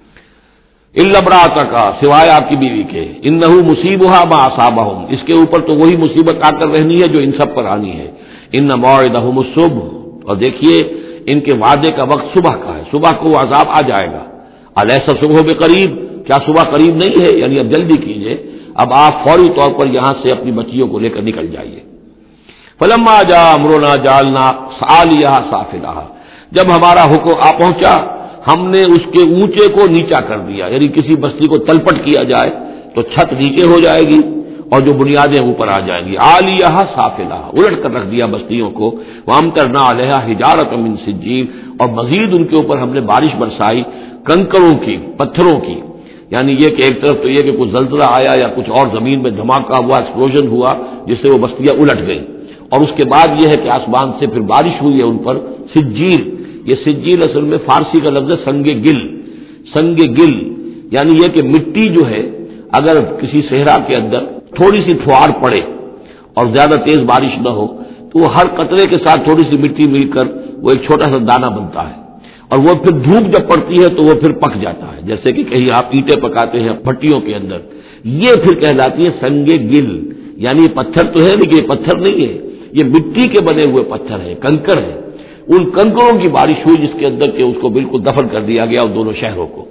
الا امرأتک، سوائے آپ کی بیوی کے، انہ مصیبھا ما اصابہم، اس کے اوپر تو وہی مصیبت آ کر رہنی ہے جو ان سب پر آنی ہے۔ ان موعدہم الصبح، اور دیکھیے ان کے وعدے کا وقت صبح کا ہے، صبح کو وہ عذاب آ جائے گا۔ الیس الصبح بقریب، کیا صبح قریب نہیں ہے؟ یعنی اب جلدی کیجئے، اب آپ فوری طور پر یہاں سے اپنی بچیوں کو لے کر نکل جائیے۔ فلما جاء امرنا جعلنا عالیہا سافلہا، جب ہمارا حکم آ پہنچا ہم نے اس کے اونچے کو نیچا کر دیا، یعنی کسی بستی کو تلپٹ کیا جائے تو چھت نیچے ہو جائے گی اور جو بنیادیں اوپر آ جائیں گی، عالیہا سافلہا، الٹ کر رکھ دیا بستیوں کو، وامطرنا علیہا حجارۃ من سجیل، اور مزید ان کے اوپر ہم نے بارش برسائی کنکروں کی، پتھروں کی، یعنی یہ کہ ایک طرف تو یہ کہ کچھ زلزلہ آیا یا کچھ اور زمین میں دھماکہ ہوا، ایکسپلوژن ہوا جس سے وہ بستیاں الٹ گئیں، اور اس کے بعد یہ ہے کہ آسمان سے پھر بارش ہوئی ہے ان پر سجیل۔ یہ سجیل اصل میں فارسی کا لفظ ہے سنگ گل، سنگ گل یعنی یہ کہ مٹی جو ہے اگر کسی صحرا کے اندر تھوڑی سی پھوار پڑے اور زیادہ تیز بارش نہ ہو تو وہ ہر قطرے کے ساتھ تھوڑی سی مٹی مل کر وہ ایک چھوٹا سا دانہ بنتا ہے، اور وہ پھر دھوپ جب پڑتی ہے تو وہ پھر پک جاتا ہے، جیسے کہ کہیں آپ اینٹیں پکاتے ہیں بھٹیوں کے اندر، یہ پھر کہلاتی ہے سنگ گل، یعنی یہ پتھر تو ہے لیکن یہ پتھر نہیں ہے، یہ مٹی کے بنے ہوئے پتھر ہیں، کنکر ہیں، ان کنکروں کی بارش ہوئی جس کے اندر کہ اس کو بالکل دفن کر دیا گیا ان دونوں شہروں کو۔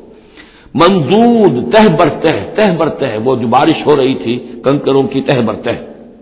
منضود تہ برتہ وہ جو بارش ہو رہی تھی کنکروں کی تہ برتہ،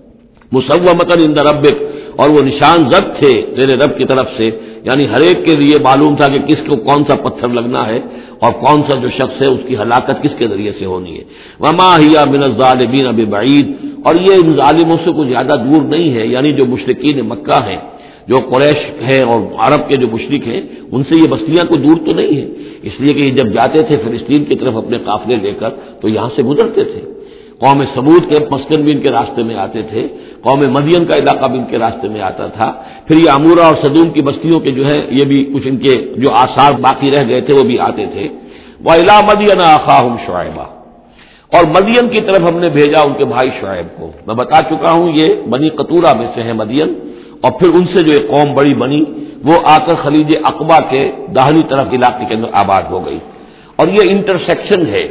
مسومۃ عند ربک، اور وہ نشان زد تھے تیرے رب کی طرف سے، یعنی ہر ایک کے لیے معلوم تھا کہ کس کو کون سا پتھر لگنا ہے اور کون سا جو شخص ہے اس کی ہلاکت کس کے ذریعے سے ہونی ہے۔ وما ہی من الظالمین ببعید، اور یہ ان ظالموں سے کوئی زیادہ دور نہیں ہے، یعنی جو مشرکین مکہ ہیں، جو قریش ہیں اور عرب کے جو مشرک ہیں، ان سے یہ بستیاں کوئی دور تو نہیں ہے، اس لیے کہ یہ جب جاتے تھے فلسطین کی طرف اپنے قافلے لے کر تو یہاں سے گزرتے تھے۔ قوم سمود کے مسکن بھی ان کے راستے میں آتے تھے، قوم مدین کا علاقہ بھی ان کے راستے میں آتا تھا، پھر یہ عمورہ اور صدوم کی بستیوں کے جو ہے یہ بھی کچھ ان کے جو آثار باقی رہ گئے تھے وہ بھی آتے تھے۔ وَإِلَىٰ مَدْيَنَ أَخَاهُمْ شُعَيْبًا، اور مدین کی طرف ہم نے بھیجا ان کے بھائی شعیب کو۔ میں بتا چکا ہوں یہ بنی قطورہ میں سے ہے مدین، اور پھر ان سے جو ایک قوم بڑی بنی وہ آ کر خلیج عقبہ کے داہنی طرف علاقے کے اندر آباد ہو گئی، اور یہ انٹرسیکشن ہے،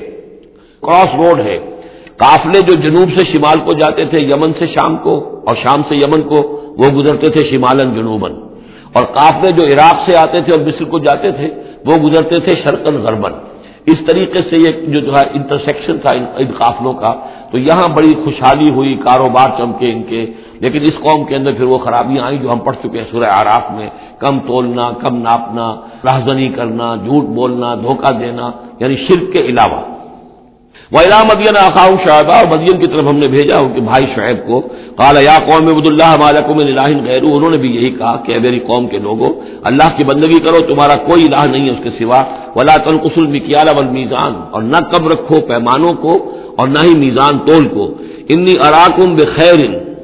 کراس روڈ ہے۔ قافلے جو جنوب سے شمال کو جاتے تھے یمن سے شام کو، اور شام سے یمن کو، وہ گزرتے تھے شمالن جنوبن، اور قافلے جو عراق سے آتے تھے اور مصر کو جاتے تھے وہ گزرتے تھے شرقن غربن۔ اس طریقے سے یہ جو ہے انٹرسیکشن تھا ان قافلوں کا، تو یہاں بڑی خوشحالی ہوئی، کاروبار چمکے ان کے، لیکن اس قوم کے اندر پھر وہ خرابیاں آئیں جو ہم پڑھ چکے ہیں سورہ اعراف میں، کم تولنا، کم ناپنا، راہزنی کرنا، جھوٹ بولنا، دھوکہ دینا، یعنی شرک کے علاوہ۔ وَإِلَىٰ مَدْيَنَ أَخَاهُمْ شُعَيْبًا، اور مدین کی طرف ہم نے بھیجا ان کے بھائی شعیب کو۔ قَالَ يَا قَوْمِ اعْبُدُوا اللَّهَ مَا لَكُم مِّنْ إِلَٰهٍ غَيْرُهُ، انہوں نے بھی یہی کہا کہ اے میری قوم کے لوگوں، اللہ کی بندگی کرو، تمہارا کوئی الہ نہیں ہے اس کے سوا۔ وَلَا تَنقُصُوا الْمِكْيَالَ وَالْمِيزَانَ، اور نہ کم رکھو پیمانوں کو اور نہ ہی میزان تول کو۔ إِنِّي أَرَاكُمْ بِخَيْرٍ،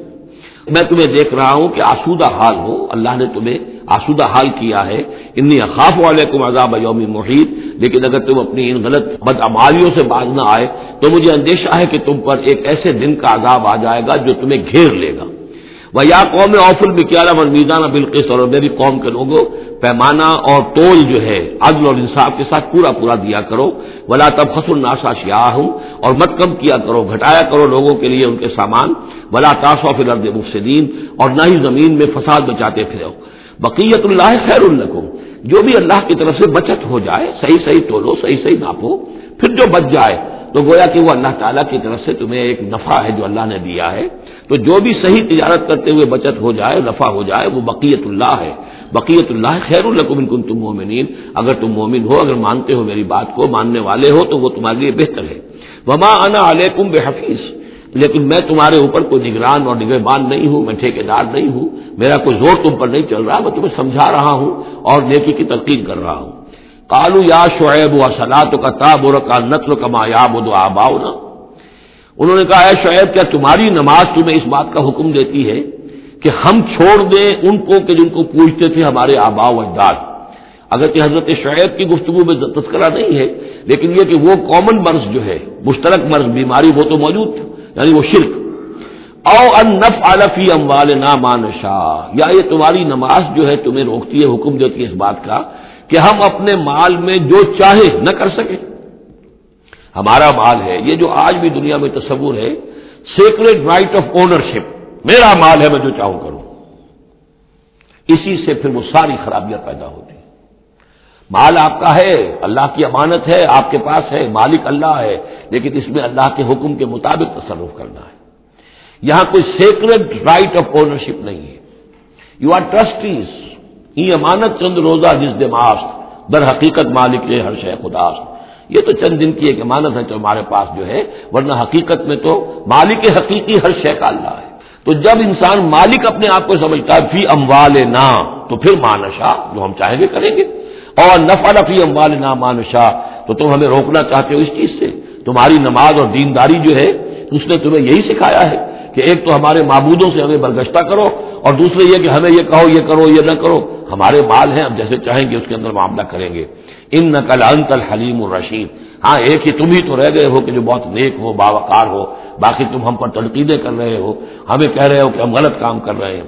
میں تمہیں دیکھ رہا ہوں کہ آسودہ حال ہو، اللہ نے تمہیں آسودہ حال کیا ہے۔ انی اخاف علیکم عذاب یوم محیط، لیکن اگر تم اپنی ان غلط بدعمالیوں سے باز نہ آئے تو مجھے اندیشہ ہے کہ تم پر ایک ایسے دن کا عذاب آ جائے گا جو تمہیں گھیر لے گا۔ وَيَا قَوْمِ أَوْفُوا الْمِكْيَالَ وَالْمِيزَانَ بِالْقِسْطِ، اور میری قوم کے لوگوں پیمانہ اور تول جو ہے عدل اور انصاف کے ساتھ پورا پورا دیا کرو۔ وَلَا تَبْخَسُوا النَّاسَ أَشْيَاءَهُمْ، اور مت کم کیا کرو، گھٹایا کرو لوگوں کے لیے ان کے سامان۔ وَلَا تَعْثَوْا فِي الْأَرْضِ مُفْسِدِينَ، اور نہ ہی زمین میں فساد مچاتے پھرو۔ بقیت اللہ خیر لکم، جو بھی اللہ کی طرف سے بچت ہو جائے، صحیح صحیح تولو، صحیح صحیح ناپو، پھر جو بچ جائے تو گویا کہ وہ اللہ تعالیٰ کی طرف سے تمہیں ایک نفع ہے جو اللہ نے دیا ہے، تو جو بھی صحیح تجارت کرتے ہوئے بچت ہو جائے، نفع ہو جائے، وہ بقیت اللہ ہے۔ بقیت اللہ خیر لکم ان کنتم مؤمنین، اگر تم مومن ہو، اگر مانتے ہو میری بات کو، ماننے والے ہو تو وہ تمہارے لیے بہتر ہے۔ وما انا علیکم بحفیظ، لیکن میں تمہارے اوپر کوئی نگران اور نگہبان نہیں ہوں، میں ٹھیکیدار نہیں ہوں، میرا کوئی زور تم پر نہیں چل رہا، میں تمہیں سمجھا رہا ہوں اور نیکی کی تلقین کر رہا ہوں۔ قالوا یا شعیب وصلاتک تأمرک ان نترک ما یعبد آباؤنا، انہوں نے کہا اے شعیب، کیا تمہاری نماز تمہیں اس بات کا حکم دیتی ہے کہ ہم چھوڑ دیں ان کو کہ جن کو پوجتے تھے ہمارے آباء و اجداد؟ اگرچہ حضرت شعیب کی گفتگو میں تذکرہ نہیں ہے، لیکن یہ کہ وہ کامن مرض جو ہے، مشترک مرض، بیماری، وہ تو موجود تھا، یعنی وہ شرک۔ او ان نفعل فی اموالنا ما نشاء، یا یہ تمہاری نماز جو ہے تمہیں روکتی ہے، حکم دیتی ہے اس بات کا کہ ہم اپنے مال میں جو چاہے نہ کر سکیں۔ ہمارا مال ہے، یہ جو آج بھی دنیا میں تصور ہے، سیکریڈ رائٹ آف اونرشپ، میرا مال ہے میں جو چاہوں کروں، اسی سے پھر وہ ساری خرابیاں پیدا ہوتی ہیں۔ مال آپ کا ہے، اللہ کی امانت ہے، آپ کے پاس ہے، مالک اللہ ہے، لیکن اس میں اللہ کے حکم کے مطابق تصرف کرنا ہے۔ یہاں کوئی سیکریڈ رائٹ آف اونرشپ نہیں ہے۔ یو آر ٹرسٹیز، یہ امانت چند روزہ جس دماست، در حقیقت مالک ہے ہر شے خداست۔ یہ تو چند دن کی ایک امانت ہے جو ہمارے پاس جو ہے، ورنہ حقیقت میں تو مالک حقیقی ہر شے کا اللہ ہے۔ تو جب انسان مالک اپنے آپ کو سمجھتا ہے فی اموالنا، تو پھر ما نشاء، جو ہم چاہیں گے کریں گے، اور نفعل فی اموالنا ما نشاء، تو تم ہمیں روکنا چاہتے ہو اس چیز سے۔ تمہاری نماز اور دینداری جو ہے اس نے تمہیں یہی سکھایا ہے کہ ایک تو ہمارے معبودوں سے ہمیں برگشتہ کرو، اور دوسرے یہ کہ ہمیں یہ کہو یہ کرو یہ نہ کرو، ہمارے مال ہیں، ہم جیسے چاہیں گے اس کے اندر معاملہ کریں گے۔ انک لانت الحلیم الرشید، ہاں ایک ہی تم ہی تو رہ گئے ہو کہ جو بہت نیک ہو، باوقار ہو، باقی تم ہم پر تنقیدیں کر رہے ہو، ہمیں کہہ رہے ہو کہ ہم غلط کام کر رہے ہیں۔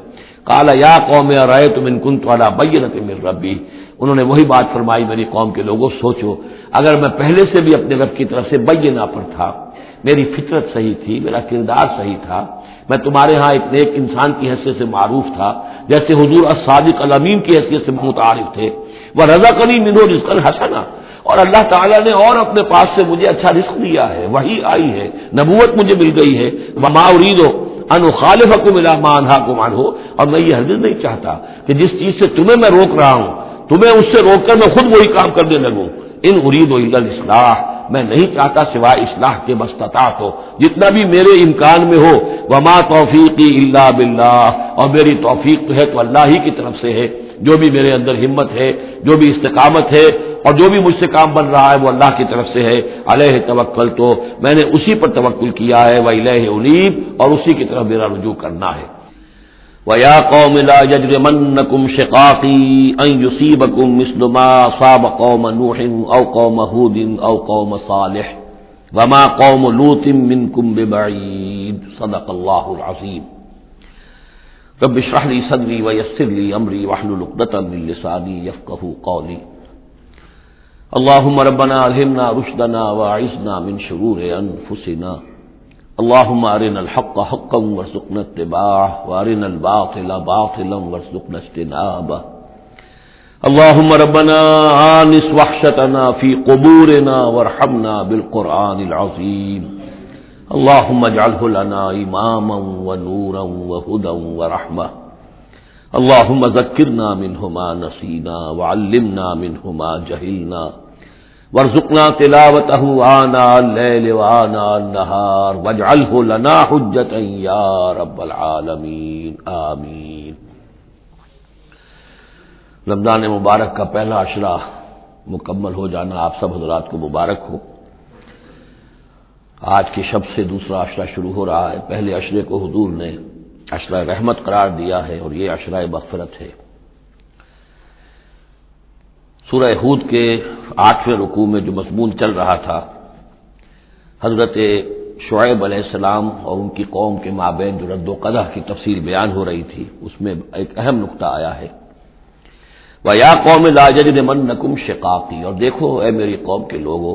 قال یا قوم ارأیتم ان کنت علی بینۃ من ربی، انہوں نے وہی بات فرمائی میری قوم کے لوگوں، سوچو اگر میں پہلے سے بھی اپنے رب کی طرف سے بینہ پر تھا، میری فطرت صحیح تھی، میرا کردار صحیح تھا، میں تمہارے ہاں ایک نیک انسان کی حیثیت سے معروف تھا، جیسے حضور الصادق الامین کی حیثیت سے متعارف تھے، وَرَزَقَنِي مِنْهُ رِزْقًا حَسَنًا، اور اللہ تعالیٰ نے اور اپنے پاس سے مجھے اچھا رزق دیا ہے، وہی آئی ہے، نبوت مجھے مل گئی ہے، وَمَا أُرِيدُ أَنْ أُخَالِفَكُمْ إِلَىٰ مَا أَنْهَاكُمْ عَنْهُ، اور میں یہ ہرگز نہیں چاہتا کہ جس چیز سے تمہیں میں روک رہا ہوں، تمہیں اس سے روک کر میں خود وہی کام کرنے لگوں، ان اريد الا الاصلاح، میں نہیں چاہتا سوائے اصلاح کے، مستطاعت ہو، جتنا بھی میرے امکان میں ہو، وما توفیقی الا باللہ، اور میری توفیق تو ہے تو اللہ ہی کی طرف سے ہے، جو بھی میرے اندر ہمت ہے، جو بھی استقامت ہے، اور جو بھی مجھ سے کام بن رہا ہے وہ اللہ کی طرف سے ہے، علیہ توکل، تو میں نے اسی پر توکل کیا ہے، وإلیہ انیب، اور اسی کی طرف میرا رجوع کرنا ہے۔ وَيَا قَوْمِ لَا يَجْرِمَنَّكُمْ شِقَاقِي أَن يُصِيبَكُم مِّثْلُ مَا أَصَابَ قَوْمَ نُوحٍ أَوْ قَوْمَ هُودٍ أَوْ قَوْمَ صَالِحٍ وَمَا قَوْمُ لُوطٍ مِّنكُم بِبَعِيدٍ صدق اللہ العظیم۔ رب اشرح لي صدري ويسر لي أمري واحلل عقدة من لساني يفقهوا قولي۔ اللهم ربنا ألهمنا رشدنا وأعذنا من شرور أنفسنا، اللهم أرنا الحق حقا وارزقنا اتباعه وأرنا الباطل باطلا وارزقنا اجتنابه، اللهم ربنا آنس وحشتنا في قبورنا وارحمنا بالقرآن العظيم، اللهم اجعله لنا إماما ونورا وهدى ورحمة، اللهم ذكرنا منه ما نسينا وعلمنا منه ما جهلنا، وارزقنا تلاوته آناء الليل وآناء النهار واجعله لنا حجة يا رب العالمين آمین۔ رمضان مبارک کا پہلا عشرہ مکمل ہو جانا آپ سب حضرات کو مبارک ہو۔ آج کی شب سے دوسرا عشرہ شروع ہو رہا ہے، پہلے عشرے کو حضور نے عشرہ رحمت قرار دیا ہے اور یہ عشرہ مغفرت ہے۔ سورہ ہود کے 8ویں رکوع میں جو مضمون چل رہا تھا، حضرت شعیب علیہ السلام اور ان کی قوم کے مابین جو رد و قدح کی تفصیل بیان ہو رہی تھی، اس میں ایک اہم نقطہ آیا ہے، وَيَا قَوْمِ لَا يَجْرِمَنَّكُمْ شِقَاقِي، اور دیکھو اے میری قوم کے لوگوں،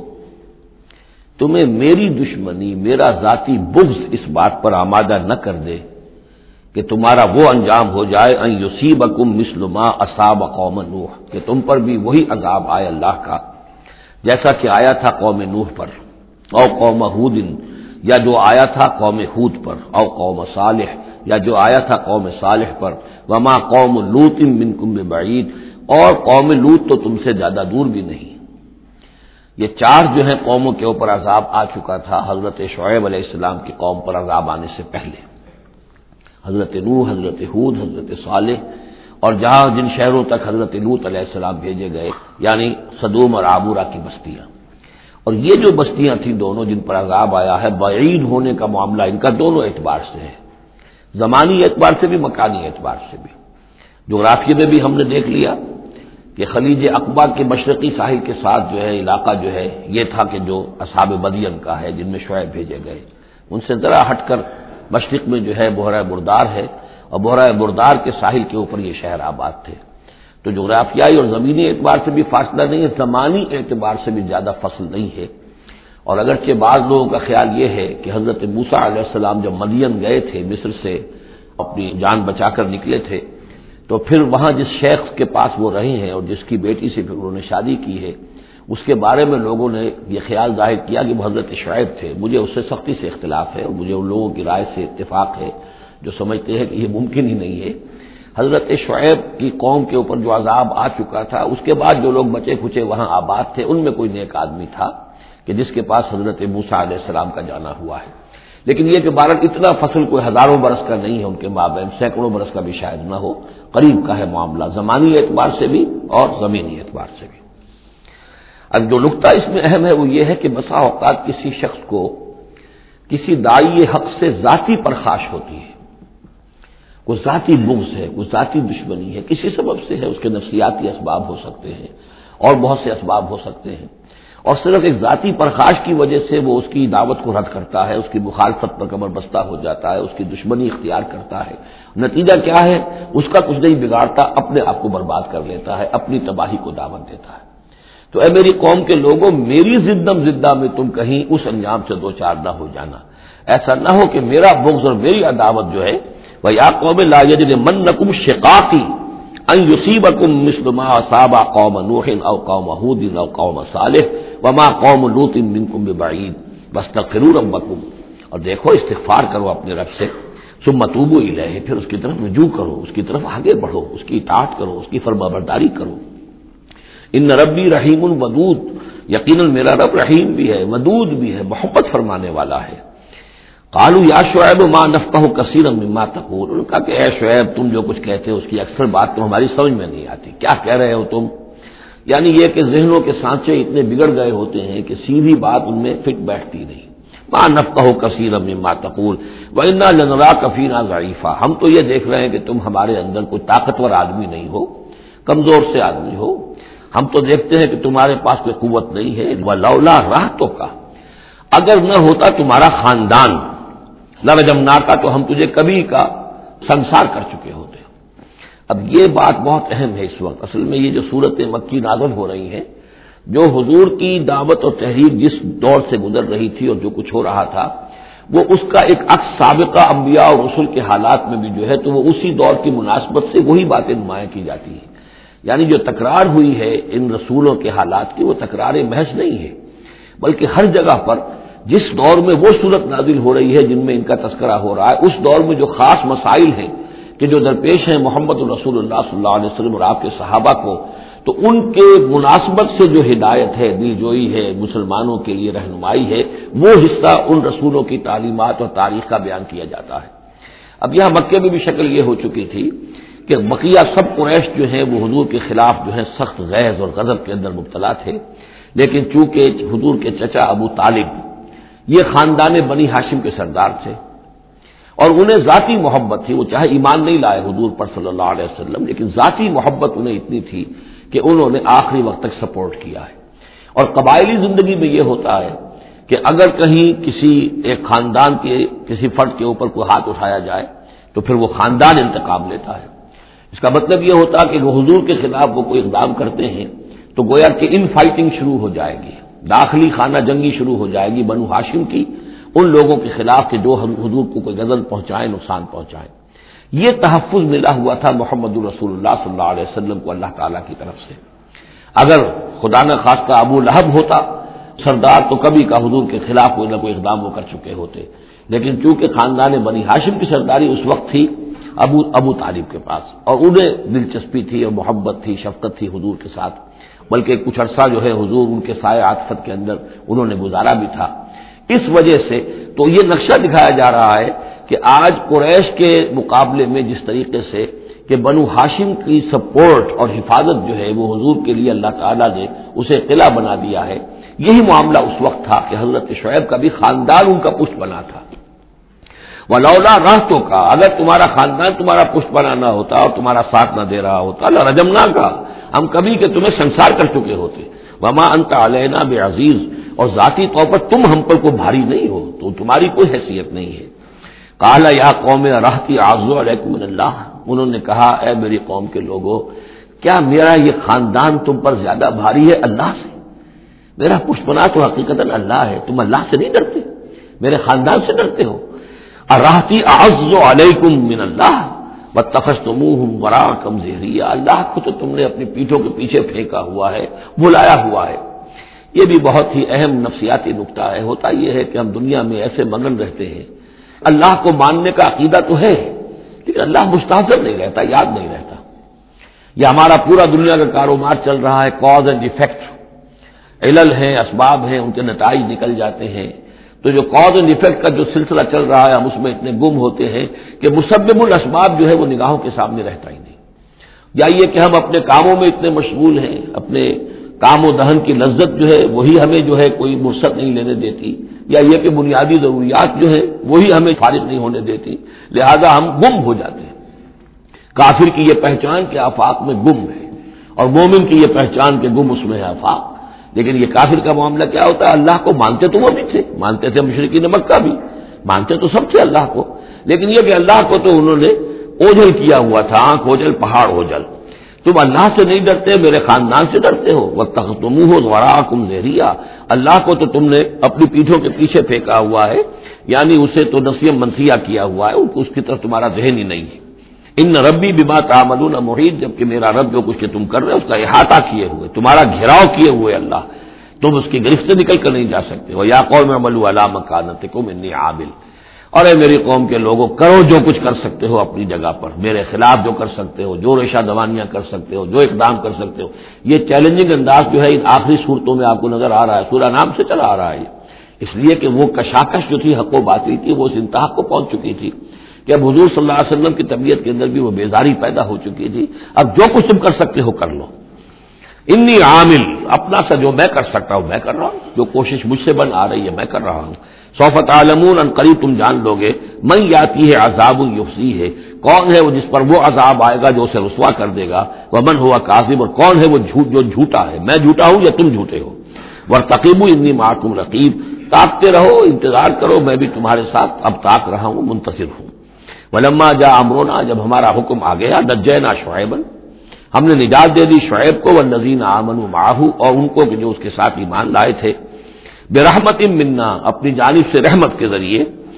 تمہیں میری دشمنی، میرا ذاتی بغض اس بات پر آمادہ نہ کر دے کہ تمہارا وہ انجام ہو جائے ان یصیبکم مثل ما اصاب قوم نوح، کہ تم پر بھی وہی عذاب آئے اللہ کا جیسا کہ آیا تھا قوم نوح پر، او قوم ہود، یا جو آیا تھا قوم ہود پر، او قوم صالح، یا جو آیا تھا قوم صالح پر، وما قوم لوط منکم ببعید، اور قوم لوط تو تم سے زیادہ دور بھی نہیں۔ یہ 4 جو ہیں قوموں کے اوپر عذاب آ چکا تھا حضرت شعیب علیہ السلام کی قوم پر عذاب آنے سے پہلے، حضرت نوح، حضرت ہود، حضرت صالح، اور جہاں جن شہروں تک حضرت لوط علیہ السلام بھیجے گئے، یعنی سدوم اور عمورہ کی بستیاں۔ اور یہ جو بستیاں تھیں دونوں جن پر عذاب آیا ہے، بعید ہونے کا معاملہ ان کا دونوں اعتبار سے ہے، زمانی اعتبار سے بھی، مکانی اعتبار سے بھی۔ جغرافیے میں بھی ہم نے دیکھ لیا کہ خلیج عقبہ کے مشرقی ساحل کے ساتھ جو ہے علاقہ جو ہے یہ تھا کہ جو اصحاب مدین کا ہے، جن میں شعیب بھیجے گئے، ان سے ذرا ہٹ کر مشرق میں جو ہے بحیرہ بردار ہے، اور بحیرہ بردار کے ساحل کے اوپر یہ شہر آباد تھے۔ تو جغرافیائی اور زمینی اعتبار سے بھی فاصلہ نہیں ہے، زمانی اعتبار سے بھی زیادہ فصل نہیں ہے۔ اور اگرچہ بعض لوگوں کا خیال یہ ہے کہ حضرت موسیٰ علیہ السلام جب مدین گئے تھے، مصر سے اپنی جان بچا کر نکلے تھے، تو پھر وہاں جس شیخ کے پاس وہ رہے ہیں اور جس کی بیٹی سے پھر انہوں نے شادی کی ہے، اس کے بارے میں لوگوں نے یہ خیال ظاہر کیا کہ وہ حضرت شعیب تھے۔ مجھے اس سے سختی سے اختلاف ہے، اور مجھے ان لوگوں کی رائے سے اتفاق ہے جو سمجھتے ہیں کہ یہ ممکن ہی نہیں ہے۔ حضرت شعیب کی قوم کے اوپر جو عذاب آ چکا تھا، اس کے بعد جو لوگ بچے کھچے وہاں آباد تھے، ان میں کوئی نیک آدمی تھا کہ جس کے پاس حضرت موسیٰ علیہ السلام کا جانا ہوا ہے۔ لیکن یہ کہ بہرحال اتنا فصل کوئی ہزاروں برس کا نہیں ہے ان کے مابین، سینکڑوں برس کا بھی شاید نہ ہو، قریب کا ہے معاملہ، زمانی اعتبار سے بھی اور زمینی اعتبار سے بھی۔ اب جو نقطہ اس میں اہم ہے وہ یہ ہے کہ بسا اوقات کسی شخص کو کسی داعی حق سے ذاتی پرخاش ہوتی ہے، کوئی ذاتی بغض ہے، کوئی ذاتی دشمنی ہے، کسی سبب سے ہے، اس کے نفسیاتی اسباب ہو سکتے ہیں اور بہت سے اسباب ہو سکتے ہیں، اور صرف ایک ذاتی پرخاش کی وجہ سے وہ اس کی دعوت کو رد کرتا ہے، اس کی مخالفت پر کمر بستہ ہو جاتا ہے، اس کی دشمنی اختیار کرتا ہے، نتیجہ کیا ہے؟ اس کا کچھ نہیں بگاڑتا، اپنے آپ کو برباد کر لیتا ہے، اپنی تباہی کو دعوت دیتا ہے۔ تو اے میری قوم کے لوگوں، میری زدم زدہ میں تم کہیں اس انجام سے دو چار نہ ہو جانا، ایسا نہ ہو کہ میرا بغض اور میری عداوت جو ہے وَيَا قَوْمِ لَا يَجْرِمَنَّكُمْ شِقَاقِي أَن يُصِيبَكُم مِّثْلُ مَا أَصَابَ قَوْمَ نُوحٍ أَوْ قَوْمَ هُودٍ أَوْ قَوْمَ صَالِحٍ وَمَا قَوْمُ لُوطٍ مِّنكُم بِبَعِيدٍ وَاسْتَغْفِرُوا رَبَّكُمْ، اور دیکھو استغفار کرو اپنے رب سے، ثُمَّ تُوبُوا إِلَيْهِ، پھر اس کی طرف رجوع کرو، اس کی طرف آگے بڑھو، اس کی اطاعت کرو، اس کی فرمانبرداری کرو۔ ان ربی رحیم ودود، یقیناً میرا رب رحیم بھی ہے، ودود بھی ہے، محبت فرمانے والا ہے۔ قالوا یا شعیب ما نفقہ کثیرا مما تقول، انہوں نے کہا کہ اے شعیب تم جو کچھ کہتے ہو اس کی اکثر بات تو ہماری سمجھ میں نہیں آتی، کیا کہہ رہے ہو تم؟ یعنی یہ کہ ذہنوں کے سانچے اتنے بگڑ گئے ہوتے ہیں کہ سیدھی بات ان میں فٹ بیٹھتی نہیں۔ ما نفقہ کثیرا مما تقول وانا لنراک فینا ضعیفا، ہم تو یہ دیکھ رہے ہیں کہ تم ہمارے اندر کوئی طاقتور آدمی نہیں ہو، کمزور سے آدمی ہو، ہم تو دیکھتے ہیں کہ تمہارے پاس کوئی قوت نہیں ہے۔ ولولا رہتک، اگر نہ ہوتا تمہارا خاندان، لرجمناک، تو ہم تجھے کبھی کا سنسار کر چکے ہوتے۔ اب یہ بات بہت اہم ہے اس وقت، اصل میں یہ جو صورت مکی نازل ہو رہی ہیں، جو حضور کی دعوت اور تحریک جس دور سے گزر رہی تھی اور جو کچھ ہو رہا تھا، وہ اس کا ایک عکس سابقہ انبیاء اور رسل کے حالات میں بھی جو ہے تو وہ اسی دور کی مناسبت سے وہی باتیں نمایاں کی جاتی ہیں۔ یعنی جو تکرار ہوئی ہے ان رسولوں کے حالات کی، وہ تکرار محض نہیں ہے، بلکہ ہر جگہ پر جس دور میں وہ صورت نازل ہو رہی ہے جن میں ان کا تذکرہ ہو رہا ہے، اس دور میں جو خاص مسائل ہیں کہ جو درپیش ہیں محمد الرسول اللہ صلی اللہ علیہ وسلم اور آپ کے صحابہ کو، تو ان کے مناسبت سے جو ہدایت ہے، دل جوئی ہے، مسلمانوں کے لیے رہنمائی ہے، وہ حصہ ان رسولوں کی تعلیمات اور تاریخ کا بیان کیا جاتا ہے۔ اب یہاں مکے میں بھی شکل یہ ہو چکی تھی کہ بقیہ سب قریش جو ہیں وہ حضور کے خلاف جو ہے سخت غیظ اور غضب کے اندر مبتلا تھے، لیکن چونکہ حضور کے چچا ابو طالب یہ خاندان بنی ہاشم کے سردار تھے اور انہیں ذاتی محبت تھی، وہ چاہے ایمان نہیں لائے حضور پر صلی اللہ علیہ وسلم، لیکن ذاتی محبت انہیں اتنی تھی کہ انہوں نے آخری وقت تک سپورٹ کیا ہے۔ اور قبائلی زندگی میں یہ ہوتا ہے کہ اگر کہیں کسی ایک خاندان کے کسی فرد کے اوپر کوئی ہاتھ اٹھایا جائے تو پھر وہ خاندان انتقام لیتا ہے۔ اس کا مطلب یہ ہوتا کہ وہ حضور کے خلاف وہ کوئی اقدام کرتے ہیں تو گویا کہ ان فائٹنگ شروع ہو جائے گی، داخلی خانہ جنگی شروع ہو جائے گی بنو ہاشم کی ان لوگوں کے خلاف کہ جو حضور کو کوئی غضب پہنچائیں، نقصان پہنچائیں۔ یہ تحفظ ملا ہوا تھا محمد الرسول اللہ صلی اللہ علیہ وسلم کو اللہ تعالیٰ کی طرف سے۔ اگر خدا نہ خواستہ ابو لہب ہوتا سردار تو کبھی کا حضور کے خلاف کوئی نہ کوئی اقدام وہ کر چکے ہوتے، لیکن چونکہ خاندان بنی ہاشم کی سرداری اس وقت تھی ابو طالب کے پاس، اور انہیں دلچسپی تھی اور محبت تھی، شفقت تھی حضور کے ساتھ، بلکہ کچھ عرصہ جو ہے حضور ان کے سائے عاطفت کے اندر انہوں نے گزارا بھی تھا۔ اس وجہ سے تو یہ نقشہ دکھایا جا رہا ہے کہ آج قریش کے مقابلے میں جس طریقے سے کہ بنو ہاشم کی سپورٹ اور حفاظت جو ہے وہ حضور کے لیے اللہ تعالیٰ نے اسے قلعہ بنا دیا ہے، یہی معاملہ اس وقت تھا کہ حضرت شعیب کا بھی خاندان ان کا پشت بنا تھا۔ ولولا رہتوں کا، اگر تمہارا خاندان تمہارا پشت بنا نہ ہوتا اور تمہارا ساتھ نہ دے رہا ہوتا، لرجمنا کا، ہم کبھی کہ تمہیں سنسار کر چکے ہوتے۔ وما انت علینا بعزیز، اور ذاتی طور پر تم ہم پر کوئی بھاری نہیں ہو، تو تمہاری کوئی حیثیت نہیں ہے۔ قال یا قوم رہتی اعز علیکم من اللہ، انہوں نے کہا اے میری قوم کے لوگوں، کیا میرا یہ خاندان تم پر زیادہ بھاری ہے اللہ سے؟ میرا پشت بنا تو حقیقتاً اللہ ہے، تم اللہ سے نہیں ڈرتے، میرے خاندان سے ڈرتے ہو۔ ارہتی اعز علیکم من اللہ واتخذتموہم وراءکم ظہریا، اللہ کو تو تم نے اپنی پیٹھوں کے پیچھے پھینکا ہوا ہے، بلایا ہوا ہے۔ یہ بھی بہت ہی اہم نفسیاتی نکتہ ہے۔ ہوتا یہ ہے کہ ہم دنیا میں ایسے مگن رہتے ہیں، اللہ کو ماننے کا عقیدہ تو ہے لیکن اللہ مستحضر نہیں رہتا، یاد نہیں رہتا۔ یہ ہمارا پورا دنیا کا کاروبار چل رہا ہے، کاز اینڈ ایفیکٹ، علل ہیں، اسباب ہیں، ان کے نتائج نکل جاتے ہیں، تو جو کاز اینڈ ایفیکٹ کا جو سلسلہ چل رہا ہے ہم اس میں اتنے گم ہوتے ہیں کہ مسبب الاسباب جو ہے وہ نگاہوں کے سامنے رہتا ہی نہیں۔ یا یہ کہ ہم اپنے کاموں میں اتنے مشغول ہیں، اپنے کام و دہن کی لذت جو ہے وہی ہمیں جو ہے کوئی فرصت نہیں لینے دیتی، یا یہ کہ بنیادی ضروریات جو ہے وہی ہمیں فارغ نہیں ہونے دیتی، لہذا ہم گم ہو جاتے ہیں۔ کافر کی یہ پہچان کہ آفاق میں گم ہے، اور مومن کی یہ پہچان کہ گم اس میں ہے آفاق۔ لیکن یہ کافر کا معاملہ کیا ہوتا ہے؟ اللہ کو مانتے تو وہ بھی تھے، مانتے تھے مشرکین مکہ بھی، مانتے تو سب تھے اللہ کو، لیکن یہ کہ اللہ کو تو انہوں نے اوجھل کیا ہوا تھا، آنکھ اوجھل پہاڑ اوجھل۔ تم اللہ سے نہیں ڈرتے، میرے خاندان سے ڈرتے ہو، واتخذتموہ وراءکم ظہریا، اللہ کو تو تم نے اپنی پیٹھوں کے پیچھے پھینکا ہوا ہے، یعنی اسے تو نسیہ منسیہ کیا ہوا ہے، اس کی طرف تمہارا ذہن ہی نہیں ہے۔ ان ربی بما تعملون محیط، جبکہ میرا رب جو کچھ کہ تم کر رہے ہو اس کا احاطہ کیے ہوئے، تمہارا گھیراؤ کیے ہوئے اللہ، تم اس کی گرفت سے نکل کر نہیں جا سکتے ہو۔ یا قوم اعملوا علی مکانتکم انی عامل، اور اے میری قوم کے لوگوں، کرو جو کچھ کر سکتے ہو اپنی جگہ پر، میرے خلاف جو کر سکتے ہو، جو ریشہ دوانیاں کر سکتے ہو، جو اقدام کر سکتے ہو۔ یہ چیلنجنگ انداز جو ہے ان آخری صورتوں میں آپ کو نظر آ رہا ہے، سورہ نام سے چلا آ رہا ہے، اس لیے کہ وہ کشاکش جو تھی حق و باطل کی وہ اس انتہا کو پہنچ چکی تھی کہ اب حضور صلی اللہ علیہ وسلم کی طبیعت کے اندر بھی وہ بیزاری پیدا ہو چکی تھی۔ اب جو کچھ تم کر سکتے ہو کر لو، انی عامل، اپنا سا جو میں کر سکتا ہوں میں کر رہا ہوں، جو کوشش مجھ سے بن آ رہی ہے میں کر رہا ہوں۔ سوف تعلمون، ان قریب تم جان لو گے، من یاتی ہے عذاب یخزیہ ہے، کون ہے وہ جس پر وہ عذاب آئے گا جو اسے رسوا کر دے گا، ومن ہوا کاذب، اور کون ہے وہ جو جھوٹا ہے، میں جھوٹا ہوں یا تم جھوٹے ہو۔ وارتقبوا انی معکم رقیب، تاکتے رہو، انتظار کرو، میں بھی تمہارے ساتھ اب تاک رہا ہوں، منتظر ہوں۔ ولما جاء امرنا، جب ہمارا حکم آ گیا، نجینا شعیبا، ہم نے نجات دے دی شعیب کو، والذین آمنوا معہ، اور ان کو کہ جو اس کے ساتھ ایمان لائے تھے، برحمت منا، اپنی جانب سے رحمت کے ذریعے،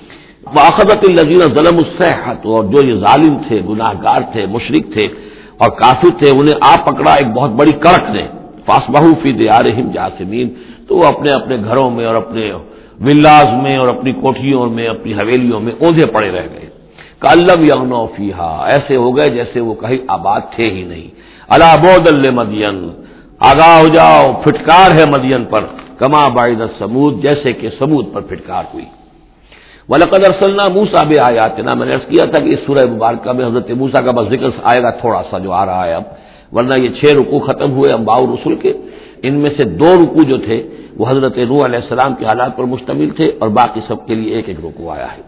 واخذت الذین ظلموا الصیحۃ، اور جو یہ ظالم تھے، گناہ گار تھے، مشرک تھے اور کافر تھے، انہیں آ پکڑا ایک بہت بڑی کڑک نے، فاصبحوا فی دیارہم جاثمین، تو وہ اپنے اپنے گھروں میں اور اپنے ولاز میں اور اپنی کوٹھیوں میں، اپنی حویلیوں میں اوندھے پڑے رہ گئے۔ کأن لم یغنوا فیہا، ایسے ہو گئے جیسے وہ کہیں آباد تھے ہی نہیں۔ الا بعدا لمدین، آگاہ ہو جاؤ، پھٹکار ہے مدین پر، کما بعدت ثمود، جیسے کہ ثمود پر پھٹکار ہوئی۔ وَلَقَدْ أَرْسَلْنَا مُوسَىٰ بِآيَاتِنَا، میں نے عرض کیا تھا کہ اس سورہ مبارکہ میں حضرت موسیٰ کا بس ذکر آئے گا تھوڑا سا جو آ رہا ہے اب، ورنہ یہ 6 رکوع ختم ہوئے انبیاء و رسل کے، ان میں سے 2 رکوع جو تھے وہ حضرت نوح علیہ السلام کے حالات پر مشتمل تھے، اور باقی سب کے لیے ایک ایک رکوع آیا ہے۔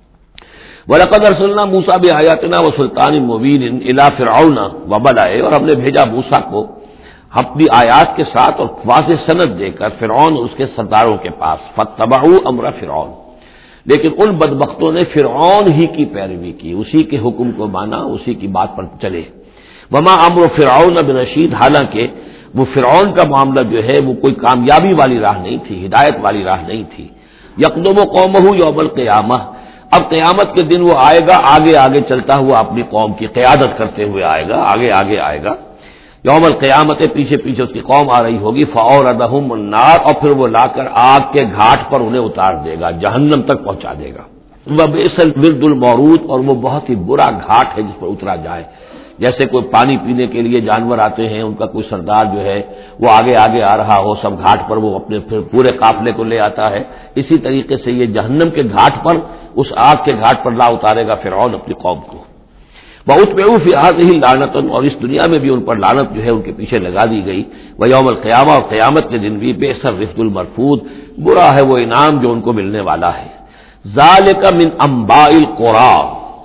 وَلَقَدْ أَرْسَلْنَا مُوسَىٰ بِآيَاتِنَا وَسُلْطَانٍ مُّبِينٍ إِلَىٰ فِرْعَوْنَ وَمَلَئِهِ، اور ہم نے بھیجا موسیٰ کو اپنی آیات کے ساتھ اور واضح سند دے کر فرعون اور اس کے سرداروں کے پاس، فَاتَّبَعُوا أَمْرَ فِرْعَوْنَ، لیکن ان بدبختوں نے فرعون ہی کی پیروی کی، اسی کے حکم کو مانا، اسی کی بات پر چلے۔ وَمَا أَمْرُ فِرْعَوْنَ بِرَشِيدٍ، حالانکہ وہ فرعون کا معاملہ جو ہے وہ کوئی کامیابی والی راہ نہیں تھی، ہدایت والی راہ نہیں تھی۔ یقدم قومہ یوم القیامہ، اب قیامت کے دن وہ آئے گا آگے آگے چلتا ہوا، اپنی قوم کی قیادت کرتے ہوئے آئے گا، آگے آگے آئے گا۔ یوم القیامت، پیچھے پیچھے اس کی قوم آ رہی ہوگی، فَأَوْرَدَهُمُ النَّارَ، اور پھر وہ لا کر آگ کے گھاٹ پر انہیں اتار دے گا، جہنم تک پہنچا دے گا۔ وَبِئْسَ الْوِرْدُ الْمَوْرُودُ، اور وہ بہت ہی برا گھاٹ ہے جس پر اترا جائے۔ جیسے کوئی پانی پینے کے لیے جانور آتے ہیں، ان کا کوئی سردار جو ہے وہ آگے آگے آ رہا ہو، سب گھاٹ پر وہ اپنے پھر پورے قافلے کو لے آتا ہے، اسی طریقے سے یہ جہنم کے گھاٹ پر، اس آگ کے گھاٹ پر لا اتارے گا فرعون اپنی قوم کو۔ وَأُتْبِعُوا فِي هَٰذِهِ لَعْنَةٌ، اور اس دنیا میں بھی ان پر لعنت جو ہے ان کے پیچھے لگا دی گئی۔ وَيَوْمَ الْقِيَامَةِ، اور قیامت کے دن بھی، بِئْسَ الرِّفْدُ الْمَرْفُودُ، برا ہے وہ انعام جو ان کو ملنے والا ہے۔ ذَٰلِكَ مِنْ أَنبَاءِ الْقُرَىٰ،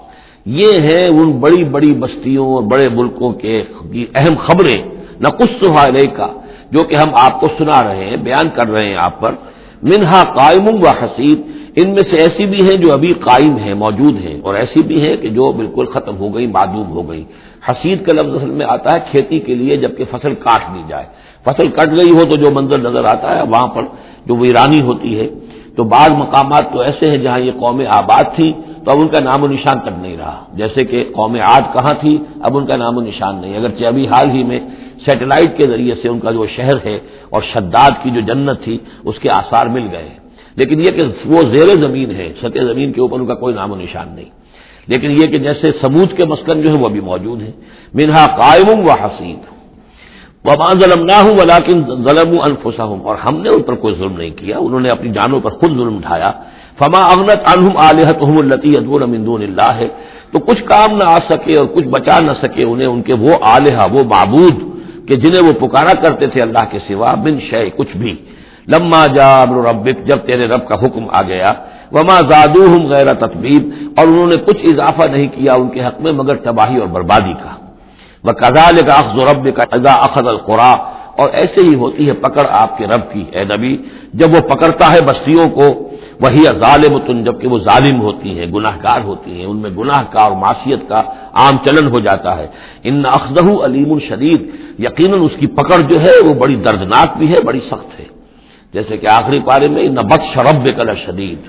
یہ ہیں ان بڑی بڑی بستیوں اور بڑے ملکوں کے اہم خبریں، نقصھا الیک، جو کہ ہم آپ کو سنا رہے ہیں، بیان کر رہے ہیں آپ پر۔ منہا قائم و حصید، ان میں سے ایسی بھی ہیں جو ابھی قائم ہیں، موجود ہیں، اور ایسی بھی ہیں کہ جو بالکل ختم ہو گئی، معدوم ہو گئی۔ حصید کا لفظ اصل میں آتا ہے کھیتی کے لیے، جبکہ فصل کاٹ دی جائے، فصل کٹ گئی ہو تو جو منظر نظر آتا ہے وہاں پر جو ویرانی ہوتی ہے۔ تو بعض مقامات تو ایسے ہیں جہاں یہ قومیں آباد تھیں تو اب ان کا نام و نشان تک نہیں رہا، جیسے کہ قوم عاد کہاں تھی، اب ان کا نام و نشان نہیں، اگرچہ ابھی حال ہی میں سیٹلائٹ کے ذریعے سے ان کا جو شہر ہے اور شداد کی جو جنت تھی اس کے آثار مل گئے، لیکن یہ کہ وہ زیر زمین ہے، سطح زمین کے اوپر ان کا کوئی نام و نشان نہیں۔ لیکن یہ کہ جیسے ثمود کے مسکن جو ہے وہ بھی موجود ہیں، منہا قائم و حصید۔ وَمَا ظَلَمْنَاهُمْ وَلَٰكِن ظَلَمُوا أَنفُسَهُمْ، اور ہم نے ان پر کوئی ظلم نہیں کیا، انہوں نے اپنی جانوں پر خود ظلم اٹھایا۔ فَمَا أَغْنَتْ عَنْهُمْ آلِهَتُهُمُ الَّتِي يَدْعُونَ مِن دُونِ اللَّهِ، تو کچھ کام نہ آ سکے اور کچھ بچا نہ سکے انہیں ان کے وہ آلہہ، وہ معبود کہ جنہیں وہ پکارا کرتے تھے اللہ کے سوا، من شیء، کچھ بھی۔ لما جاء امر ربک، جب تیرے رب کا حکم آ گیا، وما زادوہم غیر تتبیب، اور انہوں نے کچھ اضافہ نہیں کیا ان کے حق میں مگر تباہی اور بربادی کا۔ وَكَذَلِكَ أَخْذُ رَبِّكَ إِذَا أَخَذَ الْقُرَىٰ، اور ایسے ہی ہوتی ہے پکڑ آپ کے رب کی اے نبی جب وہ پکڑتا ہے بستیوں کو، وہی ظالمۃ، جبکہ وہ ظالم ہوتی ہیں، گناہ گار ہوتی ہیں، ان میں گناہ کا اور معصیت کا عام چلن ہو جاتا ہے۔ ان اخذہ علیم شدید، یقیناً اس کی پکڑ جو ہے وہ بڑی دردناک بھی ہے، بڑی سخت ہے، جیسے کہ آخری پارے میں ان بطش ربک لشدید،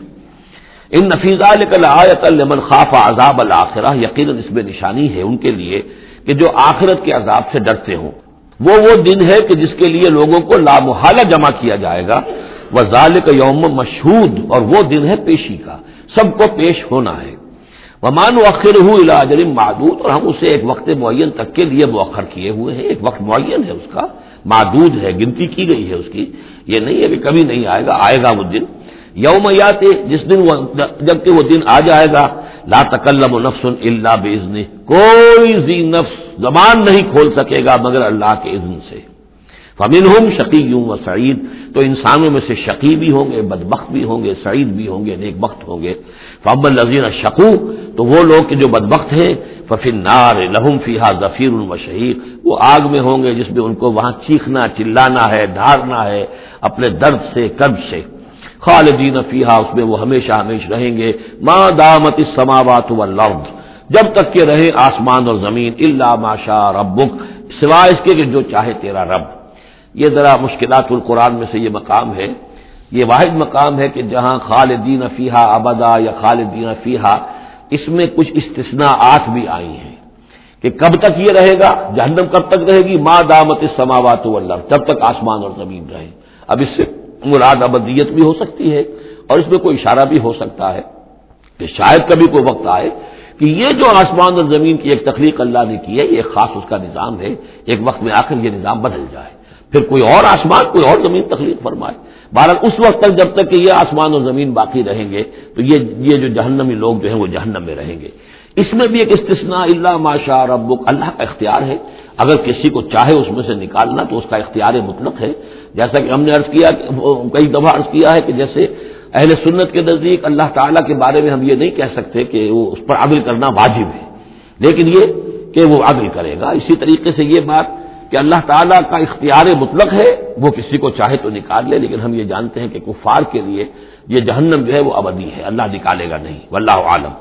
ان فی ذلک لآیۃ لمن خاف عذاب الآخرہ، یقیناً اس میں نشانی ہے ان کے لیے کہ جو آخرت کے عذاب سے ڈرتے ہوں۔ وہ دن ہے کہ جس کے لیے لوگوں کو لامحالہ جمع کیا جائے گا، وذالک یوم مشہود، اور وہ دن ہے پیشی کا، سب کو پیش ہونا ہے۔ وما نؤخرہ الی اجل معدود، اور ہم اسے ایک وقت معین تک کے لیے مؤخر کیے ہوئے ہیں، ایک وقت معین ہے اس کا، معدود ہے، گنتی کی گئی ہے اس کی، یہ نہیں ہے کہ کبھی نہیں آئے گا، آئے گا وہ دن۔ یوم یاتی، جس دن جبکہ وہ دن آ جائے گا، لا تکلم نفس الا باذنہ، کوئی ذی نفس زبان نہیں کھول سکے گا مگر اللہ کے اذن سے۔ فمنہم شقی و سعید، تو انسانوں میں سے شقی بھی ہوں گے، بدبخت بھی ہوں گے، سعید بھی ہوں گے، نیک بخت ہوں گے۔ فاما الذین شقوا، تو وہ لوگ کہ جو بدبخت ہیں، ففی النار لہم فیہا زفیر و شہیق، وہ آگ میں ہوں گے جس میں ان کو وہاں چیخنا چلانا ہے، ڈھارنا ہے اپنے درد سے، کرب سے۔ خالدین فیہا، اس میں وہ ہمیشہ ہمیش رہیں گے، ما دامت السماوات والارض، جب تک کہ رہے آسمان اور زمین، الا ما شاء ربک، سوائے اس کے کہ جو چاہے تیرا رب۔ یہ ذرا مشکلات القرآن میں سے یہ مقام ہے، یہ واحد مقام ہے کہ جہاں خالدین فیہا ابدا یا خالدین فیہا، اس میں کچھ استثناءات بھی آئی ہیں کہ کب تک یہ رہے گا، جہنم کب تک رہے گی، ما دامت السماوات والارض، جب تک آسمان اور زمین رہے۔ اب اس سے مراد ابدیت بھی ہو سکتی ہے، اور اس میں کوئی اشارہ بھی ہو سکتا ہے کہ شاید کبھی کوئی وقت آئے کہ یہ جو آسمان اور زمین کی ایک تخلیق اللہ نے کی ہے، یہ ایک خاص اس کا نظام ہے، ایک وقت میں آ کر یہ نظام بدل جائے، پھر کوئی اور آسمان کوئی اور زمین تخلیق فرمائے۔ بہرحال اس وقت تک جب تک کہ یہ آسمان اور زمین باقی رہیں گے تو یہ جو جہنمی لوگ جو ہیں وہ جہنم میں رہیں گے۔ اس میں بھی ایک استثناء، الا ما شاء ربک، اللہ کا اختیار ہے، اگر کسی کو چاہے اس میں سے نکالنا تو اس کا اختیار مطلق ہے، جیسا کہ ہم نے عرض کیا، کئی دفعہ عرض کیا ہے کہ جیسے اہل سنت کے نزدیک اللہ تعالیٰ کے بارے میں ہم یہ نہیں کہہ سکتے کہ وہ اس پر عدل کرنا واجب ہے، لیکن یہ کہ وہ عدل کرے گا۔ اسی طریقے سے یہ بات کہ اللہ تعالیٰ کا اختیار مطلق ہے، وہ کسی کو چاہے تو نکال لے، لیکن ہم یہ جانتے ہیں کہ کفار کے لیے یہ جہنم جو ہے وہ ابدی ہے، اللہ نکالے گا نہیں، واللہ عالم۔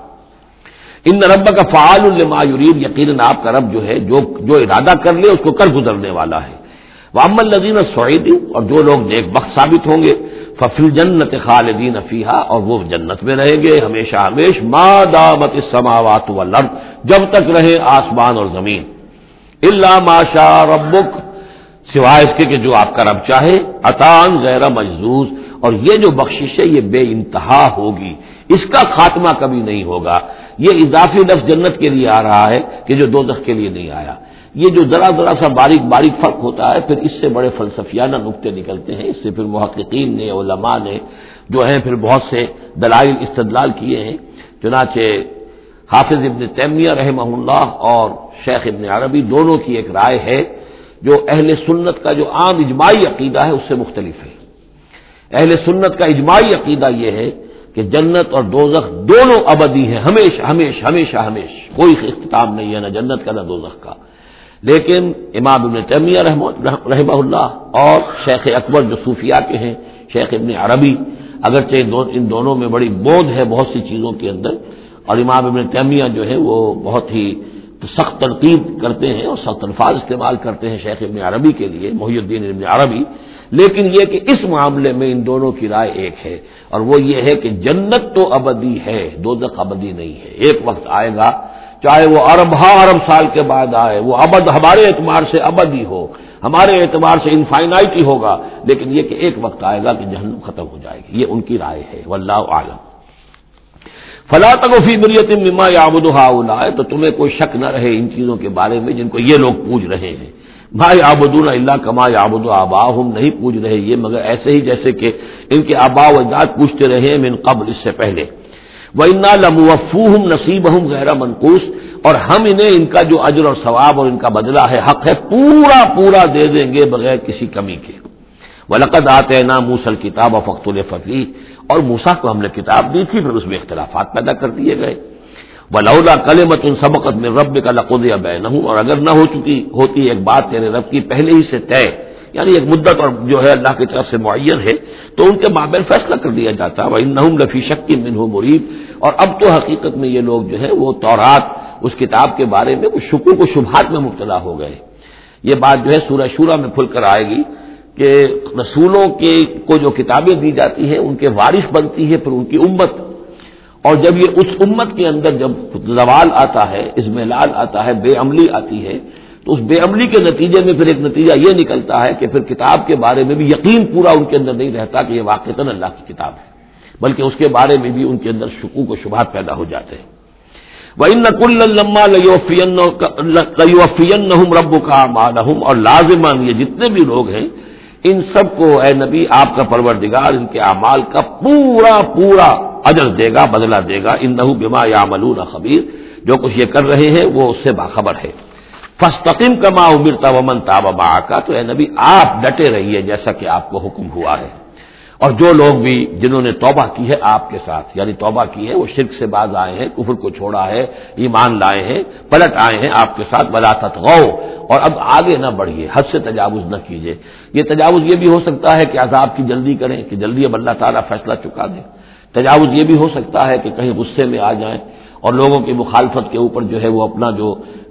ان ربک فعال لما یرید، یقیناً آپ کا رب جو ہے جو ارادہ کر لے اس کو کر گزرنے والا ہے۔ واما الذین سعدوا، اور جو لوگ نیک بخت ثابت ہوں گے، ففی الجنۃ خالدین فیہا، اور وہ جنت میں رہیں گے ہمیشہ ہمیش، ما دامت السماوات والارض، جب تک رہے آسمان اور زمین، الا ما شاء ربک، سوائے اس کے کہ جو آپ کا رب چاہے، عطاء غیر مجذوذ، اور یہ جو بخشش ہے یہ بے انتہا ہوگی، اس کا خاتمہ کبھی نہیں ہوگا۔ یہ اضافی لفظ جنت کے لیے آ رہا ہے کہ جو دوزخ کے لیے نہیں آیا۔ یہ جو ذرا سا باریک باریک فرق ہوتا ہے، پھر اس سے بڑے فلسفیانہ نقطے نکلتے ہیں، اس سے پھر محققین نے، علماء نے جو ہیں پھر بہت سے دلائل استدلال کیے ہیں۔ چنانچہ حافظ ابن تیمیہ رحمہ اللہ اور شیخ ابن عربی دونوں کی ایک رائے ہے جو اہل سنت کا جو عام اجماعی عقیدہ ہے اس سے مختلف ہے۔ اہل سنت کا اجماعی عقیدہ یہ ہے کہ جنت اور دوزخ دونوں ابدی ہیں، ہمیشہ ہمیشہ ہمیشہ ہمیشہ، کوئی اختتام نہیں ہے، نہ جنت کا نہ دوزخ کا۔ لیکن امام ابن تیمیہ رحمہ اللہ اور شیخ اکبر جو صوفیاء کے ہیں، شیخ ابن عربی، اگرچہ ان دونوں میں بڑی بود ہے بہت سی چیزوں کے اندر، اور امام ابن تیمیہ جو ہے وہ بہت ہی سخت تنقید کرتے ہیں اور سخت الفاظ استعمال کرتے ہیں شیخ ابن عربی کے لیے، محی الدین ابن عربی، لیکن یہ کہ اس معاملے میں ان دونوں کی رائے ایک ہے، اور وہ یہ ہے کہ جنت تو ابدی ہے، دوزخ ابدی نہیں ہے۔ ایک وقت آئے گا، چاہے وہ ارب سال کے بعد آئے، وہ ابد ہمارے اعتبار سے ابدی ہو، ہمارے اعتبار سے انفائنائٹی ہوگا، لیکن یہ کہ ایک وقت آئے گا کہ جہنم ختم ہو جائے گی، یہ ان کی رائے ہے، واللہ اعلم۔ فلا تک فی مریۃ مما یعبد ہؤلاء، تو تمہیں کوئی شک نہ رہے ان چیزوں کے بارے میں جن کو یہ لوگ پوج رہے ہیں۔ ما یعبدون الا کما یعبد آباؤہم، نہیں پوج رہے یہ مگر ایسے ہی جیسے کہ ان کے آباء و اجداد پوجتے رہے من قبل، اس سے پہلے۔ وَإِنَّا لَمُوَفُّوهُمْ نَصِيبَهُمْ غَيْرَ مَنقُوصٍ، اور ہم انہیں ان کا جو اجر اور ثواب اور ان کا بدلہ ہے، حق ہے، پورا پورا دے دیں گے بغیر کسی کمی کے۔ وَلَقَدْ آتَيْنَا مُوسَى الْكِتَابَ فَاخْتُلِفَ فِيهِ، اور موسیٰ کو ہم نے کتاب دی تھی پھر اس میں اختلافات پیدا کر دیے گئے۔ وَلَوْلَا كَلِمَةٌ سَبَقَتْ مِن رَّبِّكَ لَقُضِيَ بَيْنَهُمْ، اور اگر نہ ہو چکی ہوتی ایک بات تیرے رب کی پہلے ہی سے طے، یعنی ایک مدت اور جو ہے اللہ کی طرف سے معین ہے، تو ان کے مابین فیصلہ کر دیا جاتا ہے۔ وَإِنَّهُمْ لَفِي شَكٍّ مِّنْهُ مُرِيبٍ، اور اب تو حقیقت میں یہ لوگ جو ہے وہ تورات اس کتاب کے بارے میں کچھ شکوک و شبہات میں مبتلا ہو گئے۔ یہ بات جو ہے سورہ شورى میں کھل کر آئے گی کہ رسولوں کے کو جو کتابیں دی جاتی ہیں ان کے وارث بنتی ہے پھر ان کی امت، اور جب یہ اس امت کے اندر جب زوال آتا ہے، اضمحلال آتا ہے، بے عملی آتی ہے، تو اس بے عملی کے نتیجے میں پھر ایک نتیجہ یہ نکلتا ہے کہ پھر کتاب کے بارے میں بھی یقین پورا ان کے اندر نہیں رہتا کہ یہ واقعتاً اللہ کی کتاب ہے، بلکہ اس کے بارے میں بھی ان کے اندر شکوک و شبہات پیدا ہو جاتے ہیں۔ وَإِنَّ كُلًّا لَمَّا لَيُوَفِّيَنَّهُمْ رَبُّكَ أَعْمَالَهُمْ، اور لازماً یہ جتنے بھی لوگ ہیں ان سب کو اے نبی آپ کا پروردگار ان کے اعمال کا پورا پورا اجر دے گا، بدلہ دے گا۔ انہ بما یعملون خبیر، جو کچھ یہ کر رہے ہیں وہ اس سے باخبر ہے۔ فاستقم کما امرت ومن تاب معک، تو اے نبی آپ ڈٹے رہیے جیسا کہ آپ کو حکم ہوا ہے، اور جو لوگ بھی جنہوں نے توبہ کی ہے آپ کے ساتھ، یعنی توبہ کی ہے وہ شرک سے باز آئے ہیں، کفر کو چھوڑا ہے، ایمان لائے ہیں، پلٹ آئے ہیں آپ کے ساتھ، ولا تطغوا، اور اب آگے نہ بڑھیے، حد سے تجاوز نہ کیجیے۔ یہ تجاوز یہ بھی ہو سکتا ہے کہ عذاب کی جلدی کریں کہ جلدی اب اللہ تعالیٰ فیصلہ چکا دے، تجاوز یہ بھی ہو سکتا ہے کہ کہیں غصے میں آ جائیں اور لوگوں کی مخالفت کے اوپر جو ہے وہ اپنا جو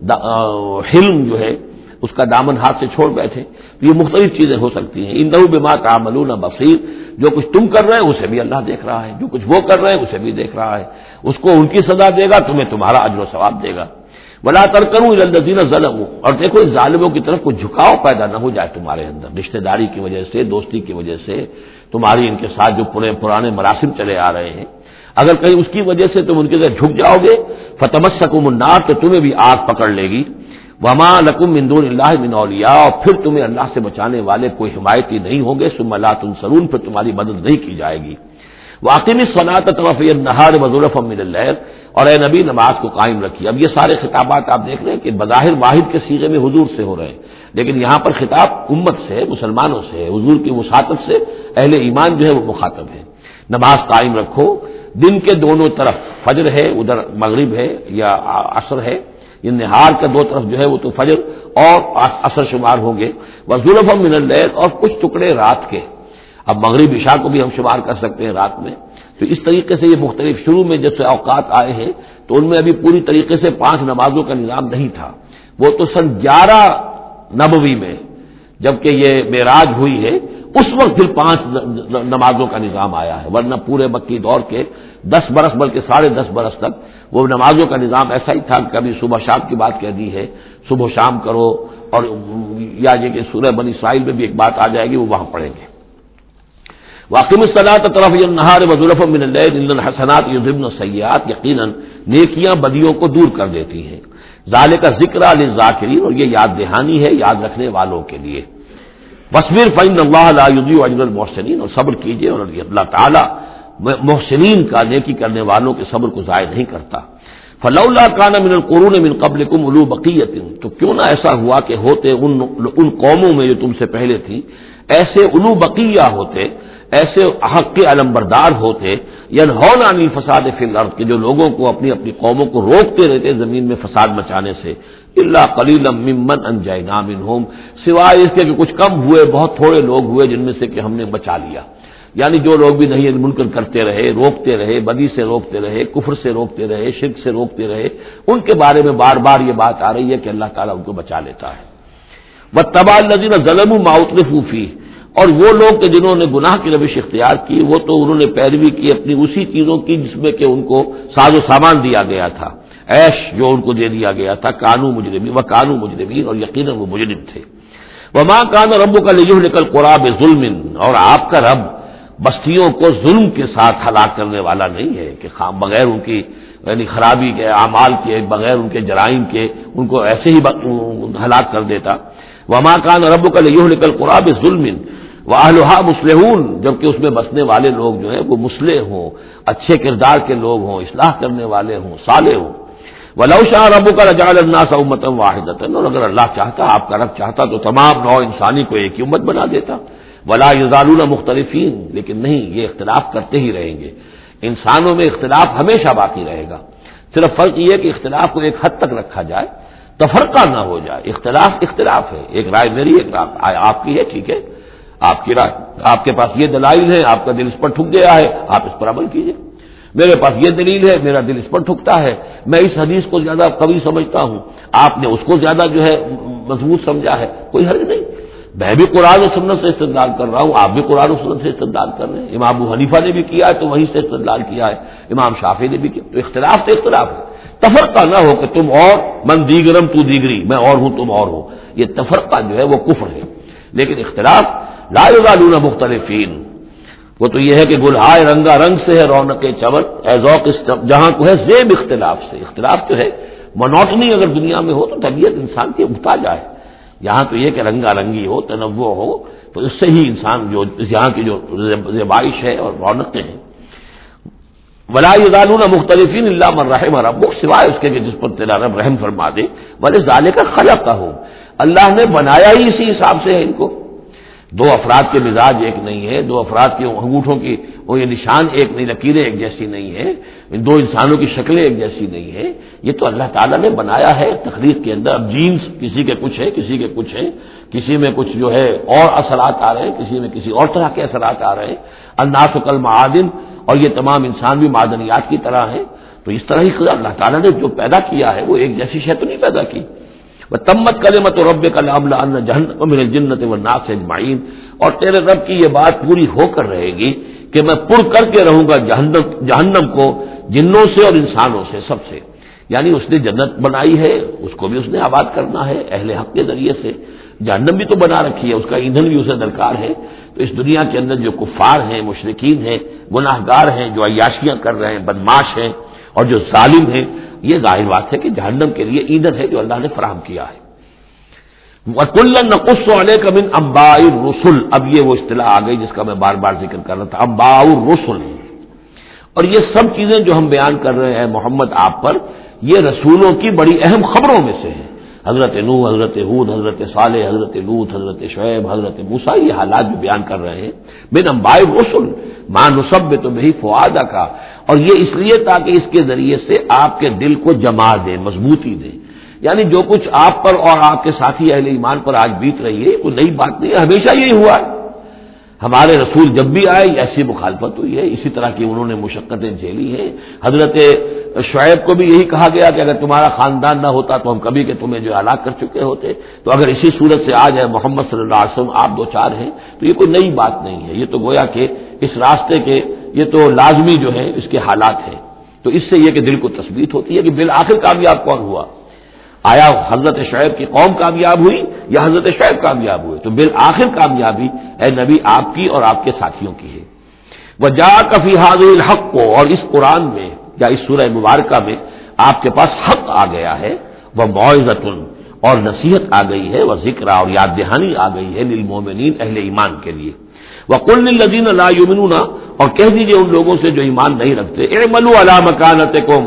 حلم جو ہے اس کا دامن ہاتھ سے چھوڑ بیٹھے، تو یہ مختلف چیزیں ہو سکتی ہیں۔ انہ بما تعملون بصیر، جو کچھ تم کر رہے ہیں اسے بھی اللہ دیکھ رہا ہے، جو کچھ وہ کر رہے ہیں اسے بھی دیکھ رہا ہے، اس کو ان کی سزا دے گا، تمہیں تمہارا اجر و ثواب دے گا۔ ولا ترکنوا الی الذین ظلموا، اور دیکھو اس ظالموں کی طرف کوئی جھکاؤ پیدا نہ ہو جائے تمہارے اندر، رشتہ داری کی وجہ سے، دوستی کی وجہ سے، تمہاری ان کے ساتھ جو پرانے مراسم چلے آ رہے ہیں، اگر کہیں اس کی وجہ سے تم ان کے ساتھ جھک جاؤ گے، فتمسکم النار، تو تمہیں بھی آگ پکڑ لے گی۔ وما لکم من دون اللہ من اولیاء، اور پھر تمہیں اللہ سے بچانے والے کوئی حمایتی نہیں ہوں گے، ثم لا تنصرون، پھر تمہاری مدد نہیں کی جائے گی۔ واقم الصلاۃ طرفی النہار وزلفا من اللیل، اور اے نبی نماز کو قائم رکھیے۔ اب یہ سارے خطابات آپ دیکھ رہے ہیں کہ بظاہر واحد کے صیغے میں حضور سے ہو رہے ہیں، لیکن یہاں پر خطاب امت سے، مسلمانوں سے، حضور کی وساطت سے اہل ایمان جو ہے وہ مخاطب ہے۔ نماز قائم رکھو دن کے دونوں طرف، فجر ہے ادھر مغرب ہے یا عصر ہے، یہ نہار کا دو طرف جو ہے وہ تو فجر اور عصر شمار ہوں گے، وزلفا من اللیل، اور کچھ ٹکڑے رات کے، اب مغرب عشاء کو بھی ہم شمار کر سکتے ہیں رات میں، تو اس طریقے سے یہ مختلف، شروع میں جب سے اوقات آئے ہیں تو ان میں ابھی پوری طریقے سے 5 نمازوں کا نظام نہیں تھا، وہ تو سن 11 نبوی میں جبکہ یہ معراج ہوئی ہے اس وقت پھر 5 نمازوں کا نظام آیا ہے، ورنہ پورے مکی دور کے 10 برس بلکہ 10.5 برس تک وہ نمازوں کا نظام ایسا ہی تھا کہ کبھی صبح شام کی بات کہہ دی ہے، صبح شام کرو، اور یا یہ کہ سورہ بنی اسرائیل میں بھی ایک بات آ جائے گی وہ وہاں پڑھیں گے۔ واقم الصلاۃ طرفی النہار وزلفا من اللیل ان الحسنات یذهبن السیئات، یقیناً نیکیاں بدیوں کو دور کر دیتی ہیں۔ ذالک ذکریٰ للذاکرین، اور یہ یاد دہانی ہے یاد رکھنے والوں کے لیے۔ واصبر فإن اللہ لا یضیع اجر المحسنین، اور صبر کیجئے، اور اللہ تعالی محسنین کا، نیکی کرنے والوں کے صبر کو ضائع نہیں کرتا۔ فلولا کان من القرون من قبلکم اولو بقیۃ، تو کیوں نہ ایسا ہوا کہ ہوتے ان قوموں میں جو تم سے پہلے تھی ایسے اولو بقیہ ہوتے، ایسے حق کے علمبردار ہوتے، ینہون عن الفساد فی الارض، کہ جو لوگوں کو اپنی اپنی قوموں کو روکتے رہتے زمین میں فساد مچانے سے، الا قلیلا ممن انجینا منہم، سوائے اس کے کہ کچھ کم ہوئے، بہت تھوڑے لوگ ہوئے جن میں سے کہ ہم نے بچا لیا، یعنی جو لوگ بھی نہیں منکر کرتے رہے، روکتے رہے، بدی سے روکتے رہے، کفر سے روکتے رہے، شرک سے روکتے رہے، ان کے بارے میں بار بار یہ بات آ رہی ہے کہ اللہ تعالیٰ ان کو بچا لیتا ہے۔ واتبع الذین ظلموا ما اترفوا فیہ، اور وہ لوگ کہ جنہوں نے گناہ کی روش اختیار کی وہ تو انہوں نے پیروی کی اپنی اسی چیزوں کی جس میں کہ ان کو ساز و سامان دیا گیا تھا، عیش جو ان کو دے دیا گیا تھا، کانوا مجرمین وکانوا مجرمین، اور یقیناً وہ مجرم تھے۔ وما کان ربک لیہلک القری بظلم، اور آپ کا رب بستیوں کو ظلم کے ساتھ ہلاک کرنے والا نہیں ہے کہ بغیر ان کی یعنی خرابی کے اعمال کے، بغیر ان کے جرائم کے ان کو ایسے ہی ہلاک کر دیتا۔ وما کان ربک لیہلک القری بظلم واہلھا مصلحون، جبکہ اس میں بسنے والے لوگ جو ہیں وہ مصلح ہوں، اچھے کردار کے لوگ ہوں، اصلاح کرنے والے ہوں، صالح ہوں۔ وَلَوْ شَاءَ رَبُّكَ لَجَعَلَ النَّاسَ أُمَّةً وَاحِدَةً، اور اگر اللہ چاہتا، آپ کا رب چاہتا تو تمام نوع انسانی کو ایک ہی امت بنا دیتا۔ وَلَا يَزَالُونَ مُخْتَلِفِينَ، لیکن نہیں، یہ اختلاف کرتے ہی رہیں گے، انسانوں میں اختلاف ہمیشہ باقی رہے گا، صرف فرق یہ ہے کہ اختلاف کو ایک حد تک رکھا جائے تفرقہ نہ ہو جائے. اختلاف اختلاف ہے، ایک رائے میری ایک رائے آپ کی ہے، ٹھیک ہے، آپ کی رائے، آپ کے پاس یہ دلائل ہے، آپ کا دل اس پر ٹھک گیا ہے، آپ اس پر عمل کیجیے. میرے پاس یہ دلیل ہے، میرا دل اس پر ٹھکتا ہے، میں اس حدیث کو زیادہ قوی سمجھتا ہوں، آپ نے اس کو زیادہ جو ہے مضبوط سمجھا ہے، کوئی حرج نہیں. میں بھی قرآن و سنت سے استدلال کر رہا ہوں، آپ بھی قرآن و سنت سے استدلال کر رہے ہیں. امام ابو حنیفہ نے بھی کیا ہے تو وہیں سے استدلال کیا ہے، امام شافعی نے بھی کیا. تو اختلاف تو اختلاف ہے. تفرقہ نہ ہو کہ تم اور من دیگرم تو دیگری، میں اور ہوں تم اور ہو، یہ تفرقہ جو ہے وہ کفر ہے. لیکن اختلاف لا یزالون مختلفین، وہ تو یہ ہے کہ گلہائے رنگا رنگ سے ہے رونق چمن، اے ذوق جہاں کو ہے زیب اختلاف سے. اختلاف جو ہے مونوٹنی اگر دنیا میں ہو تو طبیعت انسان کی اگتا جائے. یہاں تو یہ کہ رنگا رنگی ہو، تنوع ہو، تو اس سے ہی انسان جو یہاں کی جو زیبائش ہے اور رونقیں ہیں. ولا یزالون مختلفین الا من رحم ربک، سوائے اس کے کہ جس پر تیرا رب رحم فرما دے. ولذالک خلقہم، اللہ نے بنایا ہی اسی حساب سے ہے ان کو. دو افراد کے مزاج ایک نہیں ہے، دو افراد کے انگوٹھوں کی وہ یہ نشان ایک نہیں، لکیریں ایک جیسی نہیں ہے، دو انسانوں کی شکلیں ایک جیسی نہیں ہے. یہ تو اللہ تعالیٰ نے بنایا ہے تخلیق کے اندر. اب جینس کسی کے کچھ ہے، کسی کے کچھ ہے، کسی میں کچھ جو ہے اور اثرات آ رہے ہیں، کسی میں کسی اور طرح کے اثرات آ رہے ہیں. الناس کالمعادن، اور یہ تمام انسان بھی معدنیات کی طرح ہیں. تو اس طرح ہی اللہ تعالیٰ نے جو پیدا کیا ہے وہ ایک جیسی شے تو نہیں پیدا کی. وَتَمَّتْ كَلِمَةُ رَبِّكَ لَأَمْلَأَنَّ جَهَنَّمَ مِنَ الْجِنَّةِ وَالنَّاسِ أَجْمَعِينَ، اور تیرے رب کی یہ بات پوری ہو کر رہے گی کہ میں پر کر کے رہوں گا جہنم کو جنوں سے اور انسانوں سے، سب سے. یعنی اس نے جنت بنائی ہے، اس کو بھی اس نے آباد کرنا ہے اہل حق کے ذریعے سے. جہنم بھی تو بنا رکھی ہے، اس کا ایندھن بھی اسے درکار ہے. تو اس دنیا کے اندر جو کفار ہیں، مشرکین ہیں، گناہگار ہیں، جو عیاشیاں کر رہے ہیں، بدماش ہیں اور جو ظالم ہیں، یہ ظاہر بات ہے کہ جہنم کے لیے ایندھن ہے جو اللہ نے فراہم کیا ہے. وَكُلًّا نَقُصُّ عَلَيْكَ مِنْ أَنبَاءِ الرُّسُلِ، اب یہ وہ اصطلاح آ گئی جس کا میں بار بار ذکر کر رہا تھا، انباء الرسل. اور یہ سب چیزیں جو ہم بیان کر رہے ہیں محمد آپ پر، یہ رسولوں کی بڑی اہم خبروں میں سے ہے. حضرت نوح، حضرت ہود، حضرت صالح، حضرت لوط، حضرت شعیب، حضرت موسیٰ، یہ حالات جو بیان کر رہے ہیں. من انباء الرسل ما نثبت به فؤادک، اور یہ اس لیے تاکہ اس کے ذریعے سے آپ کے دل کو جما دیں، مضبوطی دیں. یعنی جو کچھ آپ پر اور آپ کے ساتھی اہل ایمان پر آج بیت رہی ہے کوئی نئی بات نہیں ہے، ہمیشہ یہی ہوا ہے. ہمارے رسول جب بھی آئے ایسی مخالفت ہوئی ہے، اسی طرح کی انہوں نے مشقتیں جھیلی ہیں. حضرت شعیب کو بھی یہی کہا گیا کہ اگر تمہارا خاندان نہ ہوتا تو ہم کبھی کہ تمہیں جو ہلاک کر چکے ہوتے. تو اگر اسی صورت سے آج ہے محمد صلی اللہ علیہ وسلم آپ دو چار ہیں تو یہ کوئی نئی بات نہیں ہے. یہ تو گویا کہ اس راستے کے یہ تو لازمی جو ہے اس کے حالات ہیں. تو اس سے یہ کہ دل کو تثبیت ہوتی ہے کہ بالآخر کامیاب کون ہوا. آیا حضرت شعیب کی قوم کامیاب ہوئی یا حضرت شعیب کامیاب ہوئے؟ تو بالآخر کامیابی اے نبی آپ کی اور آپ کے ساتھیوں کی ہے. وَجَاءَكَ فِي هَٰذِهِ الْحَقُّ، اور اس قرآن میں یا اس سورہ مبارکہ میں آپ کے پاس حق آ گیا ہے. وَمَوْعِظَةٌ، اور نصیحت آ گئی ہے. وَذِکْرَىٰ، اور یاد دہانی آ گئی ہے لِلْمُؤْمِنِينَ، اہل ایمان کے لیے. وَقُلْ لِلَّذِينَ لَا يُؤْمِنُونَ، اور کہہ دیجئے ان لوگوں سے جو ایمان نہیں رکھتے، اعملوا علی مکانتکم،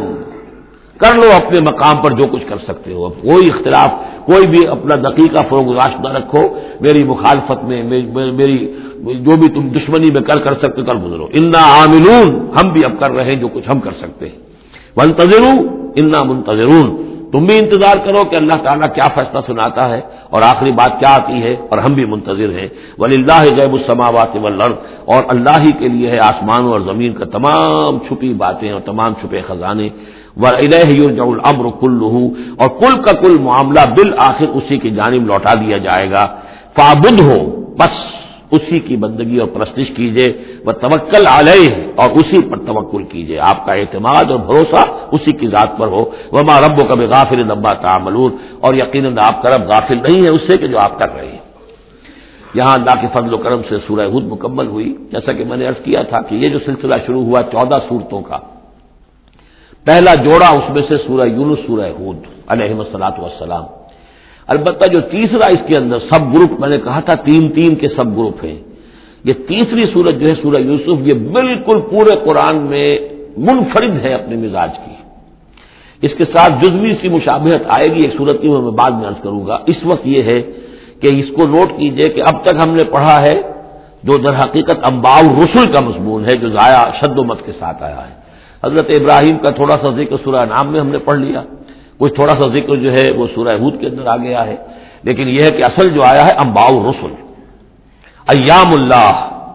کر لو اپنے مقام پر جو کچھ کر سکتے ہو. اب کوئی اختلاف، کوئی بھی اپنا دقیقہ فروگزاشت نہ رکھو میری مخالفت میں، میری جو بھی تم دشمنی میں کر سکتے کر گزرو. انا عاملون، ہم بھی اب کر رہے ہیں جو کچھ ہم کر سکتے ہیں. وانتظروا انا منتظرون، تم بھی انتظار کرو کہ اللہ تعالیٰ کیا فیصلہ سناتا ہے اور آخری بات کیا آتی ہے، اور ہم بھی منتظر ہیں. وَلِلَّهِ غَيْبُ السَّمَاوَاتِ وَالْأَرْضِ، اور اللہ ہی کے لیے ہے آسمانوں اور زمین کا تمام چھپی باتیں اور تمام چھپے خزانے. وَإِلَيْهِ يُرْجَعُ الْأَمْرُ كُلُّهُ، اور کل کا کل معاملہ بالآخر اسی کی جانب لوٹا دیا جائے گا. فَاعْبُدْهُ، بس اسی کی بندگی اور پرستش کیجیے. وَتَوَکَّلْ عَلَيْهِ، اور اسی پر توکل کیجیے، آپ کا اعتماد اور بھروسہ اسی کی ذات پر ہو. وَمَا رَبُّكَ بِغَافِلٍ عَمَّا تَعْمَلُونَ، اور یقیناً آپ کا رب غافل نہیں ہے اس سے کہ جو آپ کر رہے ہیں. یہاں اللہ کے فضل و کرم سے سورہ ہود مکمل ہوئی. جیسا کہ میں نے عرض کیا تھا کہ یہ جو سلسلہ شروع ہوا 14 سورتوں کا، پہلا جوڑا اس میں سے سورہ یونس، سورہ ہود علیہم الصلاۃ والسلام. البتہ جو تیسرا اس کے اندر سب گروپ، میں نے کہا تھا تین کے سب گروپ ہیں. یہ تیسری سورت جو ہے سورہ یوسف، یہ بالکل پورے قرآن میں منفرد ہے اپنے مزاج کی. اس کے ساتھ جزوی سی مشابہت آئے گی ایک صورت کی، میں بعد میں عرض کروں گا. اس وقت یہ ہے کہ اس کو نوٹ کیجئے کہ اب تک ہم نے پڑھا ہے جو در حقیقت انباء الرسل کا مضمون ہے، جو ضائع شد و مت کے ساتھ آیا ہے. حضرت ابراہیم کا تھوڑا سا ذکر سورہ انعام میں ہم نے پڑھ لیا، کچھ تھوڑا سا ذکر جو ہے وہ سورہ ہود کے اندر آ گیا ہے، لیکن یہ ہے کہ اصل جو آیا ہے انباء الرسل، ایام اللہ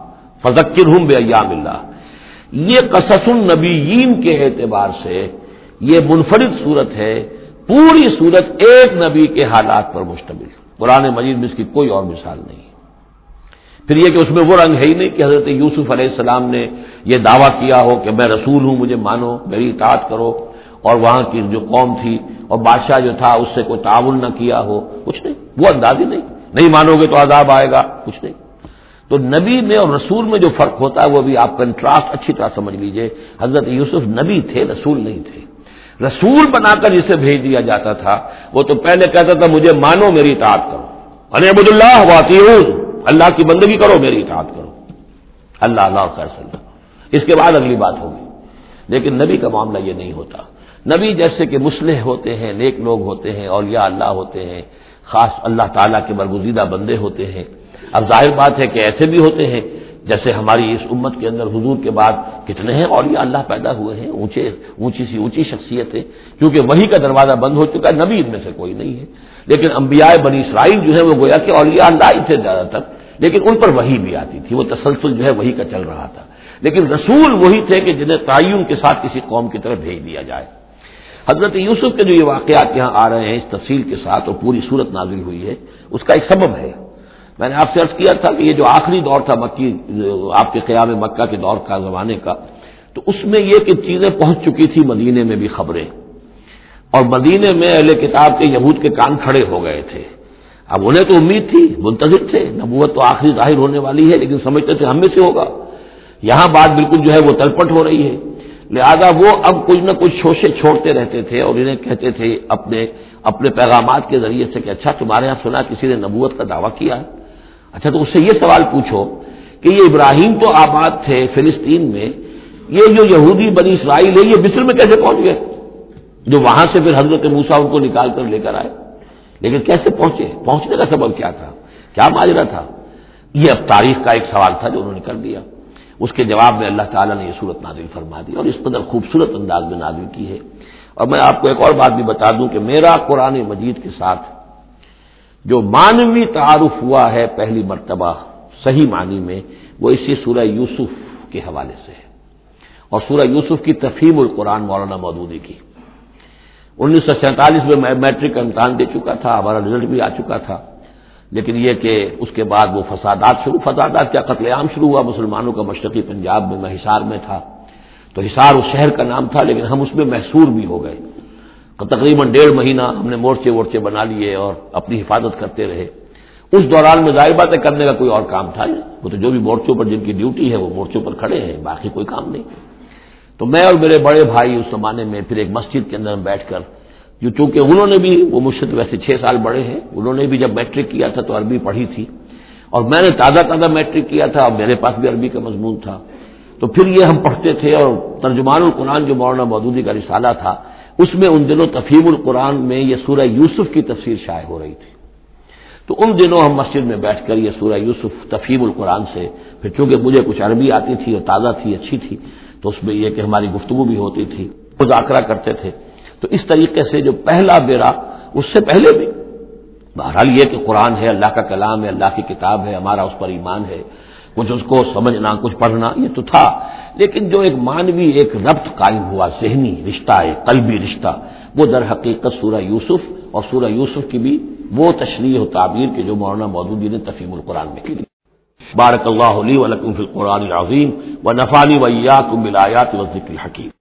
فذکرہم بایام اللہ۔ یہ قصص النبیین کے اعتبار سے یہ منفرد صورت ہے، پوری صورت ایک نبی کے حالات پر مشتمل، قرآن مجید میں اس کی کوئی اور مثال نہیں۔ پھر یہ کہ اس میں وہ رنگ ہے ہی نہیں کہ حضرت یوسف علیہ السلام نے یہ دعویٰ کیا ہو کہ میں رسول ہوں، مجھے مانو، میری اطاعت کرو، اور وہاں کی جو قوم تھی اور بادشاہ جو تھا اس سے کوئی تعاون نہ کیا ہو، کچھ نہیں، وہ انداز ہی نہیں مانو گے تو عذاب آئے گا، کچھ نہیں۔ تو نبی میں اور رسول میں جو فرق ہوتا ہے وہ بھی آپ کنٹراسٹ اچھی طرح سمجھ لیجئے۔ حضرت یوسف نبی تھے، رسول نہیں تھے۔ رسول بنا کر جسے بھیج دیا جاتا تھا وہ تو پہلے کہتا تھا مجھے مانو، میری اطاعت کرو، اعبدوا اللہ واطیعون، اللہ کی بندگی کرو، میری اطاعت کرو، اللہ اللہ خیر صلی اللہ، اس کے بعد اگلی بات ہوگی۔ لیکن نبی کا معاملہ یہ نہیں ہوتا۔ نبی جیسے کہ مصلح ہوتے ہیں، نیک لوگ ہوتے ہیں، اولیاء اللہ ہوتے ہیں، خاص اللہ تعالیٰ کے برگزیدہ بندے ہوتے ہیں۔ اب ظاہر بات ہے کہ ایسے بھی ہوتے ہیں جیسے ہماری اس امت کے اندر حضور کے بعد کتنے ہیں اولیاء اللہ پیدا ہوئے ہیں، اونچی شخصیت ہے، کیونکہ وحی کا دروازہ بند ہو چکا ہے، نبی ان میں سے کوئی نہیں ہے۔ لیکن انبیاء بنی اسرائیل جو ہے وہ گویا کہ اولیاء اللہ ہی تھے زیادہ تر، لیکن ان پر وحی بھی آتی تھی، وہ تسلسل جو ہے وحی کا چل رہا تھا۔ لیکن رسول وہی تھے کہ جنہیں تعین کے ساتھ کسی قوم کی طرف بھیج دیا جائے۔ حضرت یوسف کے جو یہ واقعات یہاں آ رہے ہیں اس تفصیل کے ساتھ اور پوری صورت نازل ہوئی ہے، اس کا ایک سبب ہے۔ میں نے آپ سے عرض کیا تھا کہ یہ جو آخری دور تھا مکی، آپ کے قیام مکہ کے دور کا، زمانے کا، تو اس میں یہ کہ چیزیں پہنچ چکی تھی مدینے میں بھی خبریں، اور مدینے میں اہل کتاب کے یہود کے کان کھڑے ہو گئے تھے۔ اب انہیں تو امید تھی، منتظر تھے، نبوت تو آخری ظاہر ہونے والی ہے، لیکن سمجھتے تھے ہم میں سے ہوگا۔ یہاں بات بالکل جو ہے وہ تلپٹ ہو رہی ہے، لہذا وہ اب کچھ نہ کچھ شوشے چھوڑتے رہتے تھے اور انہیں کہتے تھے اپنے پیغامات کے ذریعے سے کہ اچھا تمہارے یہاں سنا کسی نے نبوت کا دعویٰ کیا ہے، اچھا تو اس سے یہ سوال پوچھو کہ یہ ابراہیم تو آباد تھے فلسطین میں، یہ جو یہودی بنی اسرائیل ہے یہ مصر میں کیسے پہنچ گئے، جو وہاں سے پھر حضرت موسیٰ ان کو نکال کر لے کر آئے، لیکن کیسے پہنچے، پہنچنے کا سبب کیا تھا، کیا ماجرا تھا؟ یہ اب تاریخ کا ایک سوال تھا جو انہوں نے کر دیا۔ اس کے جواب میں اللہ تعالیٰ نے یہ صورت نازل فرما دی اور اس قدر خوبصورت انداز میں نازل کی ہے۔ اور میں آپ کو ایک اور بات بھی بتا دوں کہ میرا قرآن مجید کے ساتھ جو معنوی تعارف ہوا ہے پہلی مرتبہ صحیح معنی میں، وہ اسی سورہ یوسف کے حوالے سے ہے، اور سورہ یوسف کی تفہیم القرآن مولانا مودودی کی۔ 1947 میں میں میٹرک کا امتحان دے چکا تھا، ہمارا رزلٹ بھی آ چکا تھا، لیکن یہ کہ اس کے بعد وہ فسادات کیا قتل عام شروع ہوا مسلمانوں کا مشرقی پنجاب میں حصار میں تھا، تو حصار اس شہر کا نام تھا، لیکن ہم اس میں محصور بھی ہو گئے۔ تقریباً 1.5 مہینہ ہم نے مورچے بنا لیے اور اپنی حفاظت کرتے رہے۔ اس دوران میں ظاہر بات ہے کرنے کا کوئی اور کام تھا نہیں، وہ تو جو بھی مورچوں پر جن کی ڈیوٹی ہے وہ مورچوں پر کھڑے ہیں، باقی کوئی کام نہیں۔ تو میں اور میرے بڑے بھائی اس زمانے میں پھر ایک مسجد کے اندر بیٹھ کر، جو چونکہ انہوں نے بھی، وہ مجھ سے تو ویسے 6 سال بڑے ہیں، انہوں نے بھی جب میٹرک کیا تھا تو عربی پڑھی تھی، اور میں نے تازہ میٹرک کیا تھا، اور میرے پاس بھی عربی کا مضمون تھا، تو پھر یہ ہم پڑھتے تھے، اور ترجمان القرآن جو مولانا مودودی کا رسالہ تھا اس میں ان دنوں تفہیم القرآن میں یہ سورہ یوسف کی تفسیر شائع ہو رہی تھی، تو ان دنوں ہم مسجد میں بیٹھ کر یہ سورہ یوسف تفہیم القرآن سے، پھر چونکہ مجھے کچھ عربی آتی تھی اور تازہ تھی، اچھی تھی، تو اس میں یہ کہ ہماری گفتگو بھی ہوتی تھی، مذاکرہ کرتے تھے۔ تو اس طریقے سے جو پہلا بیرا، اس سے پہلے بھی بہرحال یہ کہ قرآن ہے، اللہ کا کلام ہے، اللہ کی کتاب ہے، ہمارا اس پر ایمان ہے، کچھ اس کو سمجھنا، کچھ پڑھنا، یہ تو تھا، لیکن جو ایک معنوی ایک ربط قائم ہوا، ذہنی رشتہ، ایک قلبی رشتہ، وہ در حقیقت سورہ یوسف اور سورہ یوسف کی بھی وہ تشریح و تعبیر کے جو مولانا مودودی نے تفہیم القرآن میں کی۔ بارک اللہ لی و لکم فی القرآن العظیم و نفعنی و ایاکم بالآیات والذکر الحکیم۔